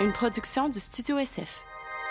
une production du Studio SF.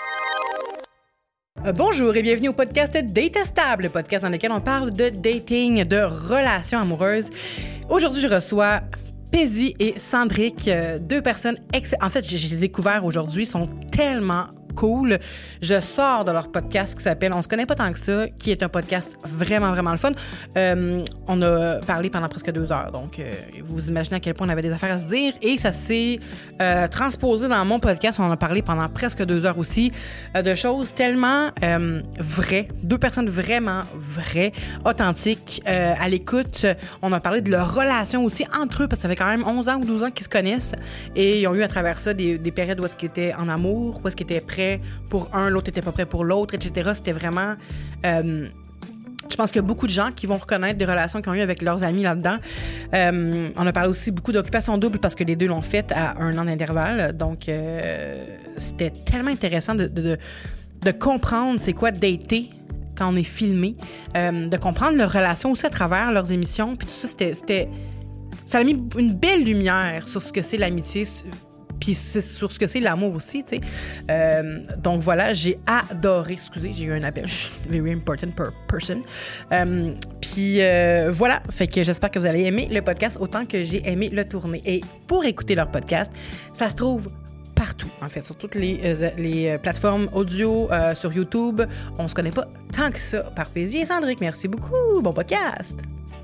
Bonjour et bienvenue au podcast Datestable, le podcast dans lequel on parle de dating, de relations amoureuses. Aujourd'hui, je reçois Pézi et Sandrick, deux personnes En fait, j'ai découvert aujourd'hui, sont tellement cool. Je sors de leur podcast qui s'appelle On se connaît pas tant que ça, qui est un podcast vraiment, vraiment le fun. On a parlé pendant presque 2 heures, donc vous imaginez à quel point on avait des affaires à se dire et ça s'est transposé dans mon podcast. On en a parlé pendant presque 2 heures aussi de choses tellement vraies. Deux personnes vraiment vraies, authentiques, à l'écoute. On a parlé de leur relation aussi entre eux parce que ça fait quand même 11 ans ou 12 ans qu'ils se connaissent et ils ont eu à travers ça des périodes où est-ce qu'ils étaient en amour, où est-ce qu'ils étaient prêts pour un, l'autre était pas prêt pour l'autre, etc. C'était vraiment... je pense qu'il y a beaucoup de gens qui vont reconnaître des relations qu'ils ont eues avec leurs amis là-dedans. On a parlé aussi beaucoup d'occupation double parce que les deux l'ont fait à 1 an d'intervalle. Donc, c'était tellement intéressant de comprendre c'est quoi dater quand on est filmé, de comprendre leurs relations aussi à travers leurs émissions. Puis tout ça, ça a mis une belle lumière sur ce que c'est l'amitié, puis c'est sur ce que c'est l'amour aussi, tu sais. Donc voilà, j'ai adoré. Excusez, j'ai eu un appel. Je suis very important person. Puis voilà, fait que j'espère que vous allez aimer le podcast autant que j'ai aimé le tourner. Et pour écouter leur podcast, ça se trouve partout, en fait, sur toutes les plateformes audio, sur YouTube. On se connaît pas tant que ça par Pézi et Sandrick. Merci beaucoup. Bon podcast.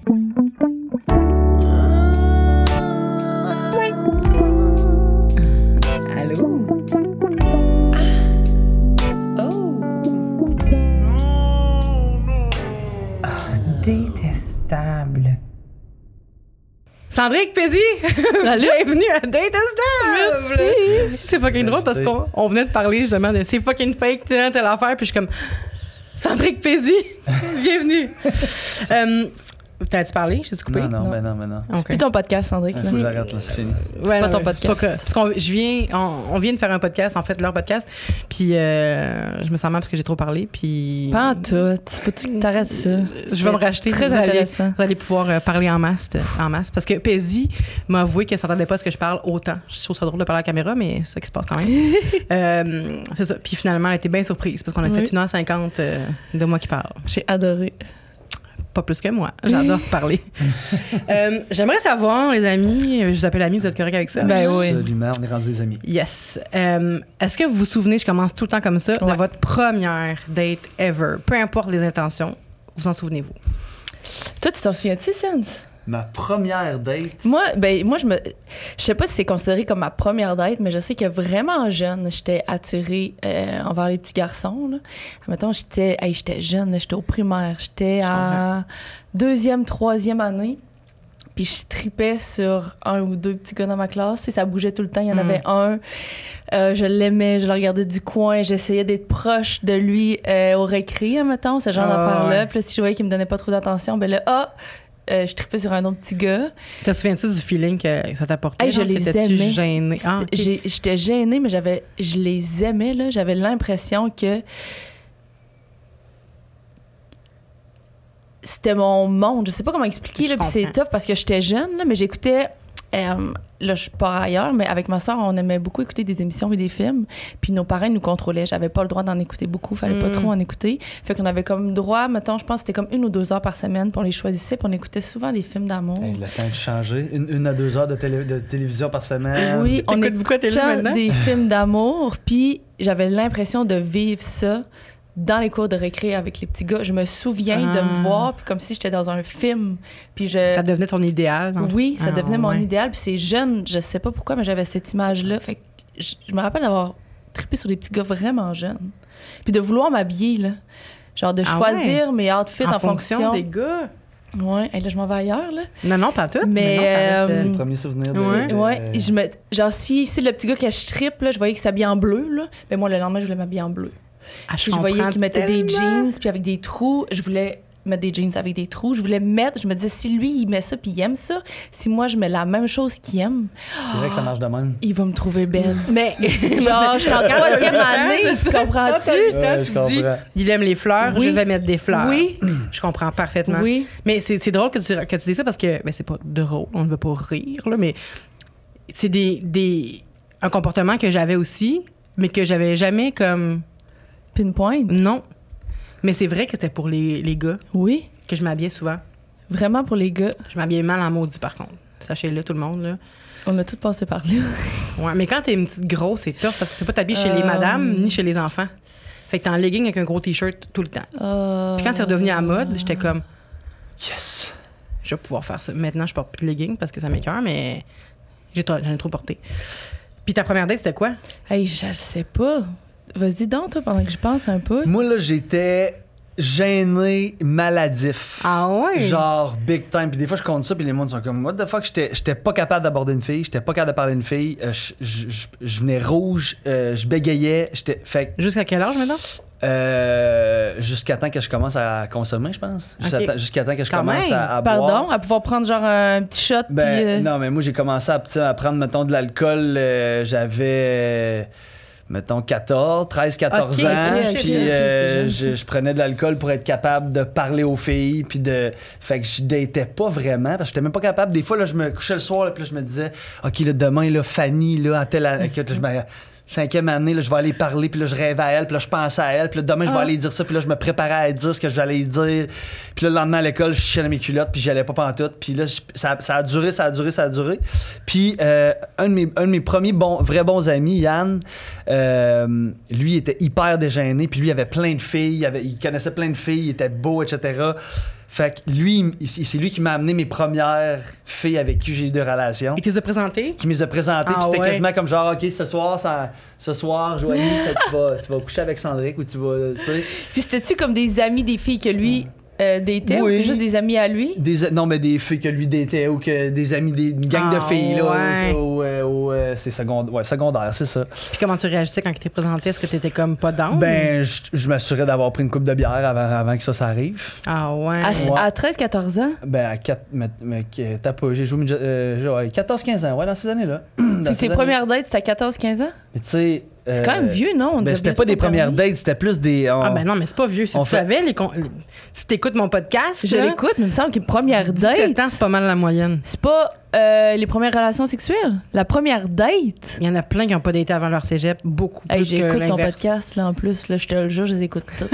Allô? Oh! Non! Détestable. Sandrick, Pézi! Bienvenue à Datestable! Merci! C'est fucking drôle parce qu'on venait de parler justement de c'est fucking fake, telle affaire, puis je suis comme Sandrick, Pézi! Bienvenue! T'as-tu parlé? J'ai-tu coupé? Non. Okay. C'est plus ton podcast, Sandrick. Il faut que j'arrête, là, c'est fini. C'est pas ton podcast. Parce qu'on on vient de faire un podcast, en fait, leur podcast, puis je me sens mal parce que j'ai trop parlé, puis... Pas en tout. Faut que tu t'arrêtes ça. Je vais me racheter. Très intéressant. Vous allez pouvoir parler en masse. Parce que Pézi m'a avoué qu'elle s'entendait pas à ce que je parle autant. Je trouve ça drôle de parler à la caméra, mais c'est ça qui se passe quand même. C'est ça. Puis finalement, elle était bien surprise parce qu'on a fait 1h50 de moi qui parle. J'ai adoré. Pas plus que moi. J'adore parler. J'aimerais savoir, les amis, je vous appelle amis, vous êtes correct avec ça? Ben oui. Absolument, on est rendus des amis. Yes. Est-ce que vous vous souvenez, je commence tout le temps comme ça, de votre première date ever? Peu importe les intentions, vous en souvenez-vous? Toi, tu t'en souviens-tu, Sense? Ma première date? Moi, je sais pas si c'est considéré comme ma première date, mais je sais que vraiment jeune, j'étais attirée envers les petits garçons. Là. Mettons, j'étais jeune, j'étais au primaire, j'étais en 2e, 3e année. Puis je tripais sur 1 ou 2 petits gars dans ma classe. Ça bougeait tout le temps. Il y en avait un. Je l'aimais, je le regardais du coin. J'essayais d'être proche de lui au récré, mettons, ce genre d'affaires-là. Puis là, si je voyais qu'il me donnait pas trop d'attention, ben là, je tripais sur un autre petit gars. Te souviens-tu du feeling que ça t'apportait? Hey, je les aimais. Gênée? J'étais gênée, mais je les aimais. Là. J'avais l'impression que c'était mon monde. Je sais pas comment expliquer. Puis c'est tough parce que j'étais jeune, là, mais j'écoutais... là, je pars ailleurs, mais avec ma soeur, on aimait beaucoup écouter des émissions et des films. Puis nos parents nous contrôlaient. J'avais pas le droit d'en écouter beaucoup. Fallait pas trop en écouter. Fait qu'on avait comme droit, mettons, je pense que c'était comme 1 ou 2 heures par semaine. Puis on les choisissait. Puis on écoutait souvent des films d'amour. Hey, le temps de changer. 1 à 2 heures de télévision par semaine. Oui, on écoute beaucoup à télé maintenant? des films d'amour. Puis j'avais l'impression de vivre ça dans les cours de récré avec les petits gars. Je me souviens de me voir puis comme si j'étais dans un film. Puis ça devenait ton idéal? Oui, ça devenait mon idéal. Puis c'est jeune, je sais pas pourquoi, mais j'avais cette image-là. Fait que je me rappelle d'avoir trippé sur des petits gars vraiment jeunes. Puis de vouloir m'habiller, là. Genre de choisir mes outfits en fonction des gars? Ouais, et là, je m'en vais ailleurs, là. Non, pas tout. Mais non, ça reste les premiers souvenirs de... genre, si le petit gars que je trippe, là, je voyais qu'il s'habillait en bleu, là, ben moi, le lendemain, je voulais m'habiller en bleu. Puis je voyais qu'il mettait des jeans, puis avec des trous. Je voulais mettre des jeans avec des trous. Je me disais, si lui, il met ça, puis il aime ça, si moi, je mets la même chose qu'il aime... C'est vrai que ça marche de même. Il va me trouver belle. Mais... genre, je suis en 3e année, tu comprends-tu? Je comprends. Il aime les fleurs, je vais mettre des fleurs. Oui. Je comprends parfaitement. Oui. Mais c'est drôle que tu dis ça parce que... Ben, c'est pas drôle, on ne veut pas rire, là, mais c'est des un comportement que j'avais aussi, mais que j'avais jamais comme... Pinpoint? Non. Mais c'est vrai que c'était pour les gars Oui. que je m'habillais souvent. Vraiment pour les gars. Je m'habillais mal en maudit, par contre. Sachez-le, tout le monde, là. On a tous passé par là. Ouais, mais quand t'es une petite grosse, c'est tough parce que tu peux pas t'habiller chez les madames ni chez les enfants. Fait que t'es en legging avec un gros T-shirt tout le temps. Puis quand c'est redevenu à la mode, j'étais comme... Yes! Je vais pouvoir faire ça. Maintenant, je porte plus de legging parce que ça m'écoeure, mais j'en ai trop porté. Puis ta première date, c'était quoi? Hey, je sais pas. Vas-y donc, toi, pendant que je pense un peu. Moi, là, j'étais gêné, maladif. Ah ouais? Genre big time. Puis des fois, je compte ça, puis les mondes sont comme, what the fuck, j'étais pas capable d'aborder une fille, j'étais pas capable de parler à une fille, je venais rouge, je bégayais, fait Jusqu'à quel âge, maintenant? jusqu'à temps que je commence à consommer, je pense. Ok. Jusqu'à temps que je Quand commence même. à boire. Pardon, à pouvoir prendre genre un petit shot. Ben, puis, non, mais moi, j'ai commencé à prendre, mettons, de l'alcool. J'avais, mettons, 13, 14 Ok, ans. ok, Puis ok, c'est jeune. je prenais de l'alcool pour être capable de parler aux filles. Puis fait que je datais pas vraiment parce que j'étais même pas capable. Des fois, là, je me couchais le soir, là, puis là, je me disais, OK, là, demain, là, Fanny, là, à telle année, que, là, je me... 5e année, là, je vais aller parler, puis là, je rêvais à elle, puis là, je pensais à elle, puis là, demain, je vais aller dire ça, puis là, je me préparais à dire ce que j'allais dire. Puis là, le lendemain à l'école, je chialais mes culottes, puis j'y allais pas pantoute. Puis là, ça a duré. Puis un de mes premiers vrais bons amis, Yann, lui, était hyper dégêné, puis lui, il avait plein de filles, il connaissait plein de filles, il était beau, etc. Fait que lui, c'est lui qui m'a amené mes premières filles avec qui j'ai eu des relations. Et qui les a présentées? Qui me les a présentées, puis c'était quasiment comme genre, OK, ce soir, Joanie, tu vas coucher avec Sandrick ou tu vas, tu sais. Puis c'était-tu comme des amis des filles que lui datait ou c'est juste des amis à lui? Non, mais des filles que lui datait ou que des amis, une gang de filles, là. Ouais. C'est secondaire, c'est ça. Puis comment tu réagissais quand il t'est présenté? Est-ce que t'étais comme pas down? Ben, je m'assurais d'avoir pris une coupe de bière avant que ça arrive. Ah ouais. À 13-14 ans? Ben, à 4, mais t'as pas, j'ai joué 14-15 ans, ouais, dans ces années-là. Puis tes premières dates, c'était à 14-15 ans? Mais tu sais... C'est quand même vieux, non? Ben, c'était pas des premières dates, c'était plus des... Ah ben non, mais c'est pas vieux. Si tu savais, si t'écoutes mon podcast... Je l'écoute, mais il me semble que première date... 17 ans, c'est pas mal la moyenne. C'est pas les premières relations sexuelles. La première date... Il y en a plein qui n'ont pas daté avant leur cégep, beaucoup plus que j'écoute ton l'inverse. podcast, là, en plus. Là, je te le jure, je les écoute toutes.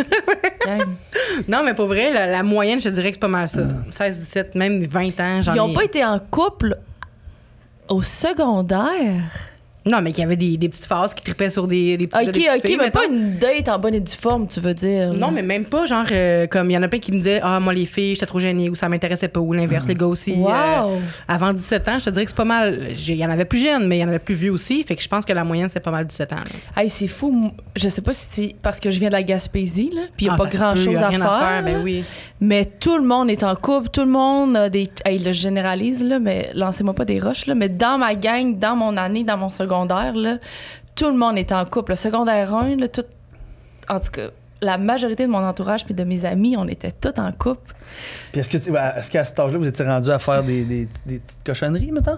Non, mais pour vrai, la moyenne, je te dirais que c'est pas mal ça. 16, 17, même 20 ans, Ils n'ont pas été en couple au secondaire. Non, mais qu'il y avait des petites phases qui tripaient sur des petits des petites filles, mais mettons. pas une date en bonne et due forme, tu veux dire. Là. Non, mais même pas, genre, comme il y en a plein qui me disaient, ah, moi, les filles, j'étais trop gênée, ou ça m'intéressait pas, ou l'inverse, les gars aussi. Wow! Avant 17 ans, je te dirais que c'est pas mal. Il y en avait plus jeunes, mais il y en avait plus vieux aussi, fait que je pense que la moyenne, c'est pas mal 17 ans. Hey, c'est fou. Je sais pas si c'est parce que je viens de la Gaspésie, là, puis il n'y a pas ça se peut, grand-chose y a à rien faire. ben oui. Mais tout le monde est en couple, tout le monde a des... Hey, là, je généralise, là, mais lancez-moi pas des roches, là, mais dans ma gang, dans mon année, dans mon secondaire, là, tout le monde est en couple. Le secondaire 1, là, tout... En tout cas, la majorité de mon entourage puis de mes amis, on était tous en couple. Puis est-ce qu'à cet âge-là, vous étiez rendu à faire des petites cochonneries, mettons?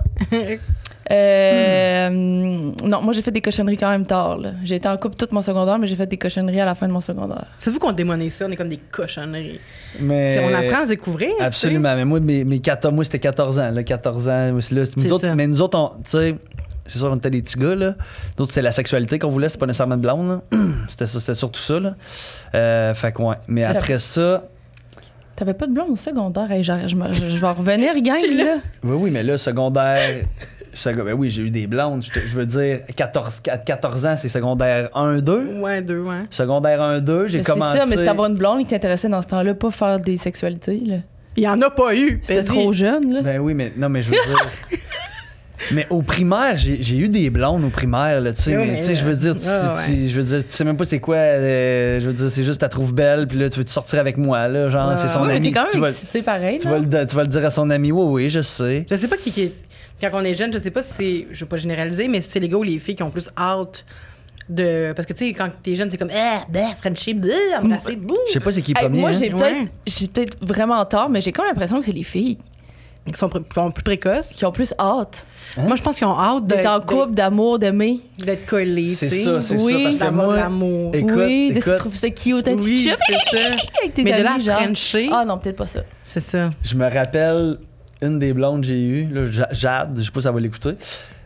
Non, moi, j'ai fait des cochonneries quand même tard, là. J'ai été en couple tout mon secondaire, mais j'ai fait des cochonneries à la fin de mon secondaire. C'est vous qu'on démonise ça, on est comme des cochonneries. Mais On apprend à se découvrir. absolument. Mais moi, moi c'était 14 ans. Là, 14 ans. Mais nous autres, tu sais, c'est sûr, on était des petits gars. Là. Nous autres, c'est la sexualité qu'on voulait, c'est pas nécessairement de blonde. Là. C'était surtout ça. Là. Fait que, ouais. Mais après ça. T'avais pas de blonde au secondaire? Hey, je vais en revenir, gang, là. Oui, mais là, secondaire. Ben oui, j'ai eu des blondes. Je veux dire, 14 ans, c'est secondaire 1, 2. Ouais, 2, ouais. Secondaire 1, 2, j'ai commencé. C'est ça, mais c'est avoir une blonde qui t'intéressait dans ce temps-là, pas faire des sexualités, là. Il y en a pas eu. C'était trop jeune, là. Ben oui, mais non, mais je veux dire. Mais au primaire, j'ai eu des blondes au primaire, là, tu sais, mais tu sais, je veux dire, tu sais même pas c'est quoi, je veux dire, c'est juste, tu la trouves belle, puis là, tu veux te sortir avec moi, là, genre, c'est son mais ami. t'es quand même excité pareil, tu vas le dire à son ami, oui, je sais. Je sais pas qui est... Quand on est jeune, je sais pas si c'est... Je veux pas généraliser, mais si c'est les gars ou les filles qui ont plus hâte de... Parce que, tu sais, quand t'es jeune, c'est comme, Frenchie, embrasser, Je sais pas c'est qui premier. Moi, hein? j'ai peut-être vraiment tort, mais j'ai comme l'impression que c'est les filles qui sont plus précoces. qui ont plus hâte. Hein? Moi, je pense qu'ils ont hâte d'être en couple, d'amour, d'aimer. D'être collés, c'est tu sais. ça, c'est oui, ça. Parce que d'avoir moi, l'amour. Oui, de se trouver ça cute, un petit Oui, chip. c'est ça. Avec tes Mais de amis, là à genre. Frencher, Ah non, peut-être pas ça. c'est ça. je me rappelle une des blondes que j'ai eues, là, Jade, je sais pas si elle va l'écouter.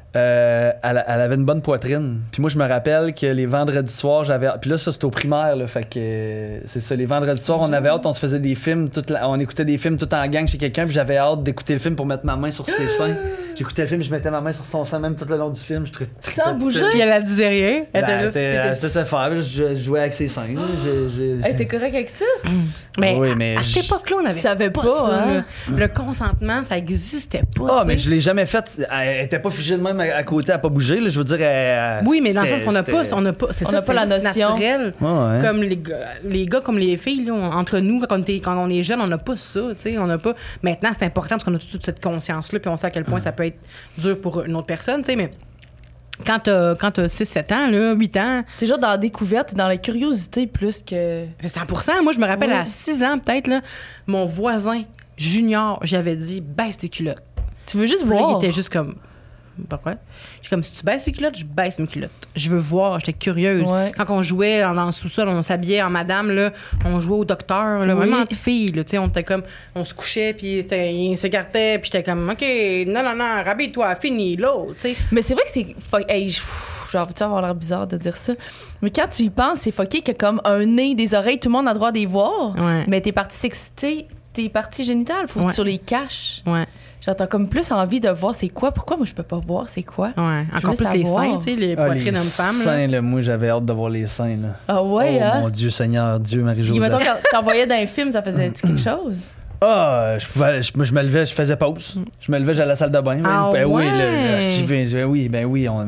Elle avait une bonne poitrine. Puis moi, je me rappelle que les vendredis soirs, j'avais... Puis là, ça, c'était au primaire, là, fait que c'est ça. Les vendredis soirs, on avait hâte, on se faisait des films, on écoutait des films tout en gang chez quelqu'un, puis j'avais hâte d'écouter le film pour mettre ma main sur ses seins. J'écoutais le film, je mettais ma main sur son sein, même tout le long du film. Sans bouger? Puis elle disait rien. Elle était juste... Elle se faire, je jouais avec ses seins. Hey, t'es correct avec ça? Mais, oui, mais à cette époque-là, on avait savais pas pas, ça. hein? Là. Le consentement, ça existait pas. Ah, tu mais sais. je l'ai jamais fait. Elle était pas figée de même à côté, à pas bouger. Là, je veux dire, Oui, mais dans le sens c'était- qu'on n'a pas, c'était- on n'a pas, c'est On ça, n'a pas la c'était juste notion. naturel. Ouais. Comme les gars comme les filles, là, entre nous, quand on est jeune, on n'a pas ça, tu sais, on n'a pas. Maintenant, c'est important parce qu'on a toute cette conscience-là, puis on sait à quel point ça peut être dur pour une autre personne, tu sais, mais quand t'as 6-7 ans, là, 8 ans, C'est genre dans la découverte, dans la curiosité plus que. 100%. Moi, je me rappelle Oui. à 6 ans, peut-être, là, mon voisin junior, j'avais dit, baisse tes culottes. Tu veux juste Puis là, voir. il était juste comme. Pourquoi? Je suis comme, si tu baisses tes culottes, je baisse mes culottes. Je veux voir, j'étais curieuse. Ouais. Quand on jouait dans le sous-sol, on s'habillait en madame, là, on jouait au docteur, là, Oui. même entre filles, là, tu sais, on était comme, on se couchait, puis il s'écartait, puis j'étais comme, OK, non, rhabille-toi, fini, l'autre, tu sais. Mais c'est vrai que c'est. Hey, genre, veux-tu avoir l'air bizarre de dire ça? Mais quand tu y penses, c'est fucké que comme un nez, des oreilles, tout le monde a le droit d'y voir. Ouais. Mais tes parties sexuées, tes parties génitales, faut que Ouais. tu les caches. Ouais, Genre, t'as comme plus envie de voir c'est quoi. Pourquoi moi je peux pas voir c'est quoi? ouais. Encore veux plus les savoir. seins, tu sais, les Ah, poitrines les hommes-femmes, là. seins, là, moi, j'avais hâte de voir les seins. Là. Ah ouais, Oh hein? mon Dieu Seigneur, Dieu Et Marie-Joseph. mettons, quand t'en voyais dans un film, ça faisait quelque chose? Ah, je me levais, je faisais pause. Je me levais, j'allais à la salle de bain. Ah ben oui, ouais? là, ben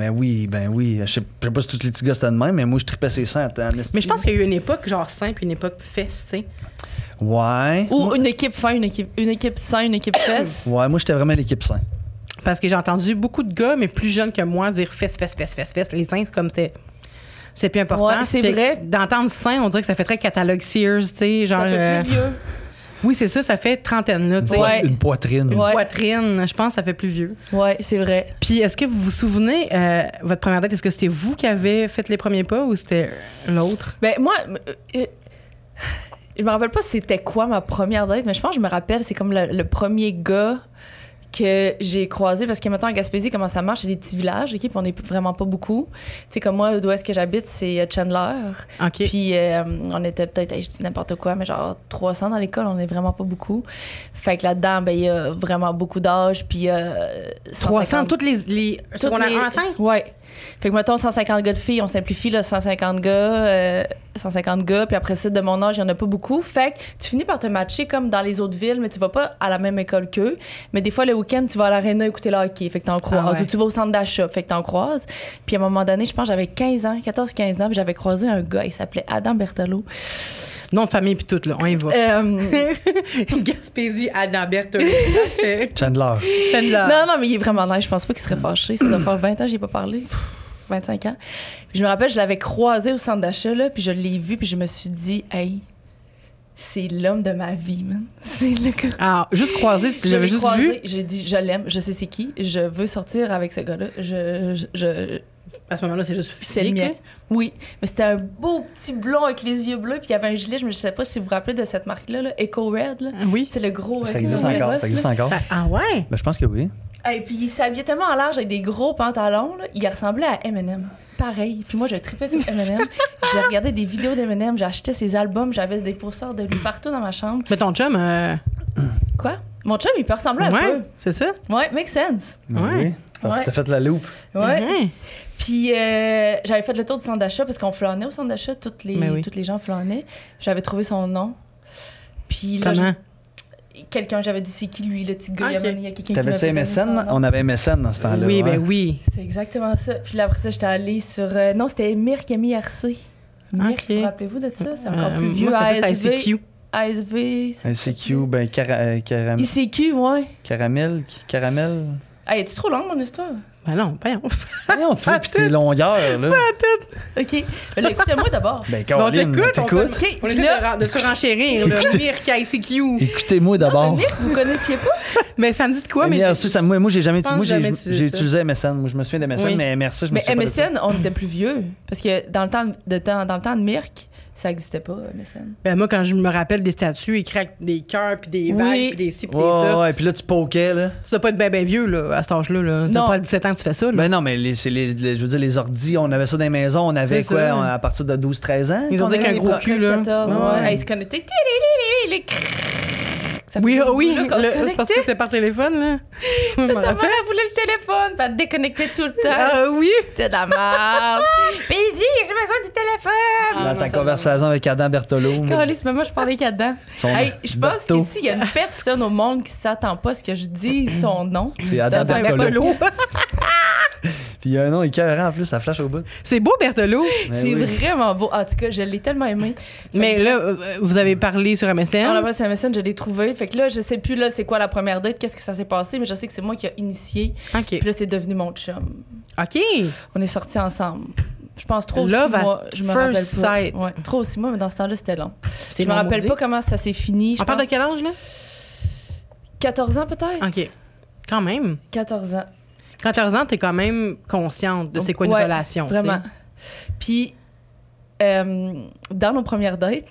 oui. Je sais pas si tous les petits gars c'était de même, mais moi, je tripais ses seins. Mais je pense qu'il y a eu une époque genre sein puis une époque fesse, tu sais. Ouais. Ou une équipe fin, une équipe sein, une équipe fesse? Ouais, moi, j'étais vraiment l'équipe sein. Parce que j'ai entendu beaucoup de gars, mais plus jeunes que moi, dire fesse. Les seins, c'est comme c'est plus important. Ouais, c'est Fait vrai. que d'entendre sein, on dirait que ça fait très catalogue Sears, tu sais, genre. Ça fait plus vieux. Oui, c'est ça fait trentaine, là, tu sais. Ouais. Une poitrine. Ouais. Poitrine, je pense que ça fait plus vieux. Ouais, c'est vrai. Puis, est-ce que vous vous souvenez, votre première date, est-ce que c'était vous qui avez fait les premiers pas ou c'était l'autre? Ben, moi, je me rappelle pas c'était quoi ma première date, mais je pense que je me rappelle, c'est comme le premier gars que j'ai croisé, parce que maintenant à Gaspésie, comment ça marche, c'est des petits villages, OK, puis on n'est vraiment pas beaucoup. Tu sais, comme moi, d'où est-ce que j'habite, c'est Chandler. OK. Puis on était peut-être, je dis n'importe quoi, mais genre 300 dans l'école, on est vraiment pas beaucoup. Fait que là-dedans, ben il y a vraiment beaucoup d'âge, puis 300, toutes les secondaires 1 à 5? Ouais. Fait que mettons 150 gars de filles, on simplifie là, 150 gars, puis après ça, de mon âge, il y en a pas beaucoup. Fait que tu finis par te matcher comme dans les autres villes, mais tu vas pas à la même école qu'eux. Mais des fois, le week-end, tu vas à l'aréna écouter le hockey, fait que t'en croises. Ah ouais. Ou tu vas au centre d'achat, fait que t'en croises. Puis à un moment donné, je pense que j'avais 14-15 ans, puis j'avais croisé un gars, il s'appelait Adam Berthelot. Nom de famille puis tout, là, on y va. Gaspésie, Adam Berthelot. Chandler. Chandler. Non, mais il est vraiment nice. Je pense pas qu'il serait fâché. Ça doit faire 20 ans que j'ai pas parlé. 25 ans. Puis je me rappelle, je l'avais croisé au centre d'achat, là, puis je l'ai vu, puis je me suis dit, hey, c'est l'homme de ma vie, man. C'est le gars. Ah, juste croisé, tu Je l'avais l'ai juste croisé, vu? j'ai dit, je l'aime, je sais c'est qui, je veux sortir avec ce gars-là. À ce moment-là, c'est juste C'est le physique. mien. là. Oui, mais c'était un beau petit blond avec les yeux bleus, puis il y avait un gilet, je ne sais pas si vous vous rappelez de cette marque-là, là, Eco Red, là. Oui. C'est le gros. Ça avec existe le encore. rhinocéros, Ça existe là. encore. Ah ouais? Ben, je pense que oui. Et puis il s'habillait tellement en large avec des gros pantalons, là, il ressemblait à Eminem. Pareil. Puis moi, je tripais sur Eminem. J'ai regardé des vidéos d'Eminem, j'ai acheté ses albums, j'avais des posters de lui partout dans ma chambre. Mais ton chum, Quoi? Mon chum, il peut ressembler un ouais, c'est ça? peu. Ouais, make sense. Ben Ouais. oui. Ouais. T'as fait la loupe. Ouais. Mhm. Puis j'avais fait le tour du centre d'achat parce qu'on flânait au centre d'achat, toutes les gens flânaient. J'avais trouvé son nom. Puis là, Comment? quelqu'un, j'avais dit c'est qui lui, le petit gars. Ok. Il y a quelqu'un qui T'avais-tu m'avait donné son MSN? nom. On avait MSN dans ce temps-là. Oui, ouais. ben oui. C'est exactement ça. Puis là, après ça, j'étais allée sur... non, c'était Mirk MIRC. Mirk, Ok. vous rappelez-vous de ça? C'est encore plus vieux. Moi, c'était plus ASV. ICQ. ASV. ICQ, ben ICQ, ouais. caramel. Hey, es-tu trop long, mon histoire? Ben non, ben non. Voyons, toi, pis tes longueurs, là. OK. Mais là, écoutez-moi d'abord. Ben, On Caroline, t'écoute, t'écoutes. OK. On Puis essaie là, de surenchérir, le Mirk ICQ. Écoutez-moi non, d'abord. mais Mirk, vous connaissiez pas? Mais ça me dit de quoi? Mais Merci, ça, moi, j'ai jamais je pense utilisé. Moi, jamais j'ai utilisé ça. utilisé MSN. Moi, je me souviens de MSN, Oui. mais merci, je me Mais souviens pas de ça. MSN, on était plus vieux. Parce que dans le temps de Mirk, Ça n'existait pas, MSN. Ben moi, quand je me rappelle des statuts, ils craquent des cœurs, puis des vagues, puis des ci, puis des ça. Ouais, puis là, tu pokais, là. Ça doit pas être bien vieux, là, à cet âge-là. Là. T'as Non. pas 17 ans que tu fais ça, là. Ben non, mais je veux dire, les ordis, on avait ça dans les maisons, on avait C'est quoi, ça. à partir de 12-13 ans? Ils ont dit qu'on qu'un avait gros ça? cul, là. 14, Ouais. ouais. Hey, ils se connectaient. Ça Oui, faisait ce oui, bruit-là quand on se parce que connectait. c'était par téléphone, là. Je me Ta mère, rappelle. elle voulait le téléphone, puis elle te déconnectait tout le temps. Ah oui? C'était de la merde. Paisy, j'ai besoin du téléphone. Dans ta conversation avec Adam Bertolo. Calice, mais moi, je parlais là-dedans. Son Hey, je pense Berthaud. qu'ici, il y a une personne au monde qui s'attend pas à ce que je dise son nom. C'est Adam Ça, c'est Bertolo. Bertolo. Puis il y a un nom écœurant en plus, ça flash au bout. C'est beau, Berthelot. Mais C'est oui. vraiment beau. En tout cas, je l'ai tellement aimé. Mais là, vous avez parlé sur MSN. On l'a sur MSN, je l'ai trouvé. Fait que là, je sais plus là c'est quoi la première date, qu'est-ce que ça s'est passé, mais je sais que c'est moi qui a initié. OK. Puis là, c'est devenu mon chum. OK. On est sortis ensemble. Je pense 3 ou 6 Love at mois. Je me rappelle first pas. sight. Ouais, 3 ou 6 mois, mais dans ce temps-là, c'était long. C'est Je me long, rappelle maudit. pas comment ça s'est fini. On parle de quel âge, là? 14 ans peut-être? OK. Quand même. 14 ans. 14 ans, t'es quand même consciente de c'est quoi une Ouais, relation. tu Vraiment. sais. Puis, dans nos premières dates,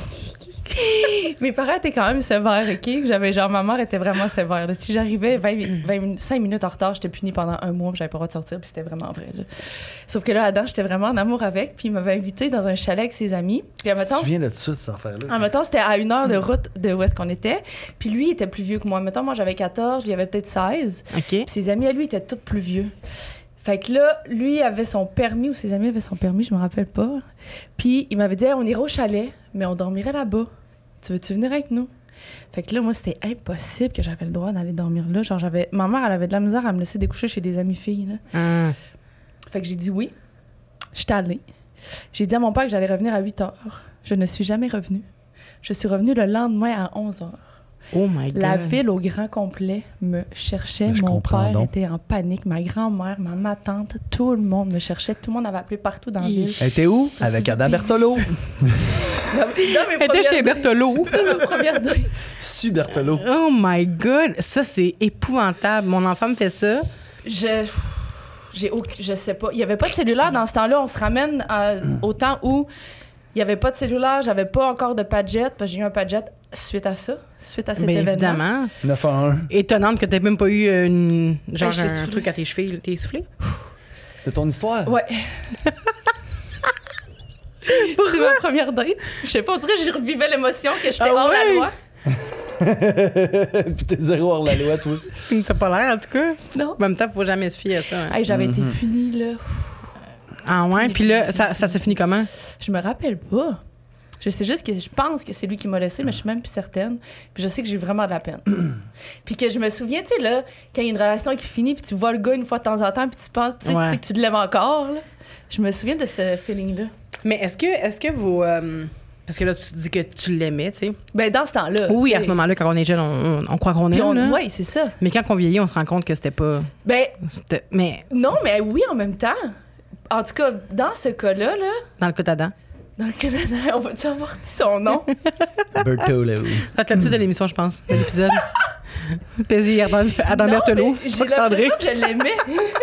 mes parents étaient quand même sévères, OK? J'avais genre, ma mère était vraiment sévère. là. Si j'arrivais 25 minutes en retard, j'étais punie pendant un mois, puis j'avais pas le droit de sortir, puis c'était vraiment vrai. Là. Sauf que là, Adam, j'étais vraiment en amour avec, puis il m'avait invité dans un chalet avec ses amis. Puis, admettons, Tu viens de ça, cette affaire-là. admettons, c'était à 1 heure de route de où est-ce qu'on était. Puis lui, il était plus vieux que moi. Admettons, moi, j'avais 14, lui, il avait peut-être 16. OK. Puis ses amis à lui étaient tous plus vieux. Fait que là, lui avait son permis, ou ses amis avaient son permis, je me rappelle pas. Puis il m'avait dit, hey, on ira au chalet, mais on dormirait là-bas. Tu veux-tu venir avec nous? Fait que là, moi, c'était impossible que j'avais le droit d'aller dormir là. Genre, ma mère, elle avait de la misère à me laisser découcher chez des amis filles, là. Ah. Fait que j'ai dit oui. J'étais allée. J'ai dit à mon père que j'allais revenir à 8 heures. Je ne suis jamais revenue. Je suis revenue le lendemain à 11 heures. Oh my God. La ville au grand complet me cherchait. Je Mon comprends père donc. était en panique. Ma grand-mère, ma tante, tout le monde me cherchait. Tout le monde avait appelé partout dans la ville. Elle était où? Avec Adam Bertolo. Elle était chez Berthelot. Ma première date. Su Bertolo. Oh my God. Ça, c'est épouvantable. Mon enfant me fait ça. Je sais pas. Il y avait pas de cellulaire dans ce temps-là. On se ramène au temps où il y avait pas de cellulaire. J'avais pas encore de Padjet. Parce que j'ai eu un Padjet suite à ça. Suite à cet Bien événement. évidemment. 9 à 1. Étonnante que t'aies même pas eu genre je t'ai un soufflé. truc à tes chevilles. T'es soufflé? C'est ton histoire? Ouais. C'était ma première date. Je sais pas, on dirait que je revivais l'émotion que j'étais hors la loi. Puis t'es zéro hors la loi, toi. Ça fait pas l'air, en tout cas. Non. En même temps, faut jamais se fier à ça. hein. Hey, j'avais été punie, là. Ah ouais? Puis là, ça s'est fini comment? Je me rappelle pas. Je sais juste que je pense que c'est lui qui m'a laissé, mais je suis même plus certaine. Puis je sais que j'ai eu vraiment de la peine. Puis que je me souviens, tu sais, là, quand il y a une relation qui finit, puis tu vois le gars une fois de temps en temps, puis tu penses, tu sais, Ouais. tu sais que tu l'aimes encore, là. Je me souviens de ce feeling-là. Mais est-ce que vous... parce que là, tu dis que tu l'aimais, tu sais. Ben, dans ce temps-là. Oui, tu à sais. ce moment-là, quand on est jeune, on croit qu'on Puis aime, là. ouais, c'est ça. Mais quand on vieillit, on se rend compte que c'était pas... Ben, Mais non, mais oui, en même temps. En tout cas, dans ce cas-là, là, dans le cas d'Adam. dans le Canada, on va-tu avoir dit son nom? Bertolo. Ça va être le titre de l'émission, je pense, de l'épisode. Plaisir, Adam Non, Berthelot, mais j'ai Fox Sandrick. l'impression que je l'aimais.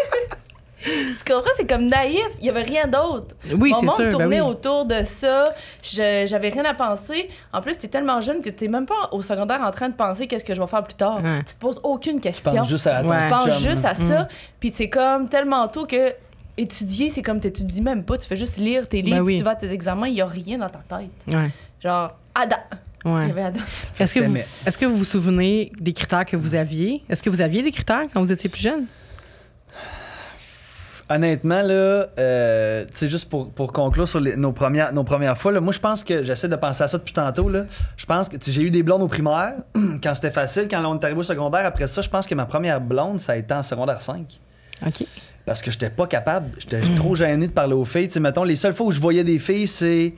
Tu comprends? C'est comme naïf. Il y avait rien d'autre. Oui, Mon c'est monde sûr. tournait ben oui. autour de ça. J'avais rien à penser. En plus, t'es tellement jeune que t'es même pas au secondaire en train de penser qu'est-ce que je vais faire plus tard. Ouais. Tu te poses aucune Je question. pense juste à ton Ouais. Tu penses chum, juste là. à ça. Puis c'est comme tellement tôt que étudier, c'est comme t'étudies même pas. Tu fais juste lire tes livres, Ben oui. puis tu vas à tes examens, il y a rien dans ta tête. Ouais. Genre, Adam. Il y Ouais. avait Adam. t'aimais. Est-ce que vous vous souvenez des critères que vous aviez? Est-ce que vous aviez des critères quand vous étiez plus jeune? Honnêtement, là, tu sais, juste pour conclure sur nos premières fois, là, moi, je pense que j'essaie de penser à ça depuis tantôt. Là. Je pense que tu sais, j'ai eu des blondes au primaire, quand c'était facile. Quand on est arrivé au secondaire, après ça, je pense que ma première blonde, ça a été en secondaire 5. OK. Parce que j'étais pas capable. J'étais trop gêné de parler aux filles. Tu sais, mettons, les seules fois où je voyais des filles, c'est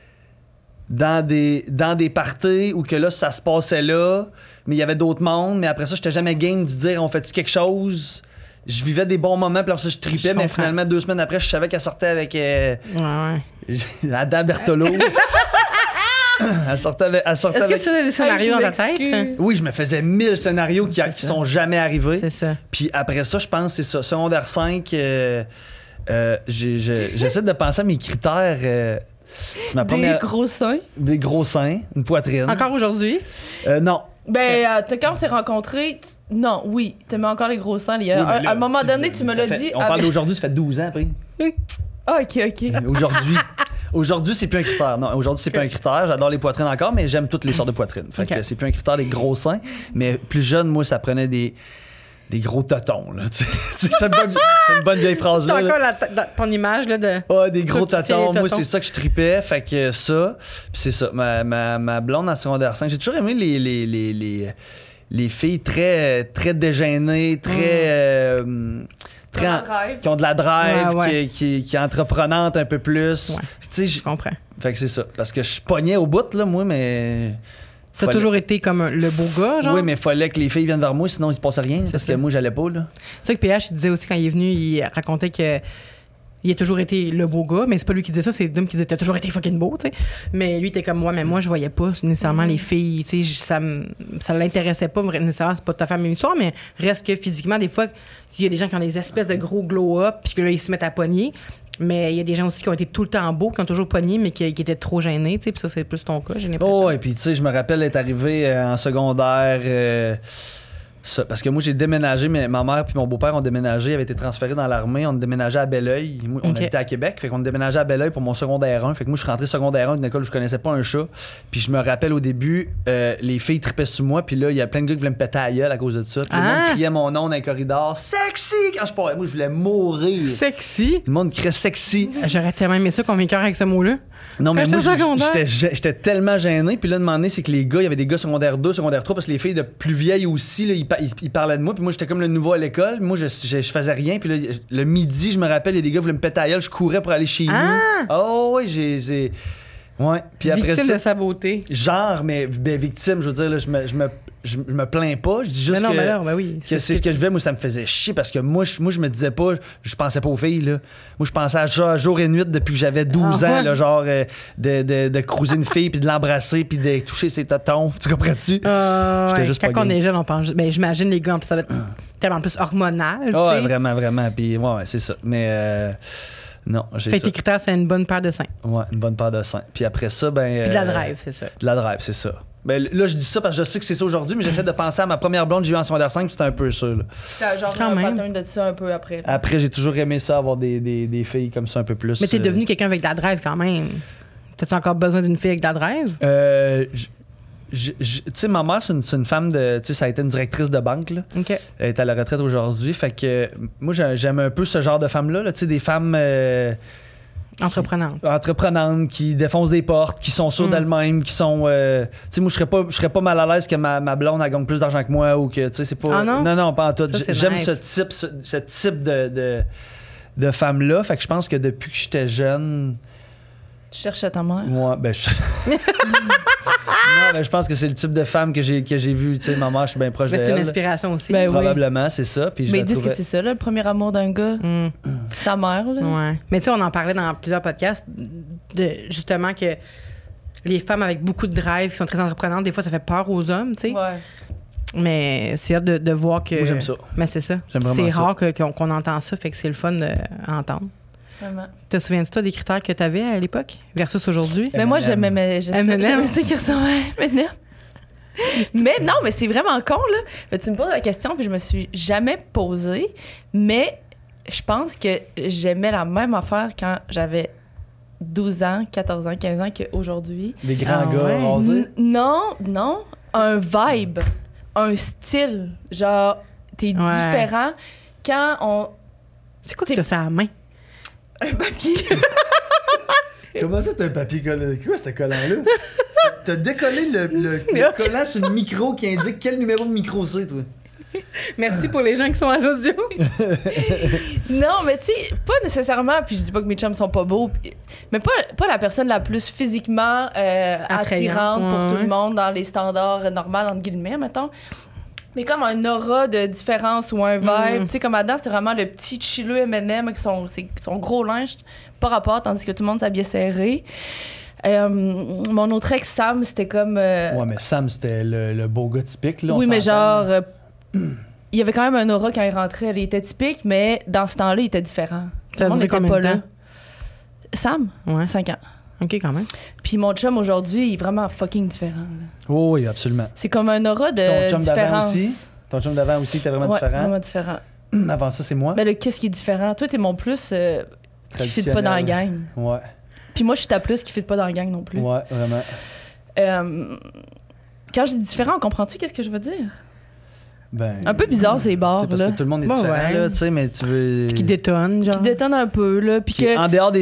dans des parties où que là, ça se passait là, mais il y avait d'autres mondes. Mais après ça, j'étais jamais game de dire on fait-tu quelque chose? Je vivais des bons moments, puis après ça, je tripais, Je mais comprends. finalement, 2 semaines après, je savais qu'elle sortait avec Ouais. Adam Bertolo. Elle sortait avec. Est-ce que tu faisais des scénarios Hey, dans je ta tête? m'excuse. Oui, je me faisais 1000 scénarios qui C'est ça. sont jamais arrivés. C'est ça. Puis après ça, je pense c'est ça. Secondaire 5, j'essaie de penser à mes critères. C'est ma première... Des gros seins. Des gros seins, une poitrine. Encore aujourd'hui? Non. Ben, quand on s'est rencontrés, non, oui, t'aimais encore les gros seins. Oui, mais là, à un moment donné, tu me l'as dit. On parle d'aujourd'hui, ça fait 12 ans après. Ah, OK. Aujourd'hui, c'est plus un critère. Non, aujourd'hui, c'est plus un critère. J'adore les poitrines encore, mais j'aime toutes les sortes de poitrines. Fait que c'est plus un critère des gros seins. Mais plus jeune, moi, ça prenait des gros totons, là. C'est une bonne vieille phrase, là. T'as encore ton image, là, de... Ah, des gros totons. Moi, totons. c'est ça que je tripais. Fait que ça, puis c'est ça. Ma blonde en secondaire 5, j'ai toujours aimé les filles très, très dégênées, très... qui ont de la drive, qui est entreprenante un peu plus. Ouais. Tu sais, Je comprends. Fait que c'est ça. Parce que je pognais au bout, là, moi, mais... T'as toujours été comme le beau gars, genre? Oui, mais il fallait que les filles viennent vers moi, sinon il se passait rien, parce que moi, j'allais pas, là. C'est ça que PH il disait aussi quand il est venu, il racontait que il a toujours été le beau gars, mais c'est pas lui qui disait ça, c'est Dom qui disait t'as toujours été fucking beau, tu sais. Mais lui, il était comme moi, mais moi, je voyais pas nécessairement les filles, tu sais, ça l'intéressait pas nécessairement, c'est pas tout à fait la même histoire, mais reste que physiquement, des fois, il y a des gens qui ont des espèces de gros glow-up, puis que là, ils se mettent à pogner. Mais il y a des gens aussi qui ont été tout le temps beaux, qui ont toujours pogné, mais qui étaient trop gênés, tu sais, puis ça, c'est plus ton cas, j'ai l'impression. Oh, et puis tu sais, je me rappelle être arrivé en secondaire... ça, parce que moi, j'ai déménagé, mais ma mère puis mon beau-père ont déménagé, avaient été transférés dans l'armée. On déménageait à Belleuil. Moi, on habitait à Québec, fait qu'on déménageait à Belleuil pour mon secondaire 1. Fait que moi, je suis rentré secondaire 1 d'une école où je connaissais pas un chat. Puis je me rappelle au début, les filles tripaient sur moi, puis là, il y a plein de gars qui voulaient me péter à la gueule à cause de ça. Puis le monde criait mon nom dans les corridors. Sexy! Quand je parlais, moi, je voulais mourir. Sexy? Le monde criait sexy. J'aurais tellement aimé ça qu'on m'écoeure avec ce mot-là. Non, mais moi, secondaire. j'étais tellement gêné. Puis là, de demander, c'est que les gars, il y avait des gars secondaire 2, secondaire 3, parce que les filles de plus vieilles aussi, là, ils parlaient de moi. Puis moi, j'étais comme le nouveau à l'école. Moi, je faisais rien. Puis là, le midi, je me rappelle, il y a des gars qui voulaient me péter à la gueule. Je courais pour aller chez nous. Oh, oui, j'ai... Ouais. Puis après victime ça, de sa beauté. Genre, mais victime, je veux dire, là, je me plains pas. Je dis juste mais non, que, mais non, ben oui, c'est ce que je fais. Moi, ça me faisait chier parce que moi, je me disais pas, je pensais pas aux filles, là. Moi, je pensais à jour et nuit depuis que j'avais 12 ans, là, genre de cruiser une fille, puis de l'embrasser, puis de toucher ses tétons. Tu comprends-tu? J'étais juste quand pas on game. est jeune, on pense. Ben, j'imagine les gars, en plus, ça doit être tellement plus hormonal. Tu Ouais, sais. vraiment, vraiment. Puis, ouais, c'est ça. Mais, non, j'ai Fait que ça. tes critères, c'est une bonne paire de seins. Ouais, une bonne paire de seins. Puis après ça, ben. Puis de la drive, c'est ça. De la drive, c'est ça. Ben là, je dis ça parce que je sais que c'est ça aujourd'hui, mais j'essaie de penser à ma première blonde que j'ai eue en secondaire 5, puis c'était un peu ça, là. T'as genre Quand un même. pattern de ça un peu après. Là. Après, j'ai toujours aimé ça, avoir des filles comme ça un peu plus. Mais t'es devenu quelqu'un avec de la drive quand même. T'as-tu encore besoin d'une fille avec de la drive? Tu sais, ma mère, c'est une femme de. Tu sais, ça a été une directrice de banque, là. OK. Elle est à la retraite aujourd'hui. Fait que moi, j'aime un peu ce genre de femmes-là, là. Tu sais, des femmes. Entreprenantes, qui défoncent des portes, qui sont sûres d'elles-mêmes, qui sont. Tu sais, moi, je serais pas mal à l'aise que ma blonde, elle gagne plus d'argent que moi ou que, tu sais, c'est pas. Ah non? Non, pas en tout. Ça, c'est J'aime nice. ce type de femme-là. Fait que je pense que depuis que j'étais jeune. Tu cherchais ta mère. Moi, ben, non, mais je pense que c'est le type de femme que j'ai vu. Tu sais, ma mère, je suis bien proche Mais c'est une d'elle. inspiration aussi. Ben oui. Probablement, c'est ça. Puis je Mais la ils disent trouvais- que c'est ça, là, le premier amour d'un gars. Sa mère, là. Ouais. Mais tu sais, on en parlait dans plusieurs podcasts de justement que les femmes avec beaucoup de drive qui sont très entreprenantes, des fois, ça fait peur aux hommes, tu sais. Ouais. Mais c'est hâte de voir que. Moi, j'aime ça. Mais c'est ça. J'aime vraiment C'est ça. rare qu'on entend ça, fait que c'est le fun d'entendre. Vraiment. Te souviens-tu, toi, des critères que tu avais à l'époque versus aujourd'hui? Mais moi, M&M. j'aimais ça qui ressemblait à M&M. Mais non, mais c'est vraiment con, là. Mais tu me poses la question, puis je me suis jamais posée. Mais je pense que j'aimais la même affaire quand j'avais 12 ans, 14 ans, 15 ans qu'aujourd'hui. Des grands Ah gars ouais. rasés. Non. Un vibe, un style. Genre, t'es différent. Quand on... C'est quoi que t'as ça à la main? Un papier. Comment ça, t'as un papier collant? Quoi, ce collant-là? T'as décollé le collant sur le micro qui indique quel numéro de micro c'est, toi? Merci pour les gens qui sont à l'audio. Non, mais tu sais, pas nécessairement, puis je dis pas que mes chums sont pas beaux, mais pas la personne la plus physiquement attirante pour tout le monde dans les standards normaux, entre guillemets, mettons. Mais comme un aura de différence ou un vibe. Tu sais, comme Adam, c'était vraiment le petit chilleux M&M avec son gros linge, pas rapport, tandis que tout le monde s'habillait serré. Mon autre ex, Sam, c'était comme... Ouais, mais Sam, c'était le beau gars typique, là. oui, on mais s'entend. genre... il y avait quand même un aura quand il rentrait. Il était typique, mais dans ce temps-là, il était différent. Tout Ça le a monde duré n'était combien pas de là. temps? Sam? Ouais. 5 ans. OK, quand même. Puis mon chum, aujourd'hui, il est vraiment fucking différent. Là. Oh, oui, absolument. C'est comme un aura de Ton chum d'avant différence. aussi? Ton chum d'avant aussi, t'es vraiment Ouais, différent? vraiment différent. Avant ça, c'est moi? Ben là, qu'est-ce qui est différent? Toi, t'es mon plus qui fit pas dans la gang. Ouais. Puis moi, je suis ta plus qui fit pas dans la gang non plus. Ouais, vraiment. Quand je dis différent, comprends-tu qu'est-ce que je veux dire? Ben, Un peu bizarre, ces bars, c'est parce là. que tout le monde est Ouais, différent, ouais. là, tu sais, mais tu veux... Qui détonne, genre. Qui détonnent un peu, là. Puis que... En dehors des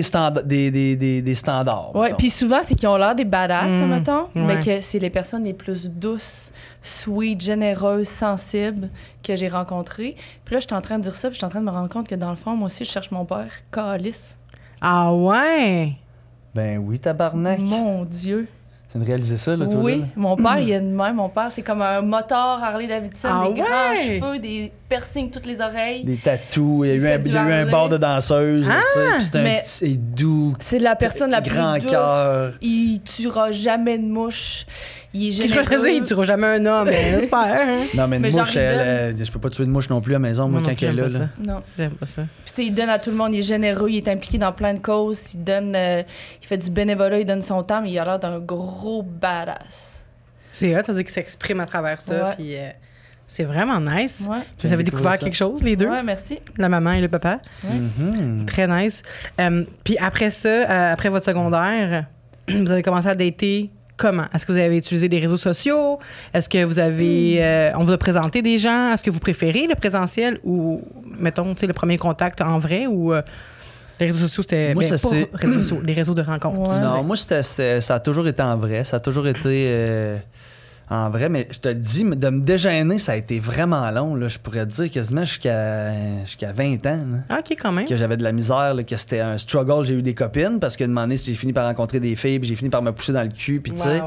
standards. Ouais, mettons. puis souvent, c'est qu'ils ont l'air des badass, Mm. mettons, Ouais. mais que c'est les personnes les plus douces, sweet, généreuses, sensibles que j'ai rencontrées. Puis là, je suis en train de dire ça, puis je suis en train de me rendre compte que dans le fond, moi aussi, je cherche mon père. Calice. Ah ouais? Ben oui, tabarnak. Mon Dieu. Tu viens de réaliser ça, là, toi, Oui, là? mon père, il est de même. Mon père, c'est comme un moteur Harley-Davidson, Ah des grands ouais? cheveux, des piercings toutes les oreilles. Des tatous, il y a eu fait du il y a eu un Harley. bar de danseuse, là, tu sais, puis c'est mais- un petit doux. C'est la personne la Grand plus douce. cœur. Il tuera jamais de mouche. Il est Je généreux. vais dire, il tuera jamais un homme, mais j'espère. Hein? Non, mais une Mais mouche, genre, il je peux pas tuer de mouche non plus à la maison, moi, non quand plus, elle est là. j'aime pas là. ça. Non. J'aime pas ça. Puis tu sais, il donne à tout le monde, il est généreux, il est impliqué dans plein de causes, il donne, il fait du bénévolat, il donne son temps, mais il a l'air d'un gros badass. C'est hot, c'est-à-dire qu'il s'exprime à travers ça, Ouais. puis c'est vraiment nice. Ouais. Vous avez J'ai découvert découvert ça. quelque chose, les deux? Ouais, merci. La maman et le papa. Mhm. Très nice. Puis après ça, après votre secondaire, vous avez commencé à dater comment? Est-ce que vous avez utilisé des réseaux sociaux? Est-ce que vous avez... on vous a présenté des gens? Est-ce que vous préférez le présentiel ou, mettons, tu sais, le premier contact en vrai ou... les réseaux sociaux, c'était... Moi, ça, pas c'est- réseaux sociaux, les réseaux de rencontres. Ouais. Non, moi, ça a toujours été en vrai. Ça a toujours été en vrai, mais je te dis, de me dégêner, ça a été vraiment long. Là. Je pourrais te dire quasiment jusqu'à 20 ans. Là. Ah, OK, quand même. Que j'avais de la misère, là, que c'était un struggle. J'ai eu des copines parce qu'à un moment donné, j'ai fini par rencontrer des filles, puis j'ai fini par me pousser dans le cul, puis tu sais.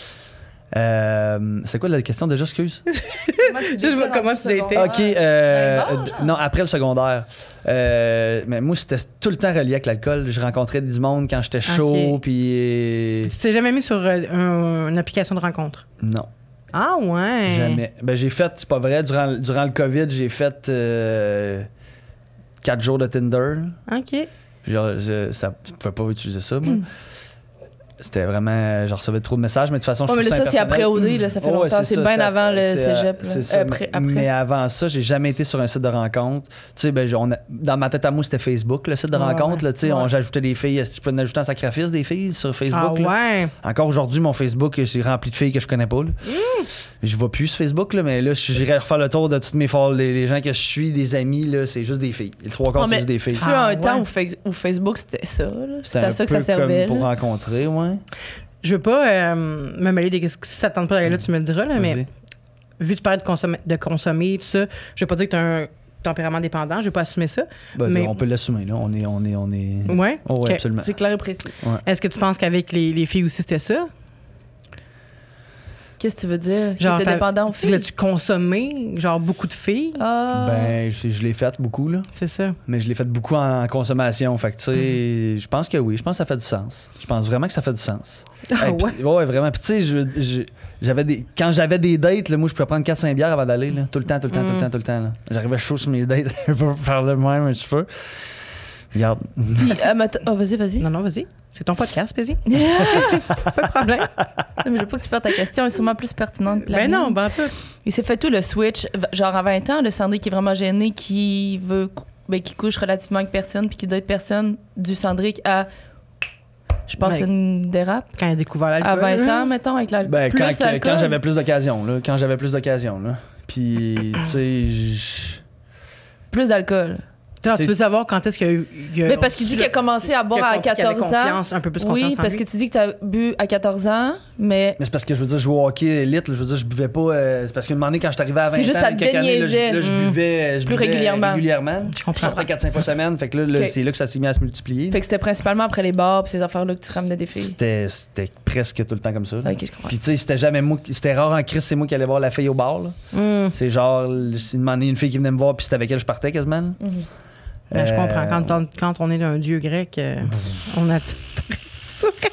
C'est quoi la question déjà, excuse? Je vois comment tu datais. OK, non, après le secondaire. Mais moi, c'était tout le temps relié avec l'alcool. Je rencontrais du monde quand j'étais chaud, OK. puis... Tu t'es jamais mis sur une application de rencontre? Non, Ah, ouais. jamais. Ben, j'ai fait, c'est pas vrai, durant le COVID, j'ai fait 4 jours de Tinder. OK. Genre, je pouvais pas utiliser ça, moi. C'était vraiment... Je recevais trop de messages, mais de toute façon, je Ouais, mais trouve là, ça, c'est après impersonnel. OD, là, ça fait Ouais, longtemps. C'est ça, bien ça- avant le c'est- cégep. Là. c'est ça, Après. mais avant ça, j'ai jamais été sur un site de rencontre. Tu sais, ben, dans ma tête à moi, c'était Facebook, le site de Ouais, rencontre. ouais. Là, tu sais, Ouais. j'ajoutais des filles. Est-ce que je peux en ajouter un sacrifice des filles sur Ah, Facebook? là? ouais. Encore aujourd'hui, mon Facebook, c'est rempli de filles que je connais pas. Là. Je vois plus sur Facebook, là, mais là, j'irais refaire le tour de toutes mes follow, les gens que je suis, des amis, là, c'est juste des filles. Et le 3/4, Non, c'est mais juste des filles. Il fut Ah, un temps ouais. où Facebook, c'était ça. là. C'était un à ça que peu ça servait. comme pour là. rencontrer, ouais. Je veux pas me mêler des... Si ça tente pas d'aller là, tu me le diras, là, mais Vas-y. vu que tu parles de consommer, tout ça, je veux pas dire que tu as un tempérament dépendant, je veux pas assumer ça. Ben, mais... on peut l'assumer, là. On est... Ouais? Oh, ouais, Ok. absolument. C'est clair et précis. Est-ce que tu penses qu'avec les filles aussi, c'était ça? Qu'est-ce que tu veux dire? Genre, J'étais dépendant Tu aussi. voulais-tu consommer, genre, beaucoup de filles? Ah. Ben, je l'ai fait beaucoup, là. C'est ça. Mais je l'ai fait beaucoup en consommation. Fait que, tu sais, je pense que oui. Je pense que ça fait du sens. Je pense vraiment que ça fait du sens. Ah, Puis- ouais? ouais, vraiment. Puis, tu sais, quand j'avais des dates, là, moi, je pouvais prendre 4-5 bières avant d'aller, là. Tout le temps. Là. J'arrivais chaud sur mes dates pour faire le même un petit peu. Regarde. Puis, vas-y. Non, vas-y. C'est ton podcast, Pézi. Pas de problème. Mais je veux pas que tu perdes ta question, elle est sûrement plus pertinente que la Ben non, mienne. ben tout. Il s'est fait tout le switch. Genre à 20 ans, le Sandré qui est vraiment gêné, qui veut qui couche relativement avec personne, puis qui doit être personne, du Sandrick à. Je pense Ben, une dérape. Quand il a découvert l'alcool. À 20 là. ans, mettons, avec l'alcool. Ben, Plus quand l'alcool. j'avais plus d'occasions, là. Puis, tu sais, Attends, Plus d'alcool. tu veux savoir quand est-ce qu'il y a eu. Mais parce qu'il dit qu'il a commencé à boire à 14 ans. Confiance, un peu plus confiance Oui, en parce lui. que tu dis que tu as bu à 14 ans, mais. mais c'est parce que je veux dire, je jouais au hockey élite, là, je veux dire, je buvais pas. C'est parce qu'un moment donné, quand je suis arrivé à 20 ans, C'est juste, ça te quelques années, là, déniaisait. je buvais. Je Plus buvais régulièrement. Je comprends. Après 4-5 fois semaine, fait que là, Ok. c'est là que ça s'est mis à se multiplier. Fait que c'était principalement après les bars pis ces affaires-là que tu ramenais des filles. C'était presque tout le temps comme ça. là. Ok, je comprends. Puis tu sais, c'était jamais moi, c'était rare en crise, c'est moi qui allais voir la fille au bar. là. Hum. C'est genre, c'est une fille qui venait me voir, puis c'était avec elle que je partais quasiment. là. Mhm. Ben, je Euh, comprends. Quand on est d'un dieu grec, on a. C'est pas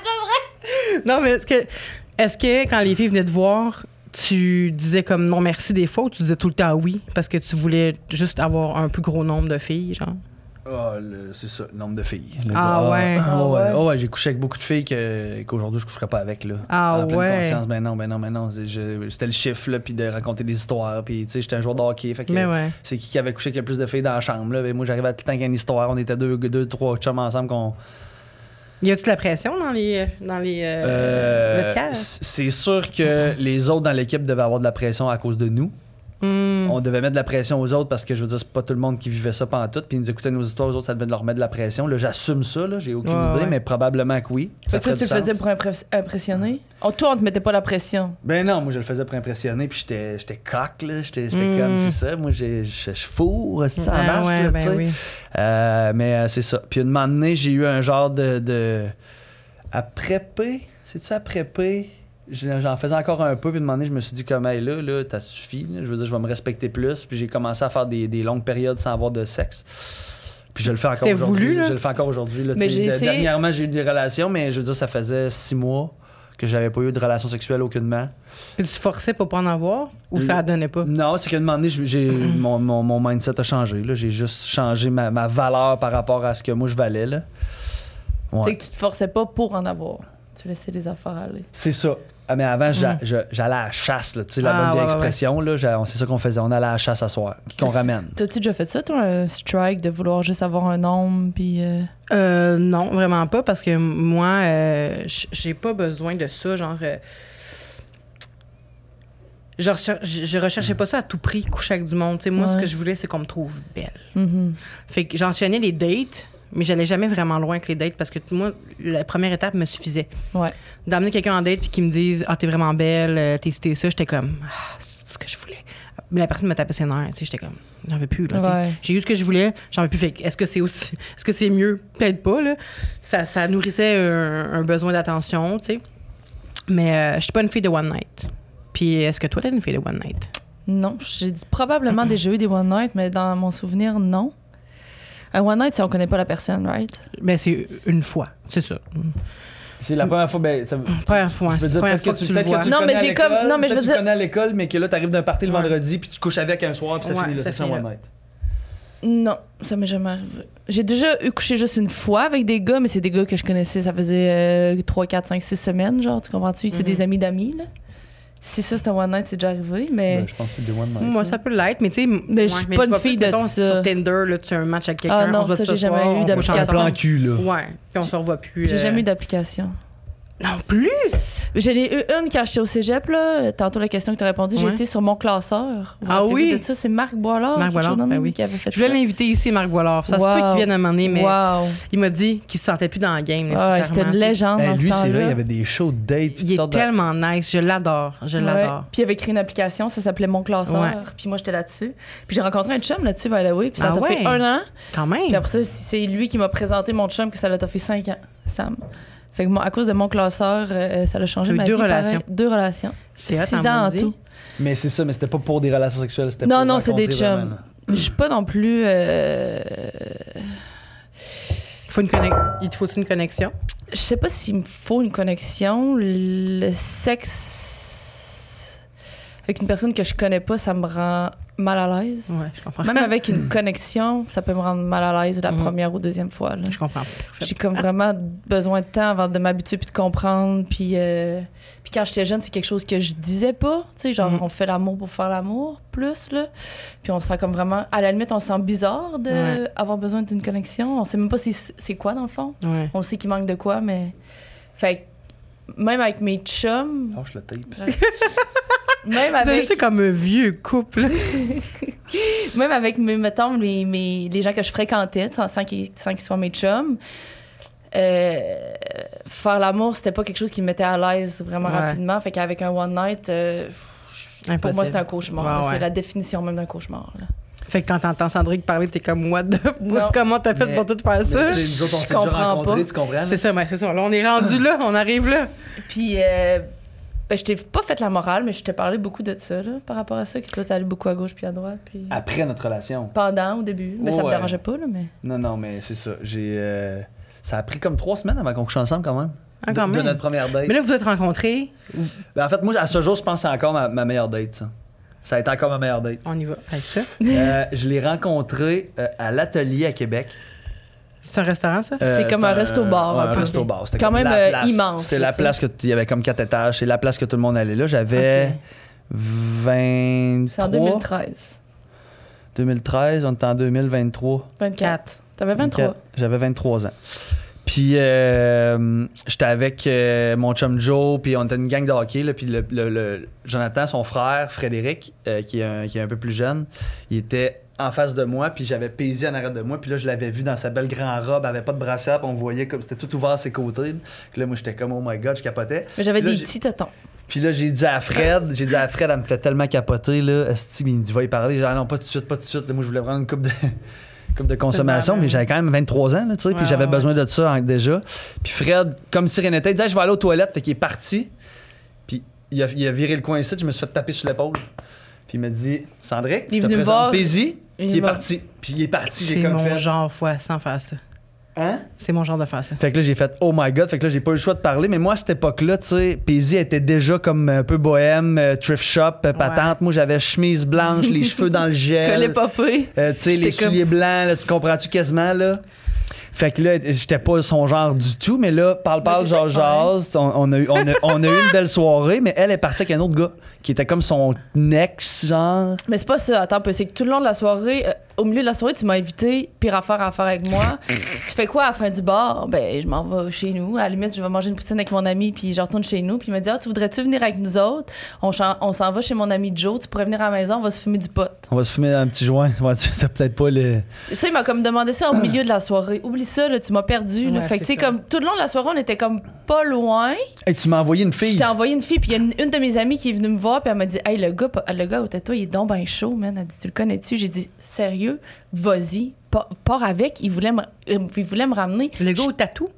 vrai! Non, mais est-ce que quand les filles venaient te voir, tu disais comme non merci des fois ou tu disais tout le temps oui parce que tu voulais juste avoir un plus gros nombre de filles, genre? C'est ça, le nombre de filles. Ouais. Ouais, j'ai couché avec beaucoup de filles qu'aujourd'hui je coucherais pas avec. Là. Ah en pleine ouais. conscience, ben non. C'était le chiffre, là, puis de raconter des histoires. Puis, tu sais, j'étais un joueur de hockey. Fait que, Mais ouais. c'est qui avait couché avec le plus de filles dans la chambre. Là. Et moi, j'arrivais tout le temps avec une histoire. On était deux, trois chums ensemble. Y a-tu de la pression dans les vestiaires? C'est sûr que les autres dans l'équipe devaient avoir de la pression à cause de nous. On devait mettre de la pression aux autres parce que je veux dire, c'est pas tout le monde qui vivait ça pendant tout. Puis ils nous écoutaient nos histoires, aux autres, ça devait leur mettre de la pression. Là, j'assume ça, là, j'ai aucune idée, mais probablement que oui. Toi, tu le faisais pour impressionner? Toi, on te mettait pas la pression? Ben non, moi je le faisais pour impressionner, puis j'étais coq, là. C'était comme, c'est ça. Moi, je fourre ça en masse, là, tu sais. Oui. Mais c'est ça. Puis une moment donné, j'ai eu un genre de. À prépper, c'est-tu à prépper? J'en faisais encore un peu, puis de moment donné, je me suis dit comme, hey, là, t'as suffi. Là. Je veux dire, je vais me respecter plus. Puis j'ai commencé à faire des longues périodes sans avoir de sexe. Puis je le fais encore aujourd'hui. Voulu, là? Je le fais encore aujourd'hui. Là, dernièrement, j'ai eu des relations, mais je veux dire, ça faisait 6 mois que j'avais pas eu de relation sexuelle aucunement. Puis tu te forçais pour pas en avoir ou ça la donnait pas? Non, c'est qu'à un moment donné, mon mindset a changé. Là. J'ai juste changé ma valeur par rapport à ce que moi je valais. Là. Ouais. C'est que tu te forçais pas pour en avoir. Tu laissais les affaires aller. C'est ça. Ah, mais avant, j'allais à la chasse, tu sais, la bonne vieille expression. Là, c'est ça qu'on faisait. On allait à la chasse à soir, qu'on ramène. T'as-tu déjà fait ça, toi, un strike, de vouloir juste avoir un homme, puis... Non, vraiment pas, parce que moi, j'ai pas besoin de ça, genre... je recherchais pas ça à tout prix, coucher avec du monde. T'sais, moi, ce que je voulais, c'est qu'on me trouve belle. Fait que j'enchaînais les dates, mais j'allais jamais vraiment loin avec les dates parce que moi, la première étape me suffisait. Ouais. D'amener quelqu'un en date puis qu'il me dise « Ah, t'es vraiment belle, t'es ça », j'étais comme « Ah, c'est ce que je voulais ». Mais la personne me tapait ses nerfs, tu sais, j'étais comme « J'en veux plus, là, ouais. J'ai eu ce que je voulais, j'en veux plus. » Fait que est-ce que c'est mieux? Peut-être pas, là. Ça nourrissait un besoin d'attention, tu sais. Mais je suis pas une fille de one night. Puis est-ce que toi, t'es une fille de one night? Non, j'ai probablement déjà eu des one night, mais dans mon souvenir, non. Un one night, c'est on connaît pas la personne, right? Ben, c'est une fois, c'est ça. C'est la première fois, Première fois, c'est la première fois que tu le vois. Non, mais j'ai comme... Non, mais je veux dire... Tu connais à l'école, mais que là, t'arrives d'un party le vendredi, puis tu couches avec un soir, puis ça finit là, c'est un one night. Non, ça m'est jamais arrivé. J'ai déjà couché juste une fois avec des gars, mais c'est des gars que je connaissais, ça faisait 3, 4, 5, 6 semaines, genre, tu comprends-tu? C'est des amis d'amis, là. Si ça, c'est un one night, c'est déjà arrivé, mais... je pense que c'est des one night. Moi, ça peut l'être, mais tu sais... Mais je suis pas une fille de ça. Sur Tinder, là, tu as un match avec quelqu'un, ah non, on se voit ça, ce j'ai soir, jamais eu d'application. Un plan cul, là. Ouais, puis on se revoit plus. J'ai jamais eu d'application. Non plus! J'en ai eu une quand j'étais au cégep, là. Tantôt, la question que tu as répondu, j'ai été sur mon classeur. Oui? De ça, c'est Marc Boilard. Marc Boilard, ben oui. Qui avait fait je voulais l'inviter ici, Marc Boilard. Ça se peut qu'il vienne à un moment donné, mais il m'a dit qu'il se sentait plus dans le game. C'était une légende dans ce lui, temps-là. c'est vrai, il y avait des shows de date. Il est tellement nice. Je l'adore. Je l'adore. Puis il avait créé une application, ça s'appelait Mon Classeur. Ouais. Puis moi, j'étais là-dessus. Puis j'ai rencontré un chum là-dessus, by the way. Puis ça t'a fait 1 an. Quand même. Puis après ça, c'est lui qui m'a présenté mon chum, que ça l'a fait 5 ans, Sam. Fait que moi, à cause de Mon Classeur, ça l'a changé ma vie. 2 relations. 2 relations. C'est 6 ans en tout. Mais c'est ça, mais c'était pas pour des relations sexuelles. C'était non, pour non, c'est des rencontrer chums. Je suis pas non plus... Il te faut une connexion? Je sais pas s'il me faut une connexion. Le sexe avec une personne que je connais pas, ça me rend mal à l'aise. Ouais, je comprends. Même avec une connexion, ça peut me rendre mal à l'aise la première ou deuxième fois. Là. Je comprends. J'ai comme vraiment besoin de temps avant de m'habituer puis de comprendre. Puis quand j'étais jeune, c'est quelque chose que je disais pas. Tu sais, genre, on fait l'amour pour faire l'amour, plus, là. Puis on se sent comme vraiment... À la limite, on se sent bizarre d'avoir besoin d'une connexion. On sait même pas c'est quoi, dans le fond. Ouais. On sait qu'il manque de quoi, mais... Fait que même avec mes chums... Lâche le tape. Même avec... C'est comme un vieux couple. Même avec, mettons, les gens que je fréquentais, sans qu'ils soient mes chums, faire l'amour, c'était pas quelque chose qui me mettait à l'aise vraiment rapidement. Fait qu'avec un one night, pour moi, c'est un cauchemar. C'est la définition même d'un cauchemar. Là. Fait que quand t'entends Sandrick parler, t'es comme what the fuck? Comment t'as fait pour tout faire ça? Nous autres, on s'est déjà rencontrés, tu comprends? C'est ça, mais c'est ça. Là, on est rendu là, on arrive là. Puis, je t'ai pas fait la morale, mais je t'ai parlé beaucoup de ça, là, par rapport à ça, que toi, t'es allé beaucoup à gauche puis à droite. Puis... Après notre relation. Pendant, au début. Mais ça me dérangeait pas, là, mais... Non, mais c'est ça. Ça a pris comme 3 semaines avant qu'on couche ensemble, quand même. Ah, quand même. De notre première date. Mais là, vous êtes rencontrés. Ben, en fait, moi, à ce jour, je pense que c'est encore ma meilleure date, ça. Ça a été encore ma meilleure date. On y va avec ça. Je l'ai rencontré à l'atelier à Québec. C'est un restaurant, ça? C'est comme un resto-bar, un Un peu. resto-bar. C'était Quand comme même, la place. immense, C'est là, la tu sais. place il y avait comme 4 étages. C'est la place que tout le monde allait là. J'avais Ok. 23. C'est en 2013. 2013, on était en 2023. 24. T'avais 23. J'avais 23 ans. Puis j'étais avec mon chum Joe, puis on était une gang de hockey. Là, puis le Jonathan, son frère, Frédéric, qui est un peu plus jeune, il était en face de moi, puis j'avais Paisy en arrière de moi. Puis là, je l'avais vu dans sa belle grande robe, elle avait pas de brassière, puis on voyait comme c'était tout ouvert à ses côtés. Puis là, moi, j'étais comme, oh my God, je capotais. Mais j'avais Puis là, des petits tétons. Puis là, j'ai dit à Fred, elle me fait tellement capoter, là. Esti, il me dit, va y parler. J'ai dit, ah non, pas tout de suite, pas tout de suite. Là, moi, je voulais prendre une coupe de consommation, Tellement, mais j'avais quand même 23 ans, là, tu sais, puis Ouais, j'avais ouais. besoin de ça déjà. Puis Fred, comme si rien n'était, il disait, je vais aller aux toilettes, fait qu'il est parti. Puis il a viré le coin ici, je me suis fait taper sur l'épaule. Puis il m'a dit, Sandrick, Il est je te venu me présente voir. Paisy, puis il est m'a- parti. Puis il est parti, j'ai C'est comme mon fait. genre, sans faire ça. Hein? C'est mon genre de faire ça. Fait que là, j'ai fait oh my God. Fait que là, j'ai pas eu le choix de parler. Mais moi, à cette époque-là, tu sais, Paisy était déjà comme un peu bohème, thrift shop, patente. Moi, j'avais chemise blanche, les cheveux dans le gel. Collé popé. Tu sais, les J'étais comme- souliers blancs, là, tu comprends-tu quasiment, là? Fait que là, j'étais pas son genre du tout, mais là, parle, t'étais jase, on a eu une belle soirée, mais elle est partie avec un autre gars qui était comme son ex, genre. Mais c'est pas ça. Attends un peu. C'est que tout le long de la soirée, au milieu de la soirée, tu m'as invité, pire affaire à faire avec moi. Tu fais quoi à la fin du bar? Ben, je m'en vais chez nous. À la limite, je vais manger une poutine avec mon ami, puis je retourne chez nous. Puis il m'a dit, ah, tu voudrais-tu venir avec nous autres? On s'en va chez mon ami Joe. Tu pourrais venir à la maison, on va se fumer du pot. On va se fumer un petit joint. T'as peut-être pas le. Ça, il m'a comme demandé ça au milieu de la soirée. Oublie ça, là, tu m'as perdu. Là. Ouais, Fait que, tu c'est sais, ça. comme tout le long de la soirée, on était comme pas loin. Hey, tu m'as envoyé une Je fille. t'ai envoyé une fille, puis il y a une de mes amies qui est venue me voir, puis elle m'a dit, hey, le gars à côté de toi, il est donc ben chaud, man. Elle dit, tu le connais-tu? J'ai dit, sérieux, vas-y, pars avec. Il voulait me ramener. Le gars au tatou?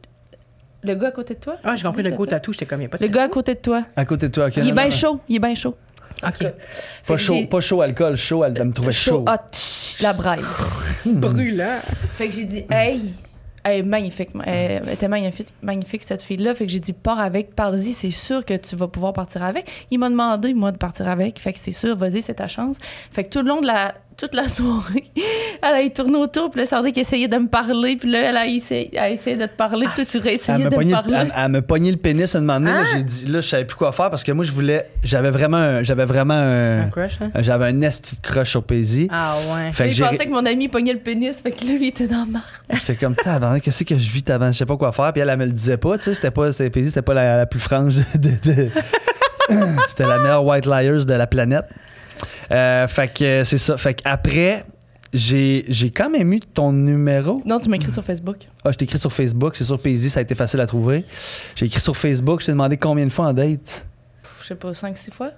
Le gars à côté de toi? Ah, j'ai compris le gars au tatou, j'étais comme, il y a pas de Le gars à côté de toi. À côté de toi, ok. Il est non, bien non. chaud. Il est bien chaud. OK. Pas chaud alcool, chaud, elle me trouvait chaud. Ah, tch, la braise. Brûlant. Fait que j'ai dit, hey, elle est magnifique. Elle était magnifique, cette fille-là. Fait que j'ai dit, pars avec, parle-y, c'est sûr que tu vas pouvoir partir avec. Il m'a demandé, moi, de partir avec. Fait que c'est sûr, vas-y, c'est ta chance. Fait que tout le long de toute la soirée, elle a tourné autour, puis là, Sandrick essayait de me parler, puis là, elle a essayé de te parler, puis toi, tu réessayais de me parler. Elle me pognait le pénis un moment donné. Là, j'ai dit, là, je savais plus quoi faire parce que moi, j'avais vraiment Un un. crush, hein? J'avais un esti de crush sur Paisy. Ah ouais. Fait que Je pensais que mon ami pognait le pénis, fait que là, lui, il était dans la marre. J'étais comme, qu'est-ce que je vis avant? Je sais pas quoi faire. Puis elle me le disait pas, tu sais, Paisy, c'était pas la plus franche de... C'était la meilleure white liars de la planète. Fait que c'est ça. Fait qu'après, j'ai quand même eu ton numéro. Non, tu m'as écrit sur Facebook. Ah, je t'ai écrit sur Facebook. C'est sur Paisy, ça a été facile à trouver. J'ai écrit sur Facebook. Je t'ai demandé combien de fois en date. Je sais pas, 5-6 fois?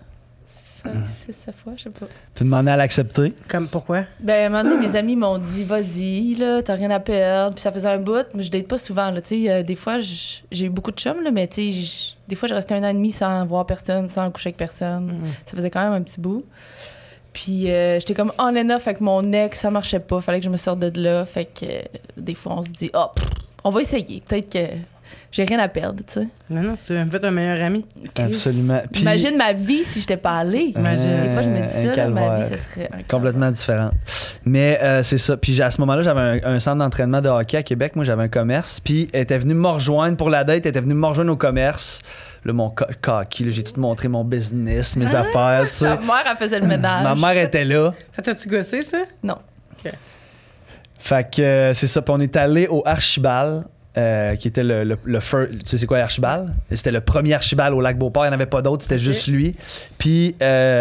6-7 fois, je sais pas. Tu demandé à l'accepter. Comme, pourquoi? Ben, à un moment donné, mes amis m'ont dit, vas-y, là, t'as rien à perdre. Puis ça faisait un bout, mais je date pas souvent, là. Tu sais, des fois, j'ai eu beaucoup de chums, là, mais tu sais, des fois, je restais 1 an et demi sans voir personne, sans coucher avec personne. Ça faisait quand même un petit bout. Puis j'étais comme on and off avec mon ex, ça marchait pas, fallait que je me sorte de là. Fait que des fois, on se dit, on va essayer. Peut-être que j'ai rien à perdre, tu sais. Non, tu me fait un meilleur ami. Absolument. Puis, Imagine ma vie si j'étais pas allée. Imagine. Des fois, je me dis un ça, là, ma calvaire. vie, ça serait un complètement différent. Mais c'est ça. Puis à ce moment-là, j'avais un centre d'entraînement de hockey à Québec. Moi, j'avais un commerce. Puis elle était venue me rejoindre pour la date. Elle était venue me rejoindre au commerce. Là, mon cocky, là, j'ai tout montré mon business, mes affaires, tu sais. Ma mère, elle faisait le ménage. Ma mère était là. Ça t'as-tu gossé, ça? Non. Fait que c'est ça. Puis on est allé au Archibald. Qui était le first, tu sais c'est quoi Archibald? C'était le premier Archibald au lac Beauport, il n'y en avait pas d'autres, c'était juste lui. Puis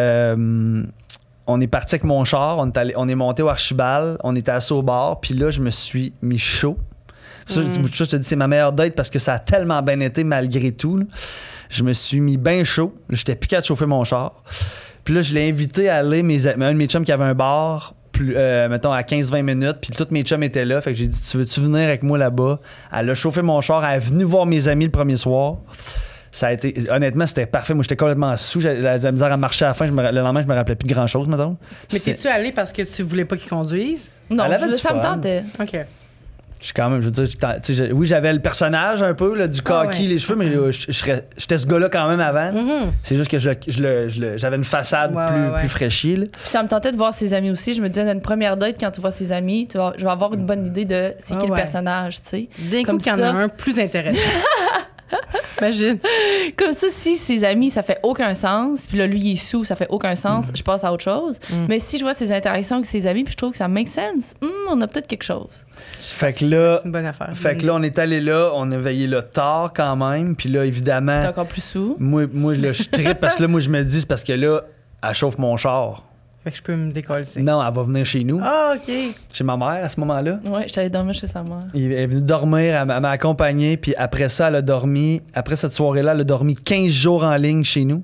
on est parti avec mon char, on est monté au Archibald, on était assis au bar, puis là je me suis mis chaud. Ça, je te dis, c'est ma meilleure date parce que ça a tellement bien été malgré tout. Là. Je me suis mis bien chaud, j'étais plus qu'à chauffer mon char. Puis là je l'ai invité à aller, un de mes chums qui avait un bar. Mettons à 15-20 minutes, puis tous mes chums étaient là, fait que j'ai dit tu veux-tu venir avec moi là-bas? Elle a chauffé mon char, elle est venue voir mes amis le premier soir. Ça a été, honnêtement, c'était parfait. Moi, j'étais complètement sous, j'avais de la misère à marcher à la fin. Le lendemain, je me rappelais plus de grand-chose, mettons. Mais t'es-tu allé parce que tu voulais pas qu'il conduise? Non, Elle avait du ça me fun. tentait. OK. quand même, je veux dire, oui, j'avais le personnage un peu là, du cocky, les cheveux, mais j'étais ce gars-là quand même avant. C'est juste que j'avais une façade plus fraîchie. Là. Puis ça me tentait de voir ses amis aussi. Je me disais, dans une première date, quand tu vois ses amis, je vais avoir une bonne idée de c'est qui le personnage, tu sais. D'un coup, qu'il y en a un plus intéressant. Imagine. Comme ça, si ses amis, ça fait aucun sens, puis là, lui, il est sous, ça fait aucun sens, je passe à autre chose. Mais si je vois ses interactions avec ses amis, puis je trouve que ça make sense, on a peut-être quelque chose. Fait que là, c'est une bonne affaire. Fait que là, on est allé là, on a veillé là tard quand même, puis là, évidemment. T'es encore plus sous. Moi là, je trippe parce que là, moi, je me dis, c'est parce que là, elle chauffe mon char. Fait que je peux me décoller. Non, elle va venir chez nous. Ah, OK. Chez ma mère à ce moment-là. Ouais, j'étais allée dormir chez sa mère. Elle est venue dormir, elle m'a accompagné, puis après ça, elle a dormi. Après cette soirée-là, elle a dormi 15 jours en ligne chez nous.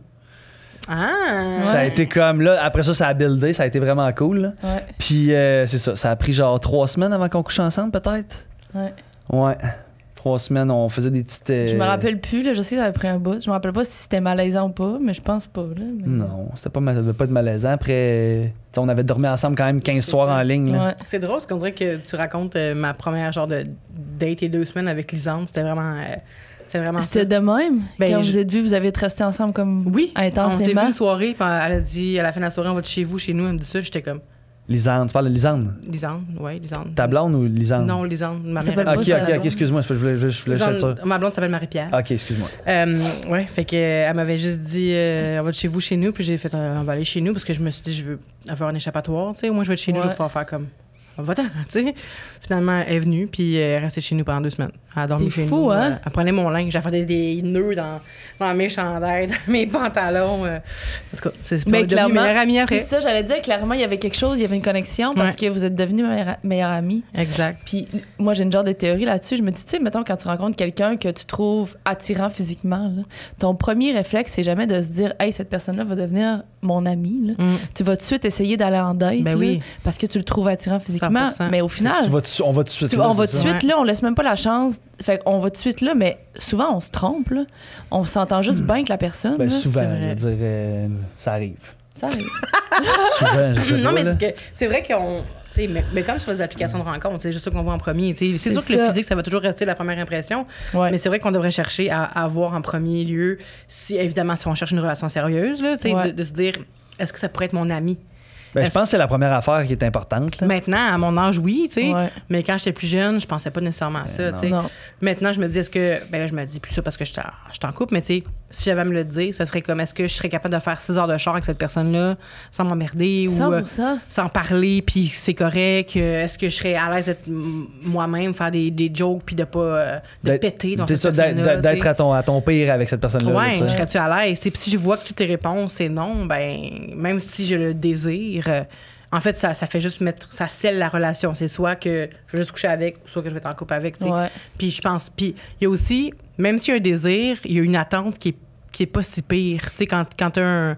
Ah! Ça a été comme là, après ça a buildé, ça a été vraiment cool. Là. Ouais. Puis c'est ça a pris genre 3 semaines avant qu'on couche ensemble, peut-être? Ouais. Ouais. 3 semaines, on faisait des petites. Je me rappelle plus, là, je sais que ça avait pris un bout. Je me rappelle pas si c'était malaisant ou pas, mais je pense pas. Là, mais... Non, ça devait pas être malaisant. Après, on avait dormi ensemble quand même 15 soirs en ligne. Là. Ouais. C'est drôle, parce qu'on dirait que tu racontes ma première genre de date et 2 semaines avec Lisande. C'était vraiment C'était de même? Ben, quand vous êtes vus, vous avez resté ensemble comme intensément? On s'est vu une soirée, puis elle a dit, à la fin de la soirée, on va de chez vous, chez nous. Elle me dit ça, j'étais comme... Lisande, tu parles de Lisande? Lisande, oui, Lisande. Ta blonde ou Lisande? Non, Lisande, ma Ça mère. s'appelle Ok, excuse-moi, je voulais chercher ça. Ma blonde s'appelle Marie-Pierre. Ok, excuse-moi. Ouais, fait qu'elle m'avait juste dit, on va de chez vous, chez nous, puis j'ai fait, on va aller chez nous, parce que je me suis dit, je veux avoir un échappatoire, tu sais, moi je vais être chez nous, je vais pouvoir faire comme... Va-t'en, tu sais. Finalement, elle est venue, puis elle est restée chez nous pendant 2 semaines. Elle a dormi C'est chez fou, nous. hein? Elle prenait mon linge, j'avais des nœuds dans mes chandails, dans mes pantalons. En tout cas, c'est pas devenu meilleure amie après. C'est ça, j'allais dire, clairement, il y avait quelque chose, il y avait une connexion, parce que vous êtes devenus meilleure amie. Exact. Puis moi, j'ai une genre de théorie là-dessus. Je me dis, tu sais, mettons, quand tu rencontres quelqu'un que tu trouves attirant physiquement, là, ton premier réflexe, c'est jamais de se dire, hey, cette personne-là va devenir mon ami. Là. Tu vas tout de suite essayer d'aller en date, parce que tu le trouves attirant physiquement. 100%. Mais au final, on va tout de suite là. On va tout de suite là, on laisse même pas la chance. Fait qu'on va tout de suite là, mais souvent, on se trompe. Là. On s'entend juste bien avec la personne. Ben, là. souvent, je dirais, ça arrive. Ça arrive. Souvent, je sais pas. Non, mais là. c'est vrai qu'on... Mais comme sur les applications de rencontre, c'est juste ça qu'on voit en premier. C'est sûr que le physique, ça va toujours rester la première impression. Ouais. Mais c'est vrai qu'on devrait chercher à voir en premier lieu, évidemment, si on cherche une relation sérieuse, là, de se dire, est-ce que ça pourrait être mon ami? Ben, je pense que c'est la première affaire qui est importante. Là. Maintenant, à mon âge, oui, tu sais. Ouais. Mais quand j'étais plus jeune, je pensais pas nécessairement à ça, tu sais. Non. Maintenant, je me dis, est-ce que... Ben là, je me dis plus ça parce que je suis en couple, mais tu sais, si j'avais à me le dire, ça serait comme, est-ce que je serais capable de faire 6 heures de char avec cette personne-là sans m'emmerder 100%. ou sans parler, puis c'est correct? Est-ce que je serais à l'aise d'être moi-même, faire des jokes, puis de pas péter dans cette personne-là? D'être à ton pire avec cette personne-là. Ouais, là, serais-tu à l'aise? Puis si je vois que toutes les réponses, c'est non, ben même si je le désire... en fait, ça fait juste ça scelle la relation. C'est soit que je vais juste coucher avec, soit que je vais être en couple avec. Ouais. Puis je pense. Puis il y a aussi, même s'il y a un désir, il y a une attente qui est pas si pire. Tu sais, quand tu as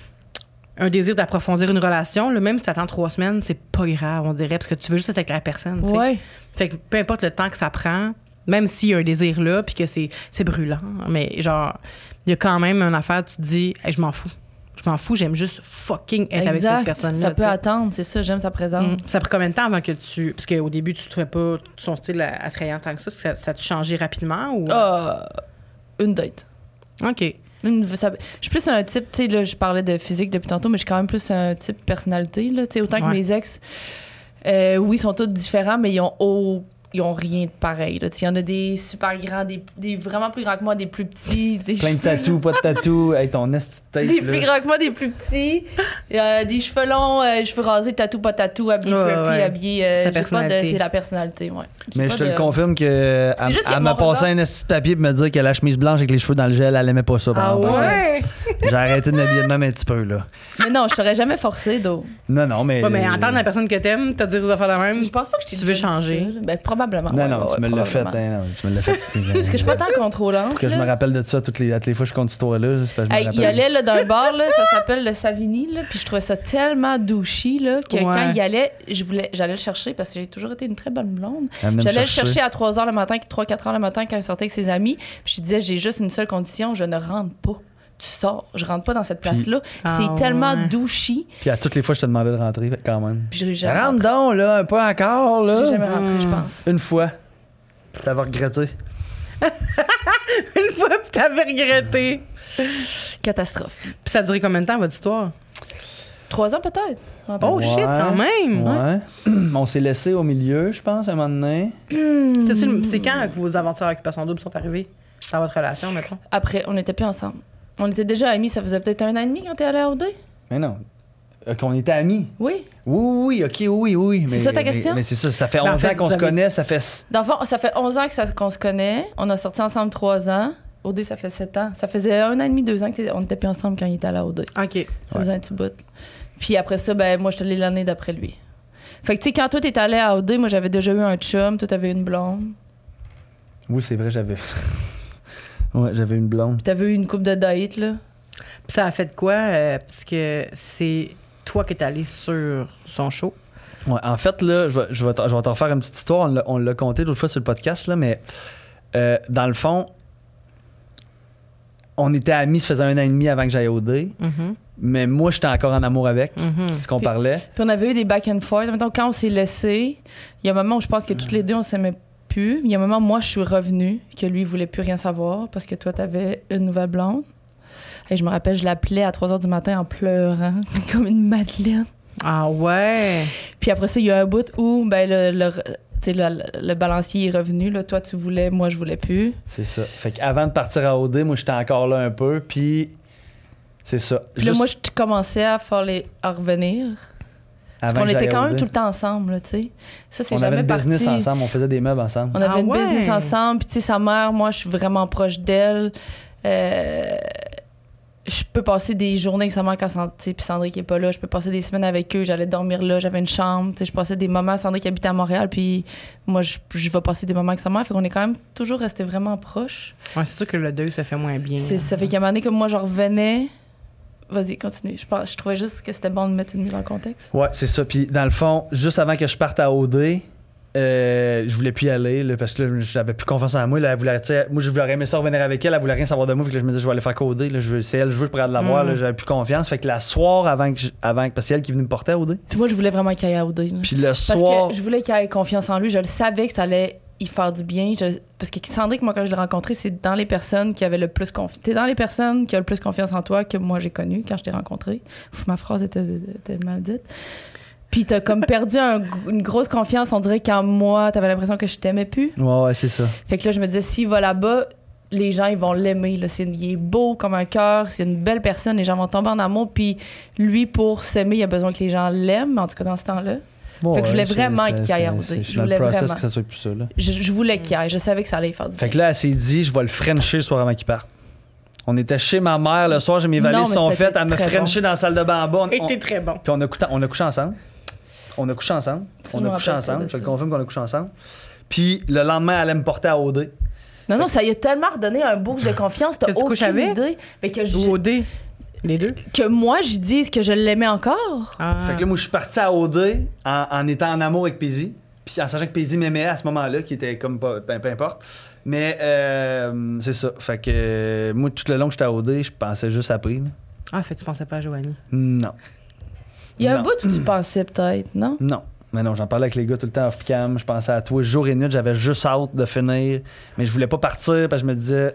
un désir d'approfondir une relation, là, même si tu attends 3 semaines, c'est pas grave, on dirait, parce que tu veux juste être avec la personne. Tu sais. Ouais. Fait que peu importe le temps que ça prend, même s'il y a un désir là, puis que c'est brûlant, mais genre, il y a quand même une affaire, tu te dis, hey, je m'en fous. Je m'en fous, j'aime juste fucking être avec cette personne-là. Ça peut attendre, c'est ça, j'aime sa présence. Ça a pris combien de temps avant que tu... Parce qu'au début, tu ne trouvais pas son style attrayant tant que ça. Ça a-tu changé rapidement ou... Une date. OK. Je suis plus un type, tu sais, là, je parlais de physique depuis tantôt, mais je suis quand même plus un type personnalité, là. Tu sais, autant que mes ex, oui, ils sont tous différents, mais ils ont rien de pareil. Il y en a des super grands, des vraiment plus grands que moi, des plus petits. Plein de tatous, pas de tatous. Hey, ton esti de tête. Des plus grands que moi, des plus petits. Des cheveux longs, cheveux rasés, tatou, pas tatou, habillé preppy, habillé. C'est la personnalité, ouais. Mais je te le confirme que elle m'a passé un esti de papier pour me dire que la chemise blanche avec les cheveux dans le gel, elle aimait pas ça. Ah ouais? J'ai arrêté de m'habiller de même un petit peu, là. Mais non, je t'aurais jamais forcé, d'eau. Non, mais. Ouais, mais entendre la personne que t'aimes, te dire aux affaires de même. Je pense pas que je t'ai Tu veux changer? Ben, probablement. Non, tu me l'as fait. Parce que je suis pas tant contrôlante. Que je me rappelle de ça toutes les fois que je compte cette histoire-là. Il y allait là, d'un bar, là, ça s'appelle le Savigny, là, puis je trouvais ça tellement douchy là, que quand il allait, j'allais le chercher parce que j'ai toujours été une très bonne blonde. J'allais le chercher à 3h le matin, 3-4h le matin quand il sortait avec ses amis. Puis je disais, j'ai juste une seule condition, je ne rentre pas. Tu sors, je rentre pas dans cette place-là. C'est tellement douchy. Puis à toutes les fois, je te demandais de rentrer quand même. Puis j'ai rentre donc, là, un peu encore, là. J'ai jamais rentré, je pense. Une fois. T'avais regretté. Une fois, puis t'avais regretté. Catastrophe. Puis ça a duré combien de temps, votre histoire? 3 ans peut-être. Oh shit, quand même! Ouais. On s'est laissé au milieu, je pense, à un moment donné. C'est quand que vos aventures à Occupation Double sont arrivées dans votre relation, mettons? Après, on n'était plus ensemble. On était déjà amis, ça faisait peut-être 1 an et demi quand t'es allé à OD? Mais non. Qu'on était amis. Oui. Oui, OK, oui. C'est ça ta question? Mais c'est ça, ça fait Ben, 11 en fait, ans qu'on vous se avez- connaît, ça fait... Dans le fond, ça fait 11 ans qu'on se connaît. On a sorti ensemble 3 ans. OD, ça fait 7 ans. Ça faisait 1 an et demi, 2 ans qu'on n'était plus ensemble quand il était allé à OD. OK. Ça faisait un petit bout. Puis après ça, ben moi, j'étais allée l'année d'après lui. Fait que, tu sais, quand toi, t'es allé à OD, moi, j'avais déjà eu un chum. Toi, t'avais une blonde. Oui, c'est vrai, j'avais... Ouais, j'avais une blonde. Puis t'avais eu une couple de dates, là. Puis ça a fait quoi? Parce que c'est toi qui es allé sur son show. Ouais, en fait, là, je vais t'en faire une petite histoire. On l'a conté l'autre fois sur le podcast, là, mais dans le fond, on était amis, ça faisait 1 an et demi avant que j'aille au D. Mm-hmm. Mais moi, j'étais encore en amour avec. Mm-hmm. C'est ce qu'on Puis- parlait. Puis on avait eu des back and forth. Mettons, quand on s'est laissé, il y a un moment où je pense que toutes les deux, on s'aimait plus. Il y a un moment où moi, je suis revenue, que lui, il voulait plus rien savoir parce que toi, t'avais une nouvelle blonde. Et je me rappelle, je l'appelais à 3 h du matin en pleurant, comme une madeleine. Ah ouais! Puis après ça, il y a un bout où ben, le balancier est revenu. Là. Toi, tu voulais, moi, je voulais plus. C'est ça. Fait qu'avant de partir à OD, moi, j'étais encore là un peu. Puis, c'est ça. Puis là, moi, je commençais à revenir. Parce avant qu'on que était j'aille quand à même OD. tout le temps ensemble, là, tu sais. Ça, c'est On jamais avait une business parti. ensemble, on faisait des meubles ensemble. On avait Ah une ouais? business ensemble. Puis, tu sais, sa mère, moi, je suis vraiment proche d'elle. Je peux passer des journées avec sa mère quand puis Sandrick est pas là. Je peux passer des semaines avec eux. J'allais dormir là. J'avais une chambre. Tu sais, je passais des moments. Sandrick habitait à Montréal. Puis moi, je vais passer des moments avec sa mère. Fait qu'on est quand même toujours restés vraiment proches. Ouais, c'est sûr que le deuil se fait moins bien. Ça fait qu'à un moment donné, comme moi, je revenais. Vas-y, continue. Je trouvais juste que c'était bon de mettre une mise en contexte. Ouais, c'est ça. Puis, dans le fond, juste avant que je parte à OD, je voulais plus y aller là, parce que là, je n'avais plus confiance en moi. Là, elle voulait, moi, je voulais aimer ça revenir avec elle. Elle voulait rien savoir de moi. Fait que là, je me disais, je vais aller faire coder. Là, c'est elle, je veux pour elle la voir. Là, j'avais plus confiance. Fait que la soir parce que c'est elle qui est venue me porter à OD. Puis moi, je voulais vraiment qu'il aille à OD. Là. Puis le Parce soir. que je voulais qu'il ait confiance en lui. Je le savais que ça allait y faire du bien. Parce que Sandrick, moi, quand je l'ai rencontré, c'est dans les personnes qui avaient le plus confiance. T'es dans les personnes qui ont le plus confiance en toi que moi, j'ai connu quand je t'ai rencontré. Ma phrase était mal dite. Puis t'as comme perdu une grosse confiance. On dirait qu'en moi, t'avais l'impression que je t'aimais plus. Ouais, c'est ça. Fait que là, je me disais, s'il va là-bas, les gens, ils vont l'aimer. Là. Il est beau comme un cœur. C'est une belle personne. Les gens vont tomber en amour. Puis lui, pour s'aimer, il a besoin que les gens l'aiment. En tout cas, dans ce temps-là. Bon, Fait que je voulais ouais, vraiment c'est- qu'il aille à c'est- OD. Je suis Je dans le voulais process vraiment. que ça soit plus ça. Là. Je voulais qu'il aille. Je savais que ça allait y faire du bien. Fait que là, elle s'est dit, je vais le frencher le soir avant qu'il parte. On était chez ma mère le soir, mes Non, valises mais sont c'était faites, elle me très frenché dans la salle de bain en bas. C'était très bon. Puis on a couché ensemble. On a couché ensemble. Je me rappelle pas Je de te le ça. confirme qu'on a couché ensemble. Puis le lendemain, elle allait me porter à OD. Non, ça y a tellement redonné un boost de confiance. T'as Que tu couches aucune avec? idée. Mais Ou au dé. Les deux? que moi, je dise que je l'aimais encore. Ah. Fait que là, moi, je suis parti à OD en étant en amour avec Paisy. Puis en sachant que Paisy m'aimait à ce moment-là, qui était comme pas, peu importe. Mais c'est ça. Fait que moi, tout le long que j'étais à OD, je pensais juste à Prix. Ah, fait que tu pensais pas à Joanie. Non. Il y a un Non. bout où tu pensais peut-être, non? Non. Mais non, j'en parlais avec les gars tout le temps off-cam. Je pensais à toi jour et nuit. J'avais juste hâte de finir. Mais je voulais pas partir parce que je me disais...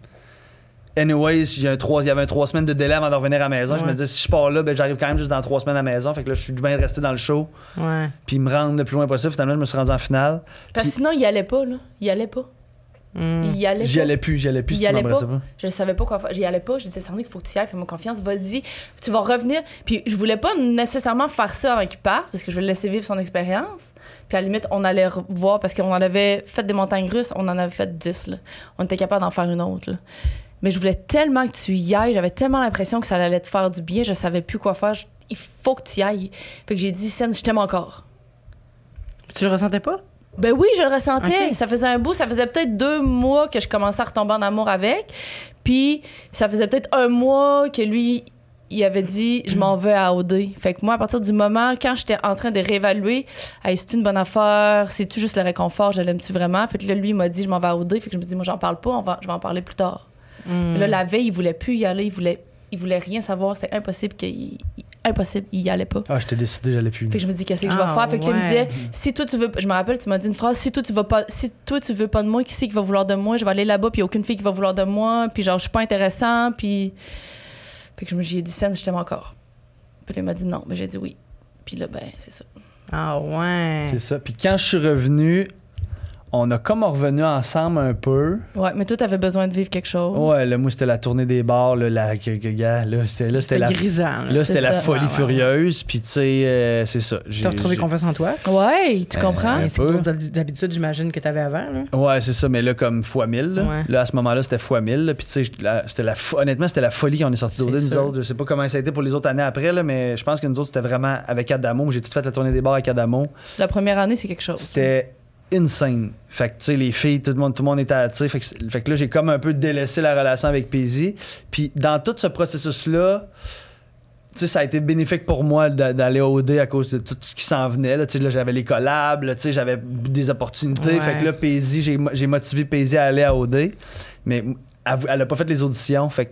Anyways, il y avait 3 semaines de délai avant de revenir à la maison. Je me Ouais. disais, si je pars là, ben, j'arrive quand même juste dans 3 semaines à la maison. Fait que là, je suis bien resté dans le show. Ouais. Puis me rendre le plus loin possible. Finalement, je me suis rendu en finale. Parce que Puis- sinon, il allait pas, là. Il allait pas. Hmm. Il allait J'y pas. allais plus Il si tu allait m'embrassais pas. pas. Je ne savais pas quoi faire. J'y allais pas. Je disais, Sandrine, il faut que tu y ailles, fais-moi confiance, vas-y. Tu vas revenir. Puis je voulais pas nécessairement faire ça avant qu'il parte, parce que je voulais le laisser vivre son expérience. Puis à la limite, on allait revoir, parce qu'on en avait fait des montagnes russes, on en avait fait 10. Là. On était capable d'en faire une autre. Là. Mais je voulais tellement que tu y ailles. J'avais tellement l'impression que ça allait te faire du bien. Je savais plus quoi faire. Il faut que tu y ailles. Fait que j'ai dit, Sen, je t'aime encore. Tu le ressentais pas? Ben oui, je le ressentais. Ok. Ça faisait un bout. Ça faisait peut-être 2 mois que je commençais à retomber en amour avec. Puis ça faisait peut-être 1 mois que lui, il avait dit, je m'en vais à OD. Fait que moi, à partir du moment, quand j'étais en train de réévaluer, hey, c'est une bonne affaire, c'est-tu juste le réconfort, je l'aime-tu vraiment? Fait que là, lui, il m'a dit, je m'en vais à OD. Fait que je me dis, moi, j'en parle pas, je vais en parler plus tard. Hmm. Là, la veille, il voulait plus y aller, il voulait rien savoir. C'est impossible impossible, il y allait pas. Ah, j'étais décidé, j'allais plus. Fait que je me dis, qu'est-ce que je vais faire? Fait que là, il me disait, si toi tu veux, je me rappelle, tu m'as dit une phrase, si toi tu veux pas de moi, qui c'est qui va vouloir de moi? Je vais aller là-bas, puis il y a aucune fille qui va vouloir de moi, puis genre, je suis pas intéressant, puis. Fait que j'ai dit, Sen, je t'aime encore. Puis là, il m'a dit non, mais j'ai dit oui. Puis là, ben, c'est ça. Ah ouais. C'est ça. Puis quand je suis revenu, on a comme revenu ensemble un peu. Ouais, mais toi, t'avais besoin de vivre quelque chose. Ouais, là, moi, c'était la tournée des bars, là, c'était la grisant. Là, c'était la ça. folie furieuse. Puis, tu sais, c'est ça. Tu as retrouvé confiance en toi? Ouais, tu comprends? C'est d'autres habitudes, j'imagine, que tu avais avant. Là. Ouais, c'est ça, mais là, comme fois 1000. Là, Ouais. là à ce moment-là, c'était fois 1000. Là, puis, tu sais, honnêtement, c'était la folie qu'on est sorti d'OD, nous sûr. autres. Je sais pas comment ça a été pour les autres années après, là, mais je pense que nous autres, c'était vraiment avec Adamo. J'ai tout fait la tournée des bars avec Adamo. La première année, c'est quelque chose. C'était insane. Fait que, tu sais, les filles, tout le monde était, tu sais, fait que là, j'ai comme un peu délaissé la relation avec Paisy. Puis, dans tout ce processus-là, tu sais, ça a été bénéfique pour moi d'aller au OD à cause de tout ce qui s'en venait. Là, tu sais, là, j'avais les collabs, là, tu sais, j'avais des opportunités. Ouais. Fait que là, Paisy, j'ai motivé Paisy à aller à OD. Mais elle a pas fait les auditions. Fait que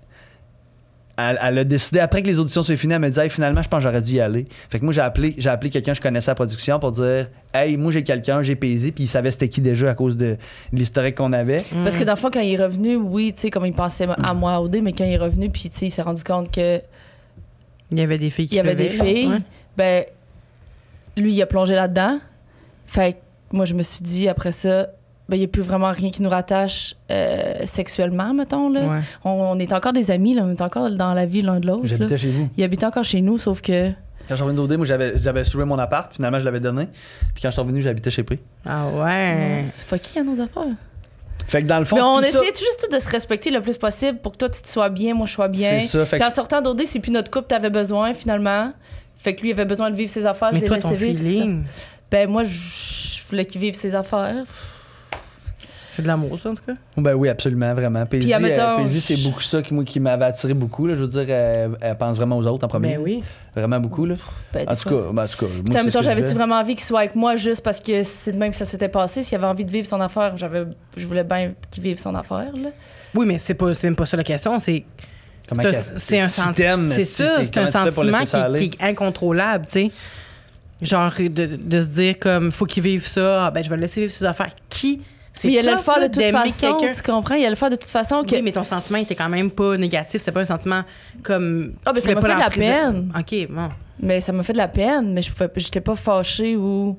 elle a décidé, après que les auditions soient finies, elle m'a dit hey, finalement, je pense que j'aurais dû y aller. Fait que moi, j'ai appelé quelqu'un que je connaissais à la production pour dire hey, moi, j'ai quelqu'un, j'ai Paisy, puis il savait c'était qui déjà à cause de l'historique qu'on avait. Parce que dans le fond, quand il est revenu, oui, tu sais, comme il pensait à moi au dé, mais quand il est revenu, puis tu sais, il s'est rendu compte que Il y avait des filles qui il y avait des pleuvaient, filles, ouais. ben, lui, il a plongé là-dedans. Fait que moi, je me suis dit, après ça, ben, il n'y a plus vraiment rien qui nous rattache sexuellement, mettons, là. Ouais. On est encore des amis, là, on est encore dans la vie l'un de l'autre. J'habitais là. chez vous. Il habitait encore chez nous, sauf que... Quand je suis revenu d'OD, moi, j'avais loué mon appart. Finalement, je l'avais donné. Puis quand je suis revenu, j'habitais chez Prix. Ah ouais. C'est fucky, hein, nos affaires. Fait que dans le fond, Mais on tout ça- essayait juste de se respecter le plus possible pour que toi, tu te sois bien, moi, je sois bien. C'est ça, fait Puis que- en sortant d'OD, c'est plus notre couple t'avais besoin, finalement. Fait que lui, il avait besoin de vivre ses affaires, Mais je l'ai toi, laissé ton vivre. feeling, Ben moi, je voulais qu'il vive ses affaires. c'est de l'amour, ça, en tout cas? Ben oui, absolument, vraiment. Paisy, admettons, Paisy, c'est beaucoup ça qui m'avait attiré beaucoup. Là. Je veux dire, elle pense vraiment aux autres en premier. Ben oui. Vraiment beaucoup. Là. Ben, En tout cas, moi, T'sais, c'est ce mettons, que je j'avais-tu fais. vraiment envie qu'il soit avec moi juste parce que c'est de même que ça s'était passé? S'il avait envie de vivre son affaire, je voulais bien qu'il vive son affaire, là. Oui, mais c'est même pas ça la question. C'est Comment c'est un si sentiment. t'aimes, C'est si ça, t'es- c'est un comment tu fais pour sentiment laisser ça aller? qui est incontrôlable, tu sais. Genre de se dire comme faut qu'il vive ça, ah, ben je vais le laisser vivre ses affaires. Qui c'est Mais il allait le tough, faire là, de toute d'aimer façon, quelqu'un. tu comprends? Il allait le faire de toute façon que... Oui, mais ton sentiment était quand même pas négatif. C'est pas un sentiment comme. Ah, ben tu ça voulais m'a pas fait de la l'emprisonner. peine. OK, bon. Mais ça m'a fait de la peine, mais j'étais pas fâchée ou...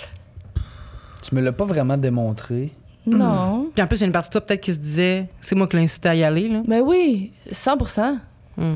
Tu me l'as pas vraiment démontré. Non. Puis en plus, il y a une partie de toi peut-être qui se disait c'est moi qui l'ai incité à y aller, là. Ben oui, 100%. Hmm.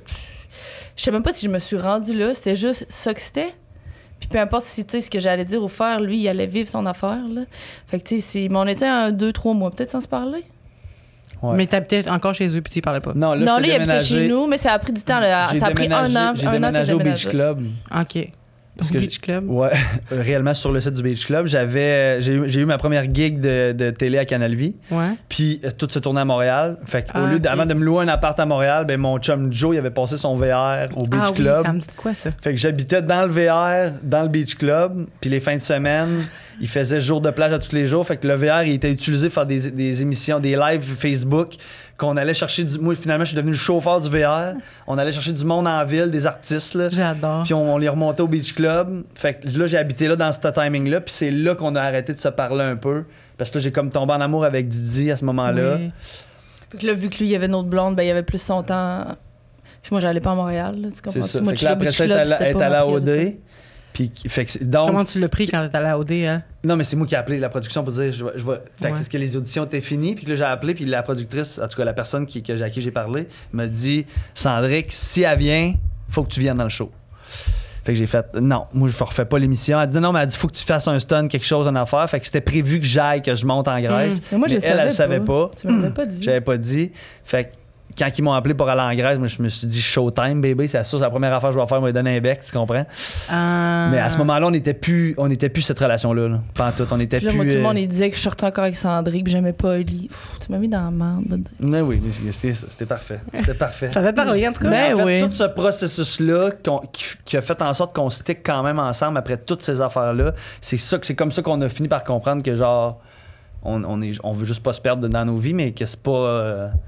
Je sais même pas si je me suis rendue là, c'était juste ça que c'était. Puis peu importe si tu sais ce que j'allais dire ou faire, lui, il allait vivre son affaire, là. Fait que tu sais, mais on était un 2-3 mois peut-être sans se parler. Ouais. Mais t'habitais encore chez eux puis tu y parlais pas. Non, là, non, je là, t'ai il habitait déménagé. chez nous, mais ça a pris du temps. Là. J'ai Ça a pris déménagé- un an. J'ai Un an que déménagé au Beach déménagé. Club. OK. Parce Au que Beach Club. Ouais, réellement sur le site du Beach Club. J'ai eu ma première gig de télé à Canal Vie. Ouais. Puis tout se tournait à Montréal. Fait qu'au lieu OK. avant de me louer un appart à Montréal, ben mon chum Joe, il avait passé son VR au Beach Ah oui, Club. ça me dit de quoi, ça? Fait que j'habitais dans le VR, dans le Beach Club. Puis les fins de semaine, il faisait jour de plage à tous les jours. Fait que le VR, il était utilisé pour faire des émissions, des lives Facebook qu'on allait chercher Moi, finalement, je suis devenu le chauffeur du VR. On allait chercher du monde en ville, des artistes, là. J'adore. Puis on les remontait au Beach Club. Fait que là, j'ai habité là dans ce timing-là. Puis c'est là qu'on a arrêté de se parler un peu. Parce que là, j'ai comme tombé en amour avec Didi à ce moment-là. Oui. Fait que là, vu que lui, il y avait une autre blonde, ben il y avait plus son temps. Puis moi, j'allais pas à Montréal, là, tu C'est comprends? ça. Moi, Fait que je là, suis après Beach ça, Club, elle c'était est pas allée ma à priorité. OD. Puis, fait que, donc, Comment tu l'as pris quand t'es allé à OD, hein? non, mais c'est moi qui ai appelé la production pour dire je vais. Fait Ouais. que les auditions étaient finies. Puis que là, j'ai appelé. Puis la productrice, en tout cas, la personne à qui j'ai parlé, m'a dit Sandrick, si elle vient, faut que tu viennes dans le show. Fait que j'ai fait non, moi je refais pas l'émission. Elle dit non, mais elle dit faut que tu fasses un stun, quelque chose en affaire. Fait que c'était prévu que j'aille, que je monte en Grèce. Mais moi, je elle savait pas. Tu me l'avais pas dit. J'avais pas dit. Fait que quand ils m'ont appelé pour aller en Grèce, moi je me suis dit showtime, baby, c'est ça, c'est la première affaire que je vais faire, moi donner un bec, tu comprends? Mais à ce moment-là, on n'était plus cette relation-là. Là. Pas en tout. On était Puis là, plus. moi, tout le monde, il disait que je sortais encore avec Sandrick, puis j'aimais pas Oli. Pff, tu m'as mis dans la merde. Mais oui, mais c'est ça, c'était parfait. C'était parfait. Ça va te parler, en tout cas. Ben En fait, oui. tout ce processus-là qui a fait en sorte qu'on stick quand même ensemble après toutes ces affaires-là, c'est comme ça qu'on a fini par comprendre que genre on veut juste pas se perdre dans nos vies, mais que c'est pas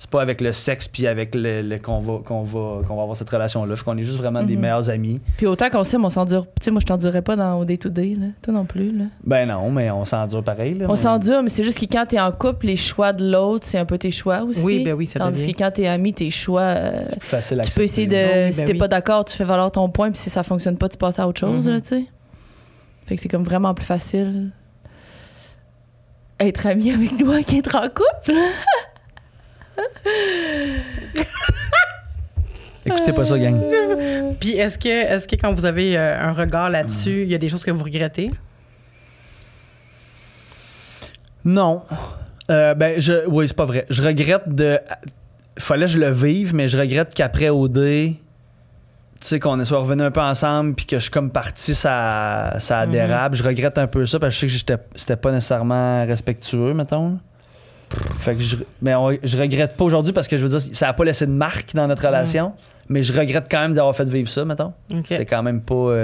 c'est pas avec le sexe puis avec qu'on va avoir cette relation-là. Fait qu'on est juste vraiment des meilleurs amis. Puis autant qu'on s'aime, on s'endure. Tu sais, moi, je t'endurerais pas au day-to-day, là. Toi non plus, là. Ben non, mais on s'endure pareil. Là, on s'endure, mais c'est juste que quand t'es en couple, les choix de l'autre, c'est un peu tes choix aussi. Oui, ben oui, ça Tandis devient. que quand t'es ami, tes choix, c'est plus facile à tu peux essayer de... Oui, ben si t'es oui. pas d'accord, tu fais valoir ton point, puis si ça fonctionne pas, tu passes à autre chose, là, tu sais. Fait que c'est comme vraiment plus facile être ami avec nous qu'être en couple. Écoutez pas ça, gang. Puis est-ce que quand vous avez un regard là-dessus, il y a des choses que vous regrettez? Non. Oui, c'est pas vrai. Je regrette fallait que je le vive, mais je regrette qu'après OD, tu sais, qu'on soit revenu un peu ensemble puis que je suis comme parti, ça dérape. Je regrette un peu ça parce que je sais que c'était pas nécessairement respectueux, mettons. Fait que je regrette pas aujourd'hui parce que je veux dire, ça a pas laissé de marque dans notre relation, mais je regrette quand même d'avoir fait vivre ça, mettons. OK. C'était quand même pas...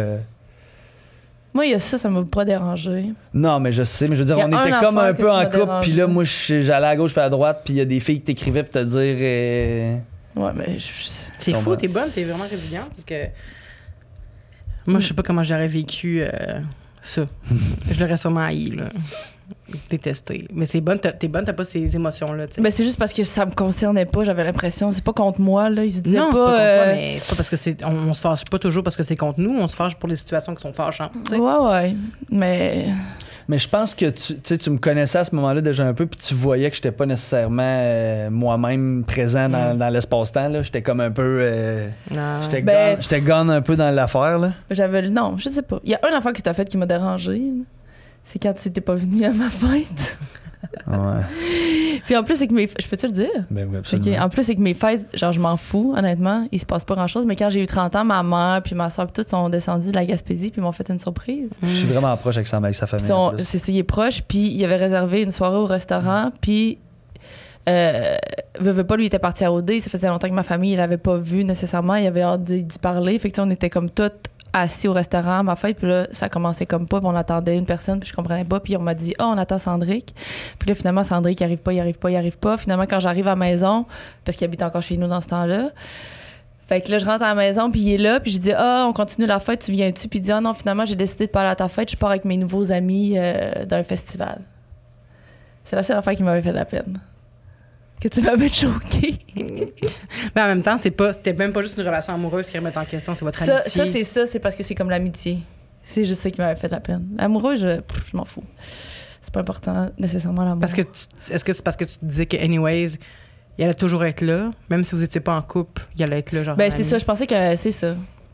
Moi, il y a ça m'a pas dérangé. Non, mais je sais, mais je veux dire, Il y a on était un comme affaire un que peu tu en m'as couple, dérangé. puis là, moi, j'allais à gauche puis à droite, puis il y a des filles qui t'écrivaient pour te dire... Ouais, mais C'est Bon, fou, ben. t'es bonne, t'es vraiment résiliente parce que moi, je sais pas comment j'aurais vécu ça. Je l'aurais sûrement haï, là. Détesté. Mais t'es bonne, t'as pas ces émotions-là, tu sais. ben, c'est juste parce que ça me concernait pas, j'avais l'impression. C'est pas contre moi, là. Ils se disaient Non, pas. c'est pas contre toi, mais c'est pas parce que on se fâche pas toujours parce que c'est contre nous, on se fâche pour les situations qui sont fâchantes, tu sais. Ouais. Mais. Mais je pense que tu me connaissais à ce moment-là déjà un peu, puis tu voyais que j'étais pas nécessairement moi-même présent dans l'espace-temps. Là. J'étais comme un peu... Ah. J'étais gone un peu dans l'affaire. Là. Non, je sais pas. Il y a une affaire que t'as faite qui m'a dérangée. Là. C'est quand tu t'es pas venu à ma fête. Ouais. Puis en plus, c'est que je peux te le dire? Ben oui, Ok. absolument. En plus, c'est que mes fêtes, genre, je m'en fous, honnêtement. Il se passe pas grand-chose. Mais quand j'ai eu 30 ans, ma mère puis ma soeur puis tout sont descendus de la Gaspésie puis m'ont fait une surprise. Je suis vraiment proche avec sa famille. en plus. Il est proche, puis il avait réservé une soirée au restaurant, puis veut pas, lui, il était parti à OD. Ça faisait longtemps que ma famille, il l'avait pas vu nécessairement. Il avait hâte d'y parler. Fait que, tu sais, on était comme toutes assis au restaurant à ma fête, puis là, ça commençait comme pas, puis on attendait une personne, puis je comprenais pas, puis on m'a dit « on attend Cendrick ». Puis là, finalement, Cendrick, il arrive pas. Finalement, quand j'arrive à la maison, parce qu'il habite encore chez nous dans ce temps-là, fait que là, je rentre à la maison, puis il est là, puis je dis « on continue la fête, tu viens-tu? » Puis il dit « non, finalement, j'ai décidé de pas aller à ta fête, je pars avec mes nouveaux amis d'un festival. » C'est la seule affaire qui m'avait fait de la peine. Que tu m'avais choquée. Mais en même temps, c'était même pas juste une relation amoureuse qui remet en question, c'est votre Ça, amitié. c'est parce que c'est comme l'amitié. C'est juste ça qui m'avait fait de la peine. L'amoureux, je m'en fous. C'est pas important nécessairement l'amour. Est-ce que c'est parce que tu te disais que anyways, il allait toujours être là, même si vous étiez pas en couple, il allait être là, genre. Ben, un c'est ami? ça, je pensais que c'est ça.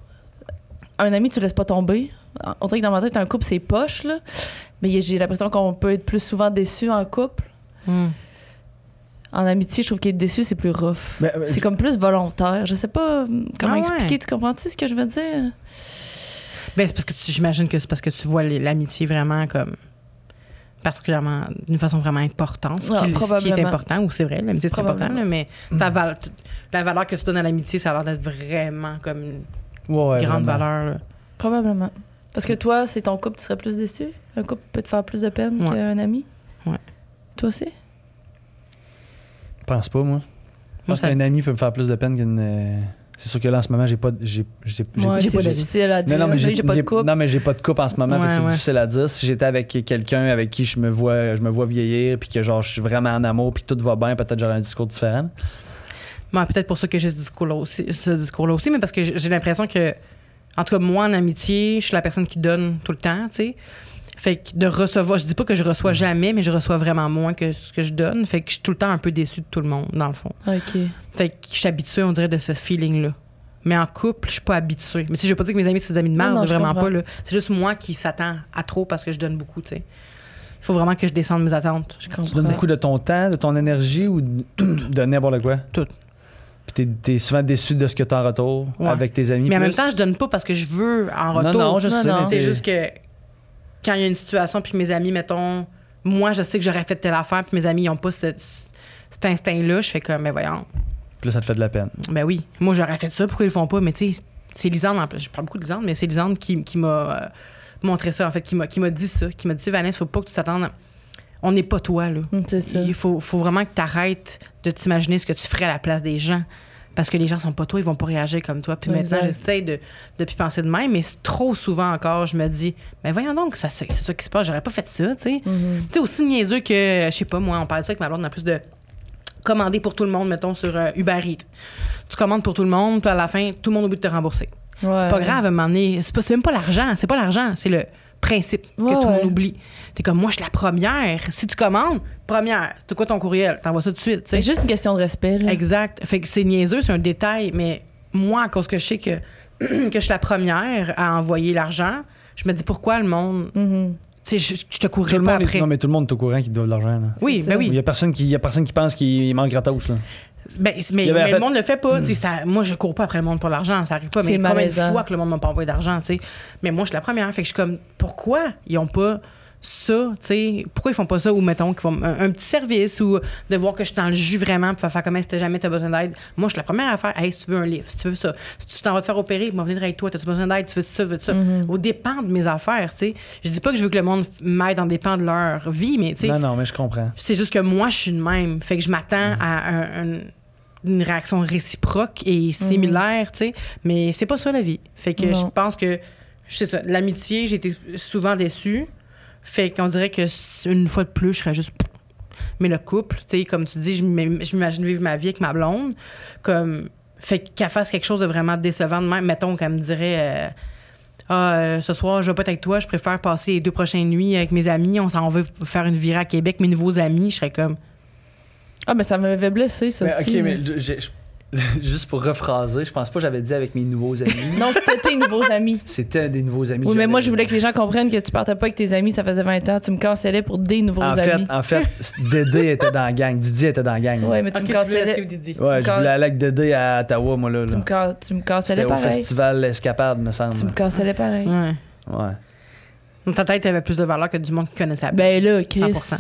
Un ami, tu le laisses pas tomber. On dirait que dans ma tête, un couple, c'est poche, là. Mais j'ai l'impression qu'on peut être plus souvent déçu en couple. En amitié, je trouve qu'être déçu, c'est plus rough. C'est comme plus volontaire. Je sais pas comment expliquer. Tu comprends-tu ce que je veux dire? Ben, c'est parce que j'imagine que c'est parce que tu vois l'amitié vraiment comme particulièrement d'une façon vraiment importante. Ce qui est probablement. important, ou c'est vrai, l'amitié c'est important, là, mais la valeur que tu donnes à l'amitié, ça a l'air d'être vraiment comme une grande vraiment. valeur. Là. Probablement. Parce que toi, c'est ton couple, tu serais plus déçu? Un couple peut te faire plus de peine qu'un ami? Ouais. Toi aussi? Je pense pas, moi. Je pense qu'un ami peut me faire plus de peine qu'une... C'est sûr que là, en ce moment, j'ai pas de difficile à dire. Non, mais j'ai pas de couple. Non, mais j'ai pas de couple en ce moment, fait que c'est Ouais. difficile à dire. Si j'étais avec quelqu'un avec qui je me vois vieillir, puis que genre je suis vraiment en amour, puis que tout va bien, peut-être j'aurais un discours différent. Ouais, peut-être pour ça que j'ai ce discours-là aussi, mais parce que j'ai l'impression que, en tout cas, moi, en amitié, je suis la personne qui donne tout le temps, tu sais. Fait que de recevoir, je dis pas que je reçois jamais, mais je reçois vraiment moins que ce que je donne. Fait que je suis tout le temps un peu déçue de tout le monde, dans le fond. OK. Fait que je suis habituée, on dirait, de ce feeling-là. Mais en couple, je suis pas habituée. Mais si je veux pas dire que mes amis, c'est des amis de merde, Non, je vraiment comprends. pas, là. C'est juste moi qui s'attend à trop parce que je donne beaucoup, tu sais. Il faut vraiment que je descende mes attentes. Je comprends. Tu donnes beaucoup de ton temps, de ton énergie ou de n'importe quoi? Tout. Puis t'es souvent déçu de ce que t'as en retour Ouais. avec tes amis. Mais en plus? même temps, je donne pas parce que je veux en retour. Non, je sais. Non. Mais C'est juste que quand il y a une situation, puis mes amis, mettons, moi, je sais que j'aurais fait telle affaire, puis mes amis, ils n'ont pas cet instinct-là, je fais comme, mais voyons, Puis là, ça te fait de la peine. ben oui, moi, j'aurais fait ça, pourquoi ils le font pas? Mais tu sais, c'est Lisande, en plus, je parle beaucoup de Lisande, mais c'est Lisande qui m'a montré ça, en fait, qui m'a dit ça, qui m'a dit, Vanessa, faut pas que tu t'attendes. on n'est pas toi, là. C'est ça. Il faut vraiment que tu arrêtes de t'imaginer ce que tu ferais à la place des gens. Parce que les gens sont pas toi, ils vont pas réagir comme toi. Puis Exact. maintenant, j'essaie de plus penser de même, mais trop souvent encore, je me dis, mais voyons donc, c'est ça qui se passe, j'aurais pas fait ça, tu sais. Tu sais, aussi niaiseux que, je sais pas, moi, on parle de ça avec ma blonde, en plus de commander pour tout le monde, mettons, sur Uber Eats. Tu commandes pour tout le monde, puis à la fin, tout le monde oublie de te rembourser. Ouais. C'est pas grave, à un moment donné. C'est même pas l'argent, c'est le principe que tout le monde oublie. T'es comme, moi, je suis la première. Si tu commandes, première. C'est quoi ton courriel? T'envoies ça tout de suite, tu sais. C'est juste une question de respect, là. Exact. Fait que c'est niaiseux, c'est un détail, mais moi, à cause que je sais que je suis la première à envoyer l'argent, je me dis pourquoi le monde. Tu sais, je te courrais pas après. Non, mais tout le monde est au courant qu'il doit de l'argent. Là. Oui, C'est ben ça. oui. Il y a personne qui pense qu'il manque gratos. Là. Ben, mais avait le monde le fait pas. Tu sais, moi, je cours pas après le monde pour l'argent. Ça arrive pas. Mais C'est combien de malaisant. fois que le monde m'a pas envoyé d'argent, tu sais. Mais moi, je suis la première. Fait que je suis comme, pourquoi ils ont pas ça, tu sais? Pourquoi ils font pas ça? Ou mettons qu'ils font un petit service ou de voir que je suis dans le jus vraiment puis faire comme si jamais t'as besoin d'aide. Moi, je suis la première à faire, hey, si tu veux un livre, si tu veux ça, si tu t'en vas te faire opérer, moi, venir avec toi, t'as-tu besoin d'aide, tu veux ça, veux ça. Au dépend de mes affaires, tu sais. Je dis pas que je veux que le monde m'aide en dépend de leur vie, mais tu sais. Non, mais je comprends. C'est juste que moi, je suis de même. Fait que je m'attends à une réaction réciproque et similaire, tu sais. Mais c'est pas ça, la vie. Fait que Non. je pense que, c'est ça, l'amitié, j'ai été souvent déçue. Fait qu'on dirait que une fois de plus, je serais juste... Mais le couple, tu sais, comme tu dis, je m'imagine vivre ma vie avec ma blonde. Comme... Fait qu'elle fasse quelque chose de vraiment décevant de même. Mettons qu'elle me dirait... ce soir, je vais pas être avec toi, je préfère passer les 2 prochaines nuits avec mes amis. On s'en va faire une virée à Québec, mes nouveaux amis. Je serais comme... Ah, mais ça m'avait blessé, ça Mais, aussi. OK, mais juste pour rephraser, je pense pas que j'avais dit avec mes nouveaux amis. Non, c'était tes nouveaux amis. C'était des nouveaux amis. Oui, que mais moi, j'avais. je voulais que les gens comprennent que tu partais pas avec tes amis, ça faisait 20 ans. Tu me cancellais pour des nouveaux amis. En fait, Dédé était dans la gang. Didier était dans la gang. Ouais, mais tu Ok, me tu voulais cancellais. suivre Didi. Ouais, je me voulais aller avec Dédé à Ottawa, moi, là. Tu me cancellais C'était au pareil. festival Escapade, me semble. Tu me cancellais pareil. Ouais. Ouais. Dans ta tête, avait plus de valeur que du monde qui connaissait la Ben là, Chris. 100%.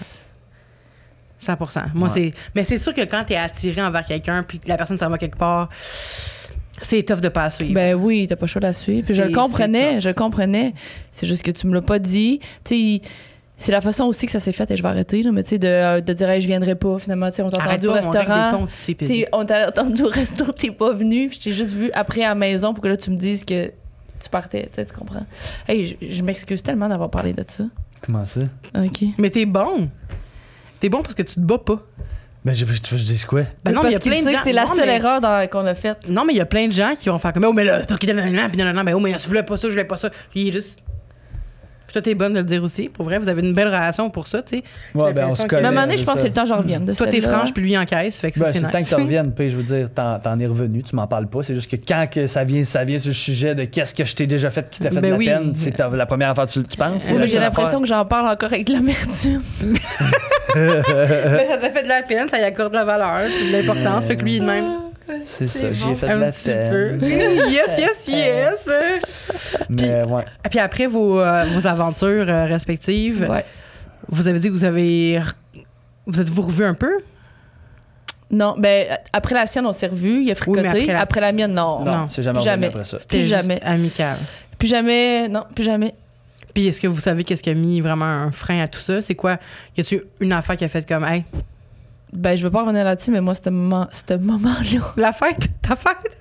100%. Moi, Ouais. Mais c'est sûr que quand t'es attiré envers quelqu'un puis que la personne s'en va quelque part, c'est tough de pas la suivre. Ben oui, t'as pas le choix de la suivre. Puis je C'est- le comprenais, c'est je le comprenais. C'est juste que tu me l'as pas dit. Tu sais, c'est la façon aussi que ça s'est fait, et je vais arrêter, là, mais tu sais, de dire, hey, je viendrai pas, finalement, tu sais, on t'a Arrête entendu au pas, on règle restaurant. des comptes ici, puis T'sais, on t'a entendu au resto, t'es pas venu, puis je t'ai juste vu après à la maison pour que là, tu me dises que tu partais, tu comprends? Hey, je m'excuse tellement d'avoir parlé de ça. Comment ça? OK. Mais t'es bon. T'es bon parce que tu te bats pas. Ben, tu veux que je dise quoi? Ben non, mais il y a Parce qu'il plein de sait gens. que c'est la non, seule mais- erreur qu'on a faite. Non, mais il y a plein de gens qui vont faire comme, oh, mais là, t'as quitté nanana, puis nanana, ben, oh, mais je voulais pas ça, je voulais pas ça. Puis il est juste. Puis toi, t'es bonne de le dire aussi. Pour vrai, vous avez une belle relation pour ça, tu sais. J'ai Ouais, ben, on l'impression se que- connaît. Mais à un moment donné, je pense que c'est le temps que j'en revienne de Toi, t'es celle-là. franche, puis lui encaisse. Fait que Ben, ça, c'est c'est le temps que nice. ça revienne, puis je veux dire, t'en es revenu, tu m'en parles pas. C'est juste que quand que ça vient sur le sujet de qu'est-ce que je t'ai déjà fait qui t'a fait Ben de la oui. peine, c'est la première affaire que tu penses. Oui, mais j'ai l'impression que j'en parle encore avec de l'amertume. Mais ça t'a fait de la peine, ça y accorde de la valeur, puis de l'importance. Fait que lui, il est de même. C'est ça, bon. j'ai fait de Un la petit peu. peine. Yes. Mais ouais. Puis après vos aventures respectives, Ouais. vous avez dit que vous êtes-vous revus un peu? Non, ben après la sienne, on s'est revus, il a fricoté. mais après la mienne, non. Non, c'est jamais plus revenu jamais. après ça. C'était Plus juste jamais. amical. Plus jamais, non, plus jamais. Puis est-ce que vous savez qu'est-ce qui a mis vraiment un frein à tout ça? C'est quoi? Y a-tu une affaire qui a fait comme, hey, Ben, je veux pas revenir là-dessus, mais moi, ce moment-là. la fête, ta fête?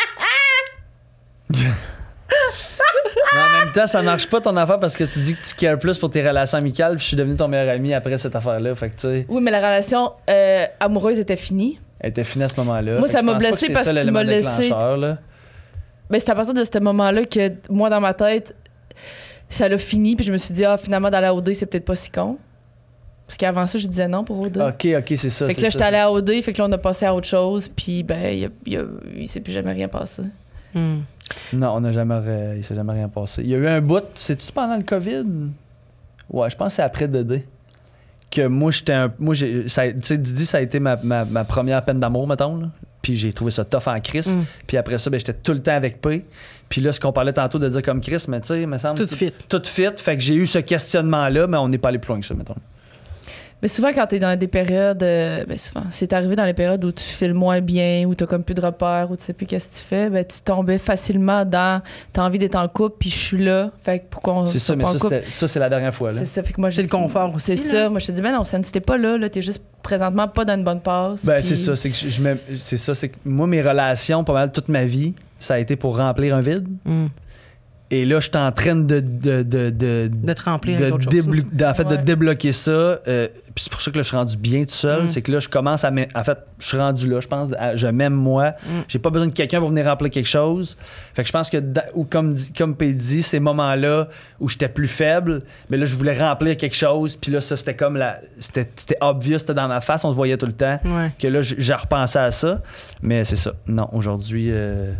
Mais en même temps, ça marche pas ton affaire parce que tu dis que tu cares plus pour tes relations amicales, puis je suis devenu ton meilleur ami après cette affaire-là. Fait que tu sais, Oui, mais la relation amoureuse était finie. elle était finie à ce moment-là. Moi, Fait ça que m'a je pense pas blessée c'est parce ça que tu l'élément m'as laissé- déclencheur, là. Ben, c'est à partir de ce moment-là que, moi, dans ma tête, ça l'a fini, puis je me suis dit, ah, finalement, d'aller à OD, c'est peut-être pas si con. Parce qu'avant ça, je disais non pour OD. Ok, c'est ça. Fait que c'est là, ça, j'étais allée à OD, fait que là, on a passé à autre chose, puis ben, il s'est plus jamais rien passé. Hmm. Non, il s'est jamais rien passé. Il y a eu un bout, c'est-tu pendant le COVID? Ouais, je pense que c'est après Dédé. Que moi, tu sais, Didi, ça a été ma première peine d'amour, mettons, là. Puis j'ai trouvé ça tough en Chris. Mm. Puis après ça, ben, j'étais tout le temps avec P. Puis là, ce qu'on parlait tantôt de dire comme Chris, mais tu sais, me semble. Tout fit. Tout fit. Fait que j'ai eu ce questionnement-là, mais on n'est pas allé plus loin que ça, mettons. Mais souvent, quand t'es dans des périodes... souvent, c'est arrivé dans les périodes où tu files moins bien, où t'as comme plus de repères, où tu sais plus qu'est-ce que tu fais, tu tombais facilement dans... T'as envie d'être en couple, puis je suis là. Fait que pourquoi on C'est ça, mais ça, c'est la dernière fois. Là. C'est ça. Fait que moi, C'est le confort aussi. C'est là. ça. Moi, je te dis, mais non, ça n'était pas là. T'es juste présentement pas dans une bonne passe. Ben, puis- c'est ça. C'est que moi, mes relations, pas mal toute ma vie, ça a été pour remplir un vide. Et là, je suis en train de te remplir avec d'autres choses. en fait, de Ouais. débloquer ça. Puis c'est pour ça que là, je suis rendu bien tout seul. C'est que là, je commence à... En fait, je suis rendu là, je pense. Je m'aime moi. J'ai pas besoin de quelqu'un pour venir remplir quelque chose. Fait que je pense que, ou comme P dit, ces moments-là où j'étais plus faible, mais là, je voulais remplir quelque chose. Puis là, ça, c'était comme c'était obvious, c'était dans ma face, on se voyait tout le temps. Ouais. Que là, j'ai repensé à ça. Mais c'est ça. Non, aujourd'hui...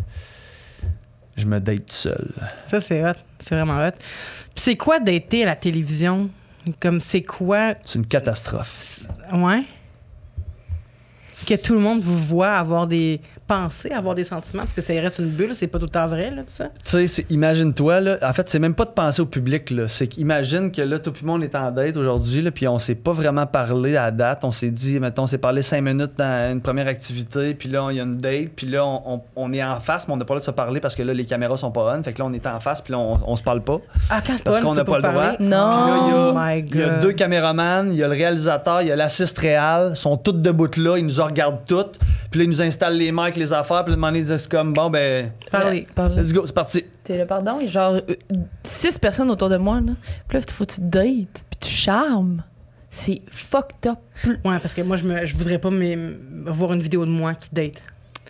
je me date tout seul. Ça, c'est hot. C'est vraiment hot. Puis c'est quoi dater à la télévision? Comme c'est quoi? C'est une catastrophe. Ouais. Que tout le monde vous voit avoir des pensées, avoir des sentiments, parce que ça reste une bulle, c'est pas tout le temps vrai, là, tout ça. Tu sais, imagine-toi, là, en fait, c'est même pas de penser au public, là. C'est qu'imagine que là, tout le monde est en date aujourd'hui, là, puis on s'est pas vraiment parlé à la date. On s'est dit, mettons, on s'est parlé 5 minutes dans une première activité, puis là, il y a une date, puis là, on est en face, mais on n'a pas le droit de se parler parce que là, les caméras sont pas on. Fait que là, on est en face, puis là, on se parle pas. Ah, quand c'est Parce pas qu'on n'a pas le droit. Non. Puis là, Oh my il y a God. 2 caméramans, il y a le réalisateur, il y a l'assist réal, ils sont tous debout là, ils nous regardent toutes, puis là, ils nous installent les mics, les affaires, puis là, ils disent comme, bon, ben, Parler. let's go, c'est parti. T'es là, pardon, il y a genre 6 personnes autour de moi, là. Puis là, faut que tu dates, puis tu charmes. C'est fucked up. Ouais, parce que moi, je voudrais pas voir une vidéo de moi qui date.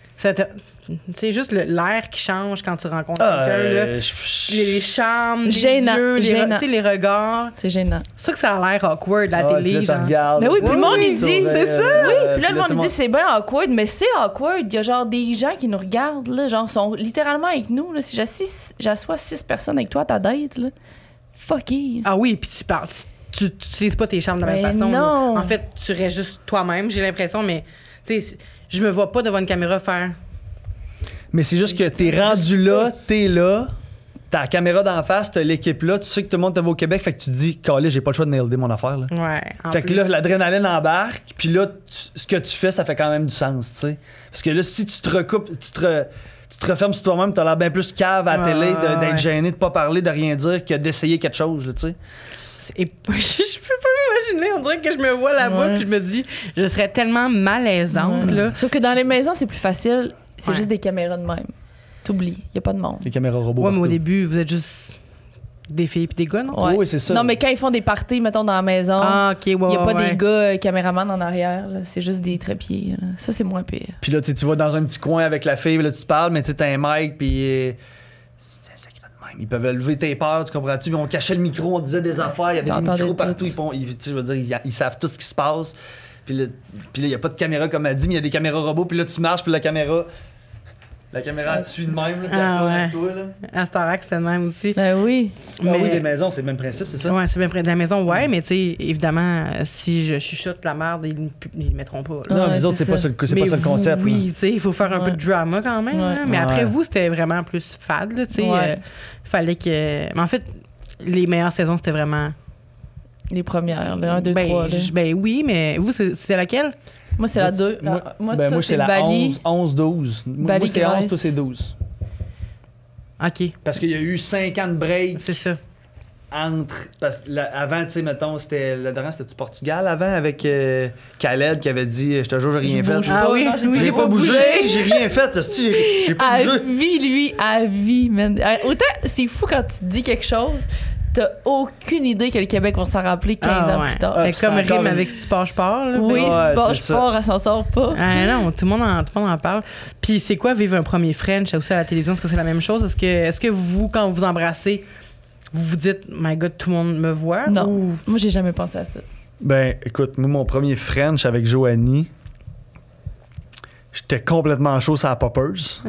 C'est juste l'air qui change quand tu rencontres quelqu'un, là. Les charmes, les Gênant, yeux, gênant. tu sais, les regards. C'est gênant. C'est sûr que ça a l'air awkward, la télé, genre. Mais oui, puis le monde, il dit, c'est ça. Oui, puis là, le monde, il dit, c'est bien awkward, mais c'est awkward. Il y a genre des gens qui nous regardent, là, genre, sont littéralement avec nous, là. Si j'assois 6 personnes avec toi à ta date, là, fuck it. Ah oui, puis tu parles, tu n'utilises pas tes charmes de la même Ben façon. là. non. En fait, tu restes juste toi-même, j'ai l'impression, mais tu sais, je me vois pas devant une caméra faire. Mais c'est juste que t'es rendu là, t'es là, t'as la caméra d'en face, t'as l'équipe là, tu sais que tout le monde te voit au Québec, fait que tu te dis, calé, j'ai pas le choix de nailer mon affaire. Là. Ouais. Fait que là, l'adrénaline embarque, puis là, ce que tu fais, ça fait quand même du sens, tu sais. Parce que là, si tu te recoupes, tu te refermes sur toi-même, t'as l'air bien plus cave à la télé, d'être gêné, de pas parler, de rien dire, que d'essayer quelque chose, là, tu sais. Et je peux pas m'imaginer, on dirait que je me vois là-bas, Ouais. puis je me dis, je serais tellement malaisante, Ouais. là. Sauf que dans les maisons, c'est plus facile. C'est Ouais. juste des caméras de même. T'oublies, il y a pas de monde. Les caméras robots. Ouais, mais au partout. début, vous êtes juste des filles puis des gars, non? Ouais. Oui, c'est ça. Non, mais quand ils font des parties, mettons, dans la maison, Ah, ok, ouais, il n'y a pas ouais. des gars caméramans en arrière. Là. C'est juste des trépieds. Là. Ça, c'est moins pire. Puis là, tu vas dans un petit coin avec la fille, puis là, tu te parles, mais tu sais, t'as un mic, puis. C'est ça qui va de même. Ils peuvent lever tes peurs, tu comprends-tu? Puis on cachait le micro, on disait des affaires, il y avait des T'entendais micros tout. partout. Tu sais, je veux dire, ils savent tout ce qui se passe. Puis là, il n'y a pas de caméra, comme elle dit, mais il y a des caméras robots, puis là, tu marches, puis la caméra, elle te suit de même, là, puis elle tourne avec toi, là. À Starac, c'était le même aussi. Ben oui. Ah oui, des maisons, c'est le même principe, c'est ça? Ouais, c'est bien près de la maison, ouais, mais tu sais, évidemment, si je chuchote la merde, ils le mettront pas. là. Non, Ouais, les autres, c'est c'est pas ça. ça c'est pas ça le vous, concept. là. oui, tu sais, il faut faire un peu Ouais. de drama quand même. Ouais. hein. Mais Ouais. après vous, c'était vraiment plus fade, là, tu sais. Ouais. Fallait que. Mais en fait, les meilleures saisons, c'était vraiment. Les premières, le 1, 2, ben, 3. Là. ben oui, mais vous, c'était laquelle? Moi, c'est la 2. Moi, toi, moi c'est la Bali. 11-12. Moi, Bali, c'est 11, Grèce. toi, c'est 12. OK, Parce qu'il y a eu 5 ans de break c'est ça. entre. Parce que avant, tu sais, mettons, c'était. Le dernier, c'était du Portugal avant avec Khaled qui avait dit je te jure, j'ai rien Je fait. bouge Ah pas. oui, Non, oui, J'ai pas bougé, j'ai rien fait. hostie, j'ai pas À bougé. vie, lui, à vie, man. Autant, c'est fou quand tu te dis quelque chose, t'as aucune idée que le Québec va s'en rappeler 15 ans ouais. plus tard. Ah, Fait puis c'est comme encore rime une- avec Si tu pars, je pars. Là, Oui, Ouais, si tu c'est pars, je ça. pars, elle s'en sort pas. Ah non, tout le monde en parle. Puis c'est quoi vivre un premier French aussi à la télévision? Est-ce que c'est la même chose? Est-ce que vous, quand vous embrassez, vous vous dites, my God, tout le monde me voit? Non. Ou... Moi, j'ai jamais pensé à ça. Ben, écoute, moi, mon premier French avec Joanie, j'étais complètement chaud sur la Poppers.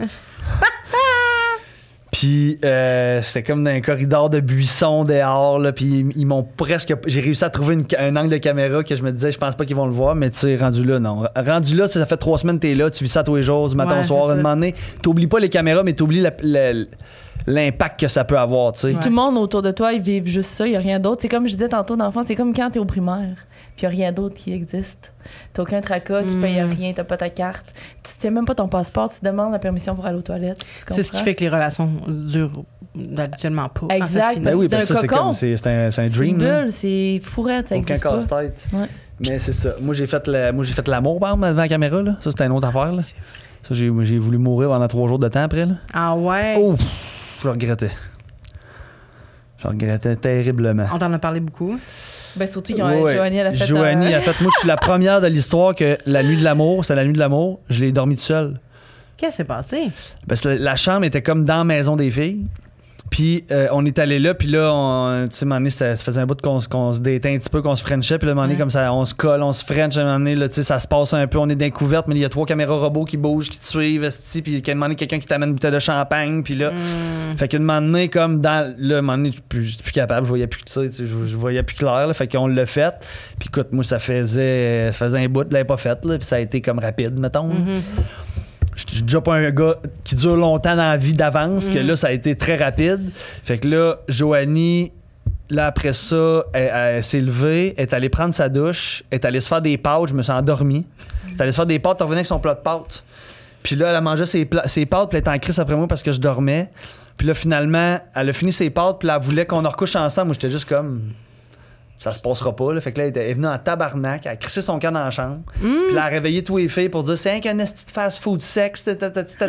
Puis c'était comme dans un corridor de buissons dehors, là, puis ils m'ont presque... J'ai réussi à trouver un angle de caméra que je me disais, je pense pas qu'ils vont le voir, mais tu sais, rendu là, non. Rendu là, ça fait 3 semaines que t'es là, tu vis ça tous les jours, du matin Ouais, au soir, c'est un ça. moment donné. T'oublies pas les caméras, mais t'oublies l'impact que ça peut avoir, tu sais. Ouais. Tout le monde autour de toi, ils vivent juste ça, il n'y a rien d'autre. C'est comme je disais tantôt, dans le fond, c'est comme quand t'es au primaire. puis il n'y a rien d'autre qui existe. T'as aucun tracas, tu payes rien, t'as pas ta carte. Tu sais même pas ton passeport, tu demandes la permission pour aller aux toilettes. C'est ce qui fait que les relations durent habituellement pas. Exact. Ben oui, c'est ça, c'est cocon. c'est un C'est une dream. bulle, c'est fourrette, ça Aucun existe pas. casse-tête. Ouais. Mais c'est ça. Moi, j'ai fait l'amour, par exemple, devant la caméra. Là. Ça, c'était une autre affaire. Là. Ça, j'ai voulu mourir pendant 3 jours de temps après. Là. Ah ouais? Oh, je regrettais. Je regrettais terriblement. On t'en a parlé beaucoup. Ben surtout Joanie, elle a fait... Joanie a fait... Moi, je suis la première de l'histoire que la nuit de l'amour, c'était la nuit de l'amour, je l'ai dormi tout seul. Qu'est-ce qui s'est passé? Parce que la chambre était comme dans la maison des filles. Puis on est allé là, puis là, tu sais, à un moment donné, ça faisait un bout qu'on se datait un petit peu, qu'on se frenchait, puis là, à un moment donné, comme ça, on se colle, on se french, à un moment donné, là, tu sais, ça se passe un peu, on est dans les couvertes, mais il y a 3 caméras robots qui bougent, qui te suivent, esti, puis à un moment donné, quelqu'un qui t'amène une bouteille de champagne, puis là, fait qu'à un moment donné, comme dans, là, à un moment donné, je suis plus capable, je voyais plus, tu sais, je voyais plus clair, là, fait qu'on l'a fait, puis écoute, moi, ça faisait un bout, je l'avais pas fait, là, puis ça a été comme rapide, mettons. Je suis déjà pas un gars qui dure longtemps dans la vie d'avance, que là, ça a été très rapide. Fait que là, Joanie, là, après ça, elle s'est levée, elle est allée prendre sa douche, elle est allée se faire des pâtes, je me suis endormi. Elle est allée se faire des pâtes, elle revenait avec son plat de pâtes. Puis là, elle a mangé ses pâtes, puis elle était en crise après moi parce que je dormais. Puis là, finalement, elle a fini ses pâtes, puis là, elle voulait qu'on en recouche ensemble. Moi, j'étais juste comme... Ça se passera pas. Là. Fait que là, elle est venue en tabarnak, elle a crissé son camp dans la chambre. Puis là, elle a réveillé tous les filles pour dire c'est un esti de fast-food sexe, Il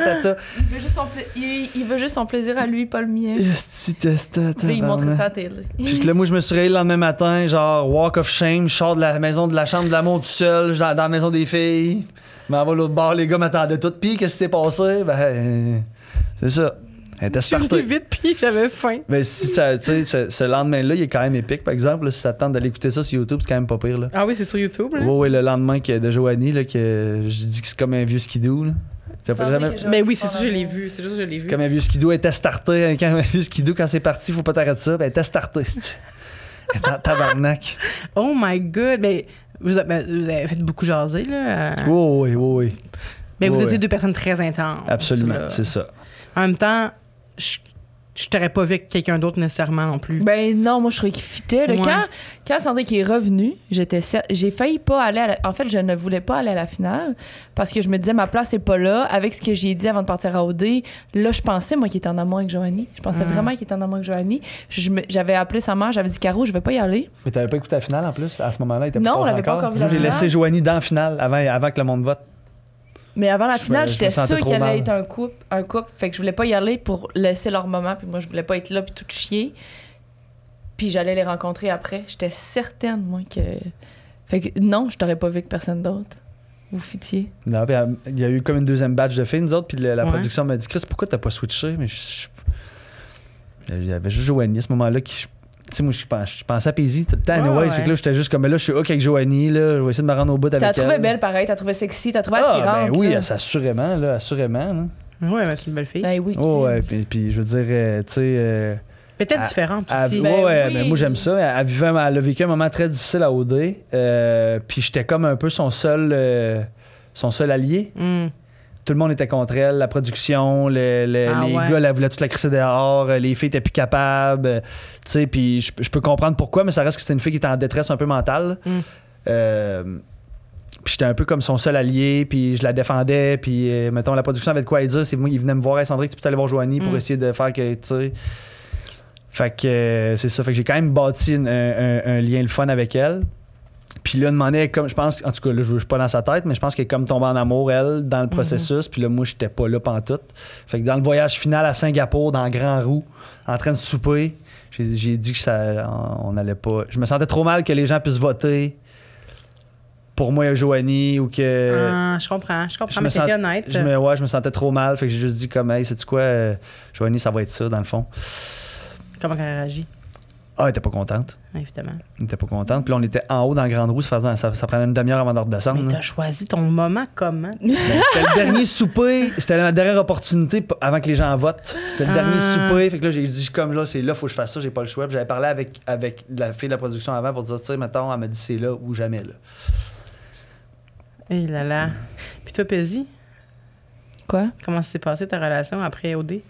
veut juste son plaisir à lui, pas le mien. Esti, Puis il montrait ça à la télé. Puis là, moi, je me suis réveillé le lendemain matin, genre walk of shame, je sors de la maison de la chambre de l'amour tout seul, dans la maison des filles. Je m'en vais à l'autre bord, les gars m'attendaient tous. Puis qu'est-ce qui s'est passé? Ben, c'est ça. Elle était Je l'ai startée. vite, puis j'avais faim. Mais si ça, tu sais, ce lendemain-là, il est quand même épique, par exemple. Là, si ça te tente d'aller écouter ça sur YouTube, c'est quand même pas pire. Là. Ah oui, c'est sur YouTube. Là? Oui, le lendemain de Joanie, là, que je dis que c'est comme un vieux skidoo. Là. Tu as jamais... Mais oui, c'est sûr, je l'ai vu. C'est juste que je l'ai vu. Comme un vieux skidoo, elle était starté. Quand un vieux skidoo, quand c'est parti, faut pas t'arrêter ça. Ben, elle était startée. Elle était en tabarnak. Oh my God. Mais vous avez fait beaucoup jaser, là. Oui. Mais vous Oui, étiez oui. 2 personnes très intenses. Absolument, là. c'est ça. En même temps, je t'aurais pas vu avec quelqu'un d'autre nécessairement non plus. Ben non, moi je trouvais qu'il fitait. Là. Ouais. Quand Sandrick est revenu, j'ai failli pas aller En fait, je ne voulais pas aller à la finale parce que je me disais ma place est pas là. Avec ce que j'ai dit avant de partir à OD, là je pensais moi qu'il était en amour avec Joanie. Je pensais vraiment qu'il était en amour avec Joanie. J'avais appelé sa mère, j'avais dit Caro, je vais pas y aller. Mais t'avais pas écouté la finale en plus? À ce moment-là, il était Non, pas on passé l'avait pas encore vu Moi, la j'ai finale. laissé Joanie dans la finale avant que le monde vote. Mais avant la finale, me j'étais sentais sûre trop qu'il allait mal. être un couple. Fait que je voulais pas y aller pour laisser leur moment. Puis moi, je voulais pas être là puis tout chier. Puis j'allais les rencontrer après. J'étais certaine, moi, que... Fait que non, je t'aurais pas vu avec personne d'autre. Vous fitiez. Non, puis, il y a eu comme une deuxième batch de filles, nous autres, puis la Ouais. production m'a dit Chris, pourquoi t'as pas switché? Mais il y avait juste Joanie à ce moment-là qui. Tu sais, moi, je pensais à Paisy tout le temps, anyway. Ouais. Fait que là, j'étais juste comme, mais là, je suis hook avec Joanie, là, je vais essayer de me rendre au bout avec elle. T'as trouvé belle, pareil. T'as trouvé sexy. T'as trouvé attirante. Ben oui, là. assurément, là, assurément. Là. Ouais, mais c'est une belle fille. Ben oui. Oh, ouais, puis je veux dire, tu sais. Peut-être différente aussi. Ben ouais, oui. mais moi, j'aime ça. Elle a vécu un moment très difficile à OD, puis j'étais comme un peu son seul allié. Tout le monde était contre elle, la production, les ouais. gars, elle voulait toute la crisser dehors, les filles étaient plus capables, tu sais, puis je peux comprendre pourquoi, mais ça reste que c'était une fille qui était en détresse un peu mentale. Puis j'étais un peu comme son seul allié, puis je la défendais, puis mettons, la production avait de quoi dire, c'est moi, il venait me voir, hey, Sandrick, tu peux aller voir Joanie pour essayer de faire que, tu sais... Fait que c'est ça, fait que j'ai quand même bâti un lien le fun avec elle. Puis là, demandait comme, je pense, en tout cas, là, je suis pas dans sa tête, mais je pense qu'elle est comme tombée en amour, elle, dans le processus. Puis là, moi, j'étais pas là pantoute. Fait que dans le voyage final à Singapour, dans Grand Roue, en train de souper, j'ai dit que on allait pas. Je me sentais trop mal que les gens puissent voter pour moi et Joanie ou que. Je comprends, mais c'est honnête. Je me sentais trop mal. Fait que j'ai juste dit comme, hey, sais-tu quoi, Joanie, ça va être ça, dans le fond. Comment elle réagit? Ah, elle était pas contente. Évidemment. Elle était pas contente. Puis là, on était en haut dans Grande Roue. Ça prenait une demi-heure avant de redescendre. Mais t'as choisi ton moment comment? Ben, c'était le dernier souper. C'était ma dernière opportunité avant que les gens votent. C'était le dernier souper. Fait que là, j'ai dit comme là, c'est là, faut que je fasse ça. J'ai pas le choix. Puis j'avais parlé avec la fille de la production avant pour dire, tu sais, mettons, elle m'a dit c'est là ou jamais là. Et là là. Puis toi, Paisy, Quoi? comment s'est passée ta relation après OD?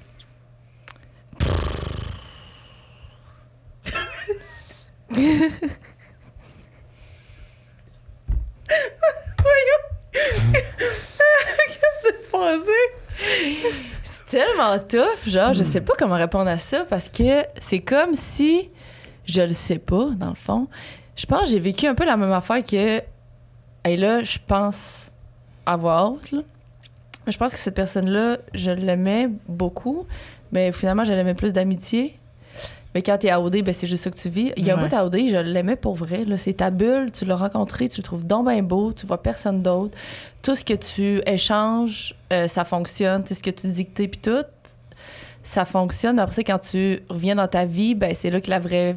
C'est tellement tough, genre, je sais pas comment répondre à ça parce que c'est comme si, je le sais pas, dans le fond. Je pense que j'ai vécu un peu la même affaire que, et là, je pense à voix haute, là. Je pense que cette personne-là, je l'aimais beaucoup, mais finalement, je l'aimais plus d'amitié. Mais quand t'es à OD, ben c'est juste ça que tu vis. Il y a un bout à OD, je l'aimais pour vrai. Là. C'est ta bulle, tu l'as rencontré, tu le trouves donc bien beau, tu vois personne d'autre. Tout ce que tu échanges, ça fonctionne. Tout ce que tu dictes, puis tout, ça fonctionne. Après ça, quand tu reviens dans ta vie, ben c'est là que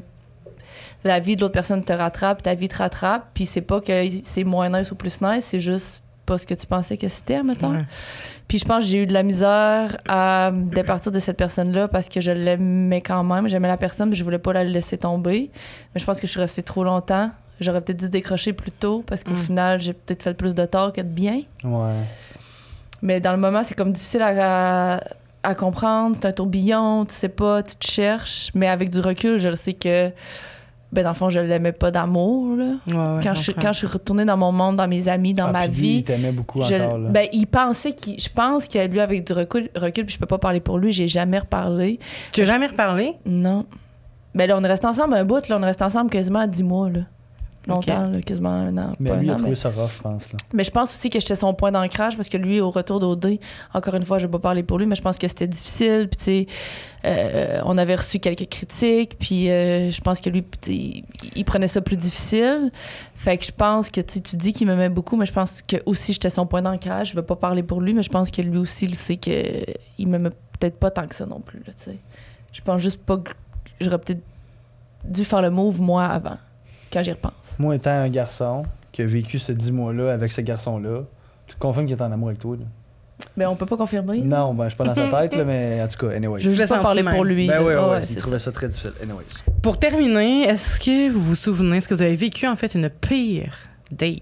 la vie de l'autre personne te rattrape, ta vie te rattrape. Puis c'est pas que c'est moins nice ou plus nice, c'est juste pas ce que tu pensais que c'était, mettons. Ouais. Puis je pense que j'ai eu de la misère à départir de cette personne-là parce que je l'aimais quand même. J'aimais la personne, mais je voulais pas la laisser tomber. Mais je pense que je suis restée trop longtemps. J'aurais peut-être dû décrocher plus tôt parce qu'au final, j'ai peut-être fait plus de tort que de bien. Ouais. Mais dans le moment, c'est comme difficile à comprendre. C'est un tourbillon, tu sais pas, tu te cherches. Mais avec du recul, je sais que ben dans le fond, je l'aimais pas d'amour. Là. Ouais, quand je suis retournée dans mon monde, dans mes amis, dans ma vie. Il t'aimait beaucoup encore. Là. Ben, il pensait je pense que lui, avec du recul, puis je peux pas parler pour lui, j'ai jamais reparlé. Tu as jamais reparlé? Non. Ben là, on est resté ensemble un bout, là. On est resté ensemble quasiment 10 mois, là. Longtemps, là, quasiment un an. Mais pas lui, un an, il a trouvé ça rough, je pense. Là. Mais je pense aussi que j'étais son point d'ancrage parce que lui, au retour d'OD, encore une fois, je vais pas parler pour lui, mais je pense que c'était difficile. Puis, tu sais, on avait reçu quelques critiques, puis je pense que lui, il prenait ça plus difficile. Fait que je pense que, tu dis qu'il m'aimait beaucoup, mais je pense que aussi j'étais son point d'ancrage. Je vais pas parler pour lui, mais je pense que lui aussi, il sait qu'il m'aimait peut-être pas tant que ça non plus, là, tu sais. Je pense juste pas que j'aurais peut-être dû faire le move, moi, avant. Quand j'y repense. Moi, étant un garçon qui a vécu ce 10 mois-là avec ce garçon-là, je confirme qu'il est en amour avec toi. Là. Ben, on peut pas confirmer. Non, ben, je suis pas dans sa tête, là, mais en tout cas, anyway. Je veux juste pas parler pour lui. Ben oui, ouais, il trouvait ça très difficile. Anyways. Pour terminer, est-ce que vous vous souvenez, est-ce que vous avez vécu, en fait, une pire date?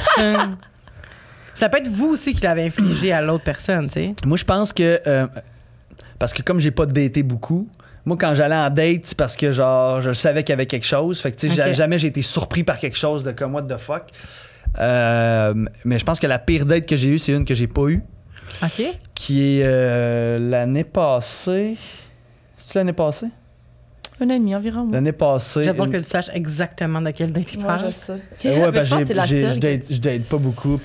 Ça peut être vous aussi qui l'avez infligé à l'autre personne, tu sais. Moi, je pense que... parce que comme j'ai pas daté beaucoup... Moi, quand j'allais en date, c'est parce que, genre, je savais qu'il y avait quelque chose. Fait que, tu sais, jamais j'ai été surpris par quelque chose de comme, what the fuck. Mais je pense que la pire date que j'ai eue, c'est une que j'ai pas eue. OK. Qui est l'année passée. C'est-tu l'année passée? Un an et demi environ. Moi. L'année passée. J'adore que tu saches exactement de quelle date il parle. Je sais. Ouais, je pense que c'est la seule. Je date pas beaucoup.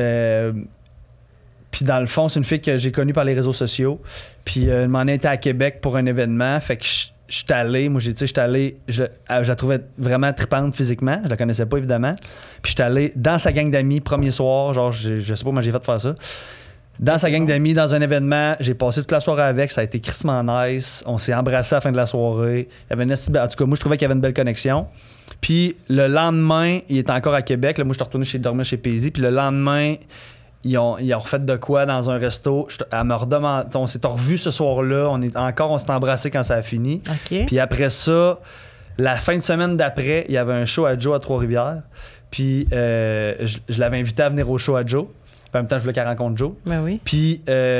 Puis dans le fond, c'est une fille que j'ai connue par les réseaux sociaux. Puis elle m'en était à Québec pour un événement. Fait que je suis allé. Moi, j'étais allé. Je la trouvais vraiment tripante physiquement. Je la connaissais pas, évidemment. Puis j'étais allé dans sa gang d'amis, premier soir. Genre, je sais pas comment j'ai fait de faire ça. Dans sa gang d'amis, dans un événement. J'ai passé toute la soirée avec. Ça a été crissement nice. On s'est embrassés à la fin de la soirée. Il y avait en tout cas, moi, je trouvais qu'il y avait une belle connexion. Puis le lendemain, il était encore à Québec. Là, moi, je suis retourné dormir chez Paisy. Puis le lendemain... Ils ont refait de quoi dans un resto. Elle me redemande. On s'est revus ce soir-là. On s'est embrassés quand ça a fini. Okay. Puis après ça, la fin de semaine d'après, il y avait un show à Joe à Trois-Rivières. Puis je l'avais invité à venir au show à Joe. Puis en même temps, je voulais qu'elle rencontre Joe. Ben oui. Puis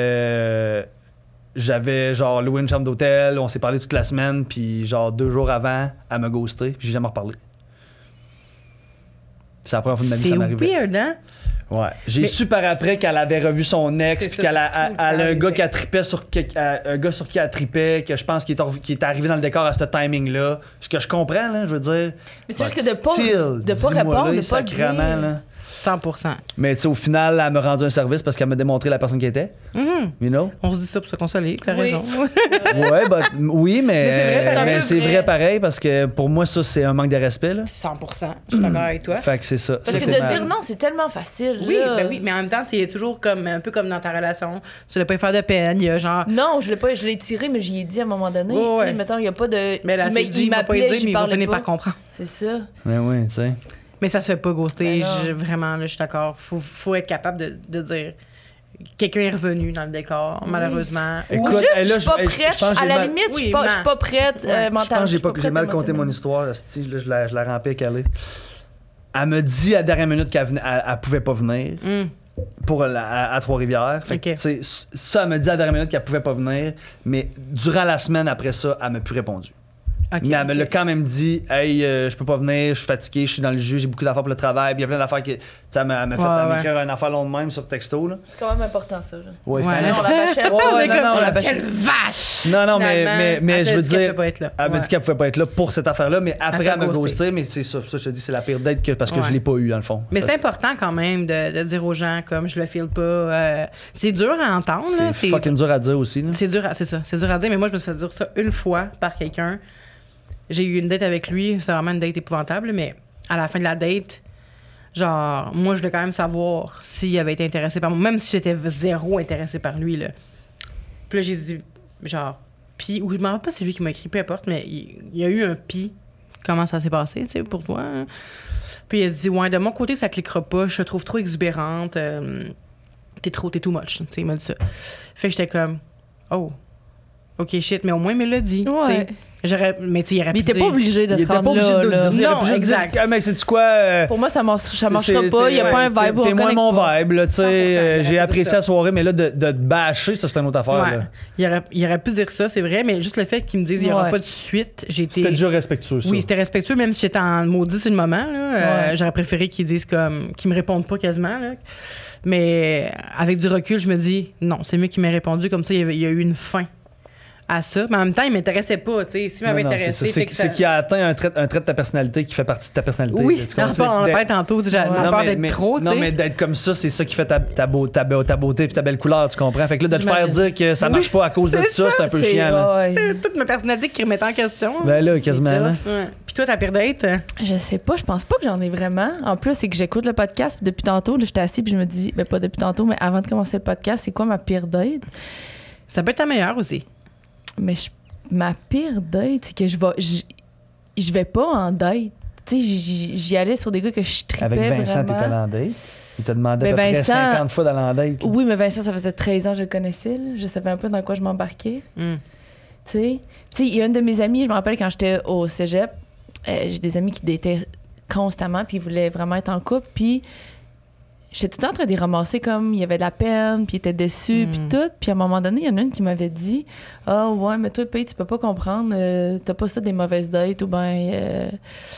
j'avais genre loué une chambre d'hôtel. On s'est parlé toute la semaine. Puis genre 2 jours avant, elle m'a ghosté. Puis j'ai jamais reparlé. C'est la première fois de ma vie que ça m'arrivait. C'est weird, hein? Ouais. J'ai su par après qu'elle avait revu son ex, puis qu'elle a un gars qui a trippé un gars sur qui elle tripait, que je pense qu'il est arrivé dans le décor à ce timing-là. Ce que je comprends, là, je veux dire. Mais c'est juste que de pas répondre, de pas le dire. Là. 100%. Mais tu sais, au final, elle m'a rendu un service parce qu'elle m'a démontré la personne qui était. Mm-hmm. You know? On se dit ça pour se consoler, t'as raison. Oui, mais c'est vrai pareil parce que pour moi, ça, c'est un manque de respect. Là. 100%. Je suis d'accord avec toi. Fait que c'est ça. Parce que de dire non, c'est tellement facile. Oui, là. ben oui, mais en même temps, il y a toujours comme un peu comme dans ta relation. Tu voulais pas y faire de peine. Il y a genre. Non, je l'ai tiré, mais j'y ai dit à un moment donné. Oh, ouais. Mettons, il n'y a pas de. Mais là, il m'appelait, mais il va finir par comprendre. C'est ça. Mais oui, tu sais. Mais ça se fait pas ghoster. Ben Vraiment, là, je suis d'accord. Faut être capable de dire. Quelqu'un est revenu dans le décor, malheureusement. Écoute, ou juste, je suis pas prête. À la limite, je suis pas prête mentalement. Je pense que j'ai mal compté mon histoire. Je la rampais calée. Elle me dit à la dernière minute qu'elle pouvait pas venir à Trois-Rivières. Okay. Ça, elle me dit à la dernière minute qu'elle pouvait pas venir. Mais durant la semaine après ça, elle m'a plus répondu. Ok, mais elle me ok. l'a quand même dit, hey, je peux pas venir, je suis fatigué, je suis dans le jus, j'ai beaucoup d'affaires pour le travail. Puis il y a plein d'affaires qui. Tu sais, elle m'a fait Ouais, m'écrire une affaire long de même sur texto. Là. C'est quand même important, ça. Là. Ouais, Ouais. Là, on la bâchait. Ouais, non, on la non, bâchait. Quelle vache! Non, mais Finalement, je elle veux t'a dit qu'elle dire. pouvait pas être là. Elle m'a Ouais. dit qu'elle pouvait pas être là pour cette affaire-là, mais après, t'a elle m'a ghosté. ghosté. Mais c'est ça, je te dis, c'est la pire date parce que Ouais. je l'ai pas eu, dans le fond. Mais Ça, c'est important quand même de dire aux gens comme je le file pas. C'est dur à entendre. là. c'est fucking dur à dire aussi. Là. C'est dur, c'est ça. C'est dur à dire, mais moi, je me suis fait dire ça une fois par quelqu'un. J'ai eu une date avec lui, c'est vraiment une date épouvantable, mais à la fin de la date, genre, moi, je voulais quand même savoir s'il avait été intéressé par moi, même si j'étais zéro intéressé par lui, là. Puis là, j'ai dit, genre, pis, ou je me rappelle pas c'est lui qui m'a écrit, peu importe, mais il y a eu un pis. Comment ça s'est passé, tu sais, pour toi? Hein? Puis il a dit, ouais, de mon côté, ça cliquera pas, je te trouve trop exubérante, t'es too much, tu sais, il m'a dit ça. Fait que j'étais comme, oh, ok, shit, mais au moins, il me l'a dit, tu Ouais. sais. Mais tu sais, il aurait Mais pu il était pas dire- obligé de Il se était pas rendre obligé là. de là. le dire. Non, Il aurait pu juste exact. dire, ah, mais c'est quoi? Pour moi, ça marchera pas. Il n'y a pas un vibe. T'es moins mon vibe, là, tu 100%, sais. J'ai il aurait apprécié pu dire la soirée, mais là, de te bâcher, ça, c'est une autre affaire. Ouais. Là. Il aurait pu dire ça, c'est vrai, mais juste le fait qu'il me dise il n'y aura Ouais. pas de suite, j'ai été. C'était déjà respectueux, ça. Oui, c'était respectueux, même si j'étais en maudit sur le moment. Là, Ouais. j'aurais préféré qu'ils disent comme. qu'ils me répondent pas quasiment. Là. Mais avec du recul, je me dis non, c'est mieux qu'il m'ait répondu. Comme ça, il y a eu une fin à ça. Mais en même temps, il m'intéressait pas. Tu sais, s'il m'avait Non, non, intéressé. c'est ça. fait que C'est qu'il a atteint un trait de ta personnalité qui fait partie de ta personnalité. Oui, là, tu on comprends? en parlait tantôt. J'ai Ouais. peur d'être trop. tu Non, sais. mais d'être comme ça, c'est ça qui fait ta beauté et ta belle couleur, tu comprends? Fait que là, de te faire J'imagine. dire que ça marche pas à cause de ça, c'est un peu chiant. Là. Ouais. Toute ma personnalité qui remettait en question. Ben là, quasiment. C'est Là. Ouais. Puis toi, ta pire date? Je sais pas, je pense pas que j'en ai vraiment. En plus, c'est que j'écoute le podcast, puis depuis tantôt, là, j'étais assise, puis je me dis, ben pas depuis tantôt, mais avant de commencer le podcast, c'est quoi ma pire date? Ça peut être ta meilleure aussi. Mais ma pire date, c'est que je vais pas en date. Tu sais, j'y allais sur des gars que je tripais Avec Vincent, vraiment. t'es allé en date. Il t'a demandé à peu Mais près Vincent- 50 fois d'aller en date. là. Oui, mais Vincent, ça faisait 13 ans que je le connaissais. Là. Je savais un peu dans quoi je m'embarquais. Hmm. Tu sais, il y a une de mes amies, je me rappelle quand j'étais au cégep, j'ai des amis qui dataient constamment, puis ils voulaient vraiment être en couple, puis j'étais tout le temps en train de les ramasser comme il y avait de la peine, puis ils étaient déçus, puis tout. Puis à un moment donné, il y en a une qui m'avait dit « Ah ouais, mais toi, Pete, tu peux pas comprendre, t'as pas ça des mauvaises dates, ou bien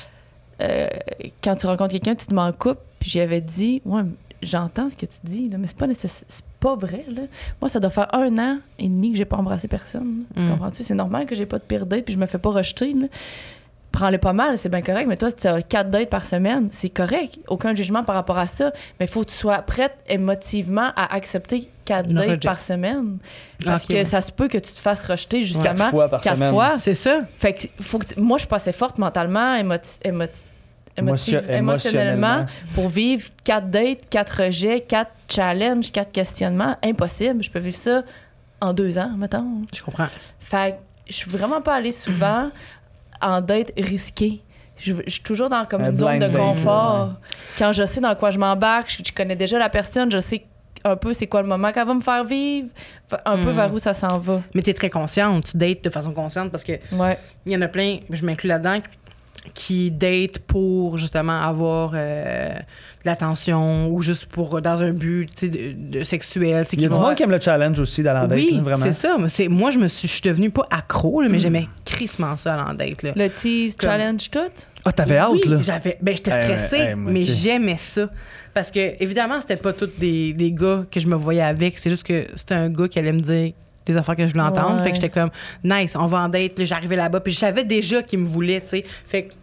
quand tu rencontres quelqu'un, tu te mets en couple. » Puis j'y avais dit « Ouais, j'entends ce que tu dis, là, mais c'est pas vrai, là. Moi, ça doit faire 1 an et demi que j'ai pas embrassé personne. Là. Tu comprends-tu? C'est normal que j'ai pas de pire date, puis je me fais pas rejeter, là. Prends-les pas mal, c'est bien correct, mais toi, si tu as 4 dates par semaine, c'est correct. Aucun jugement par rapport à ça. Mais il faut que tu sois prête émotivement à accepter 4 Le dates rejet. par semaine. Parce Ok, que ouais. ça se peut que tu te fasses rejeter justement 4 fois par 4 semaine. fois. C'est ça. Fait que faut que moi, je suis pas assez forte mentalement, émotionnellement Émotionnellement. pour vivre 4 dates, 4 rejets, 4 challenges, 4 questionnements. Impossible. Je peux vivre ça en 2 ans, mettons. Je comprends. Fait que je suis vraiment pas allée souvent en date risquée. Je suis toujours dans comme Un une zone de blind date, confort. là, Quand je sais dans quoi je m'embarque, je connais déjà la personne, je sais un peu c'est quoi le moment qu'elle va me faire vivre, un peu vers où ça s'en va. Mais tu es très consciente. Tu dates de façon consciente parce que Ouais. il y en a plein, je m'inclus là-dedans, qui datent pour justement avoir de l'attention ou juste pour dans un but tu sais, de sexuel. Tu sais, Il y a qui du vont- monde qui aime le challenge aussi d'aller en date, Oui, là, vraiment. c'est ça. Mais moi, je suis devenue pas accro, là, mais j'aimais crissement ça aller en date. Là. Le tease, Comme- challenge, tout. Ah, t'avais hâte, Oui, là. j'étais stressée, moi, mais tu sais. j'aimais ça. Parce que, évidemment, c'était pas tous des gars que je me voyais avec. C'est juste que c'était un gars qui allait me dire des affaires que je voulais entendre. Ouais. Fait que j'étais comme, nice, on va en date. Là, j'arrivais là-bas, puis je savais déjà qu'il me voulait, tu sais. Fait que.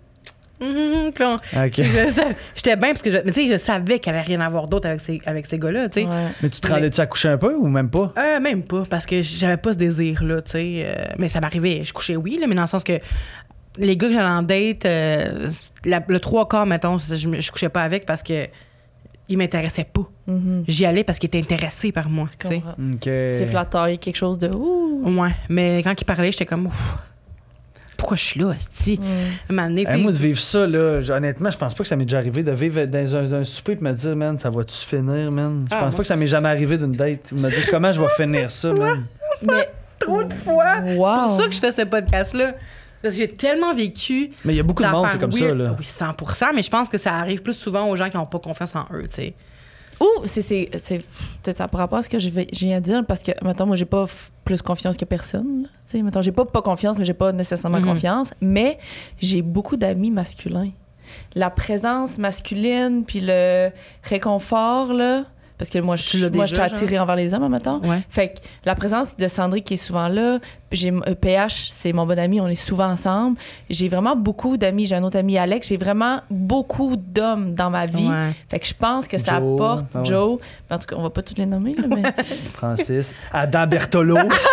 Puis là, Ok. tu sais, j'étais bien parce que mais tu sais, je savais qu'elle allait rien avoir d'autre avec ces gars-là, tu sais. Ouais. Mais tu te rendais-tu à coucher un peu ou même pas? Même pas, parce que j'avais pas ce désir-là, tu sais. Mais ça m'arrivait. Je couchais, oui, là, mais dans le sens que les gars que j'allais en date, le 3/4, mettons, je couchais pas avec parce que il m'intéressait pas. J'y allais parce qu'il était intéressé par moi, Je tu sais. comprends. Ok. C'est flatteur, il y a quelque chose de ouh. Ouais, mais quand il parlait, j'étais comme, ouf, pourquoi je suis là, esti? Un moment donné, tu sais, Moi, de vivre ça, là, honnêtement, je pense pas que ça m'est déjà arrivé de vivre dans un souper et me dire, man, ça va-tu finir, man? Je Ah, pense moi, pas que ça m'est jamais arrivé d'une date. Me dire comment je vais finir ça, man. Mais trop de fois. Wow. C'est pour ça que je fais ce podcast-là. Parce que j'ai tellement vécu. Mais il y a beaucoup de monde, c'est d'affaires comme ça, weird. là. Oui, 100%, mais je pense que ça arrive plus souvent aux gens qui n'ont pas confiance en eux, tu sais. Ou c'est peut-être ça par rapport à ce que je viens de dire, parce que, mettons, moi, j'ai pas plus confiance que personne. Tu sais, mettons, j'ai pas confiance, mais j'ai pas nécessairement confiance. Mais j'ai beaucoup d'amis masculins. La présence masculine, puis le réconfort, là... Parce que moi, je suis attirée envers les hommes, mettons. Ouais. Fait que la présence de Sandrick qui est souvent là, PH, c'est mon bon ami, on est souvent ensemble. J'ai vraiment beaucoup d'amis. J'ai un autre ami, Alex. J'ai vraiment beaucoup d'hommes dans ma vie. Ouais. Fait que je pense que ça apporte Joe. En tout cas, on va pas tous les nommer, là, mais... Francis. Adam Bertolo.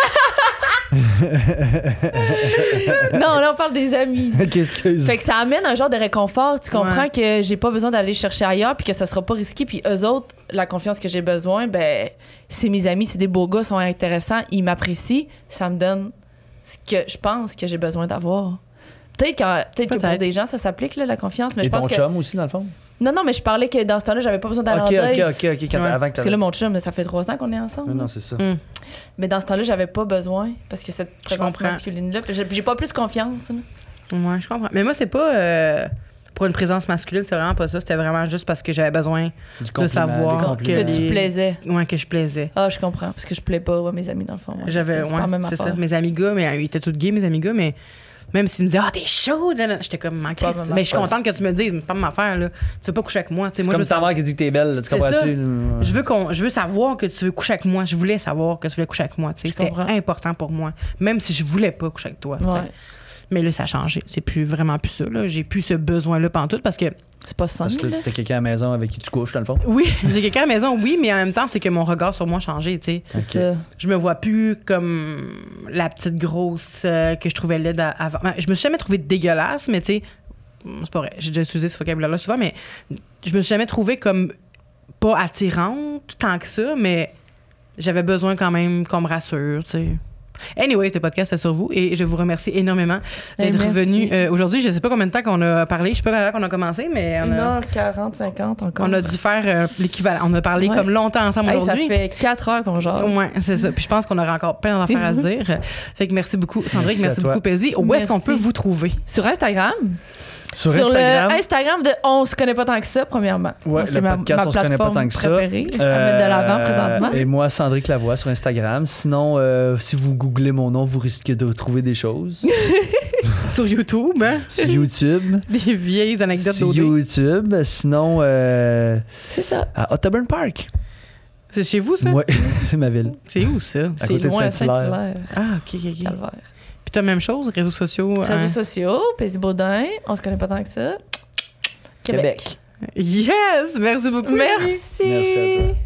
Non, là, on parle des amis. Qu'est-ce Fait que ça amène un genre de réconfort. Tu comprends que j'ai pas besoin d'aller chercher ailleurs puis que ça sera pas risqué. Puis eux autres, la confiance que j'ai besoin, ben, c'est mes amis, c'est des beaux gars, sont intéressants, ils m'apprécient. Ça me donne ce que je pense que j'ai besoin d'avoir. Peut-être que pour des gens, ça s'applique, là, la confiance. Mais je pense ton que... chum aussi, dans le fond? Non, mais je parlais que dans ce temps-là, j'avais pas besoin d'aller en date. OK. Avant que Parce que là, mon chum, ça fait 3 ans qu'on est ensemble. Non, c'est ça. Mais dans ce temps-là, j'avais pas besoin parce que cette présence masculine-là, j'ai pas plus confiance. Là. Ouais, je comprends. Mais moi, c'est pas pour une présence masculine, c'est vraiment pas ça. C'était vraiment juste parce que j'avais besoin de savoir que tu plaisais. Ouais, que je plaisais. Ah, je comprends. Parce que je plais pas à mes amis, dans le fond. Ouais. J'avais, c'est pas la même c'est affaire. ça. Mes amis gars, mais ils étaient tous gays, mes amis gars, mais même s'ils me disaient, t'es chaude, j'étais comme, mais je suis contente que tu me le dises, c'est pas ma affaire, là. Tu veux pas coucher avec moi. C'est moi, comme je veux ta mère qui dit que t'es belle, là, tu comprends-tu? Je veux savoir que tu veux coucher avec moi. Je voulais savoir que tu voulais coucher avec moi. C'était important pour moi, même si je voulais pas coucher avec toi. Ouais. Mais là, ça a changé. C'est vraiment plus ça. Là. J'ai plus ce besoin-là pantoute parce que... C'est pas ça. Parce que t'as quelqu'un à la maison avec qui tu couches, dans le fond? Oui, j'ai quelqu'un à la maison, oui, mais en même temps, c'est que mon regard sur moi a changé, tu sais. C'est ça. Je me vois plus comme la petite grosse que je trouvais laide avant. Je me suis jamais trouvée dégueulasse, mais tu sais, c'est pas vrai, j'ai déjà utilisé ce vocabulaire-là souvent, mais je me suis jamais trouvée comme pas attirante tant que ça, mais j'avais besoin quand même qu'on me rassure, tu sais. Anyway, ce podcast est sur vous et je vous remercie énormément d'être venu aujourd'hui. Je sais pas combien de temps qu'on a parlé, je sais pas combien de temps qu'on a commencé, mais on a 1h40, 50 encore. On a dû faire l'équivalent. On a parlé comme longtemps ensemble aujourd'hui. Ça fait 4 heures qu'on jase. Ouais, c'est ça. Puis je pense qu'on aura encore plein d'affaires à se dire. Fait que merci beaucoup, Sandrick. Merci beaucoup, Pézi. Où est-ce qu'on peut vous trouver? Sur Instagram. Sur Instagram. Le Instagram de On se connaît pas tant que ça, premièrement. Ouais, c'est le podcast ma On se connaît pas tant que ça. Préférée à mettre de l'avant présentement. Et moi, Sandrick Lavoie sur Instagram. Sinon, si vous googlez mon nom, vous risquez de trouver des choses. Sur YouTube, hein? Sur YouTube. Des vieilles anecdotes sur d'OD. YouTube. Sinon, c'est ça. À Otterburn Park. C'est chez vous, ça? Oui, c'est ma ville. C'est où, ça? C'est loin à Saint-Hilaire. Ah, OK. Calvaire. Puis t'as la même chose, réseaux sociaux? Réseaux sociaux, Pézi Baudin, on se connaît pas tant que ça. Québec. Yes! Merci beaucoup. Merci. Merci à toi.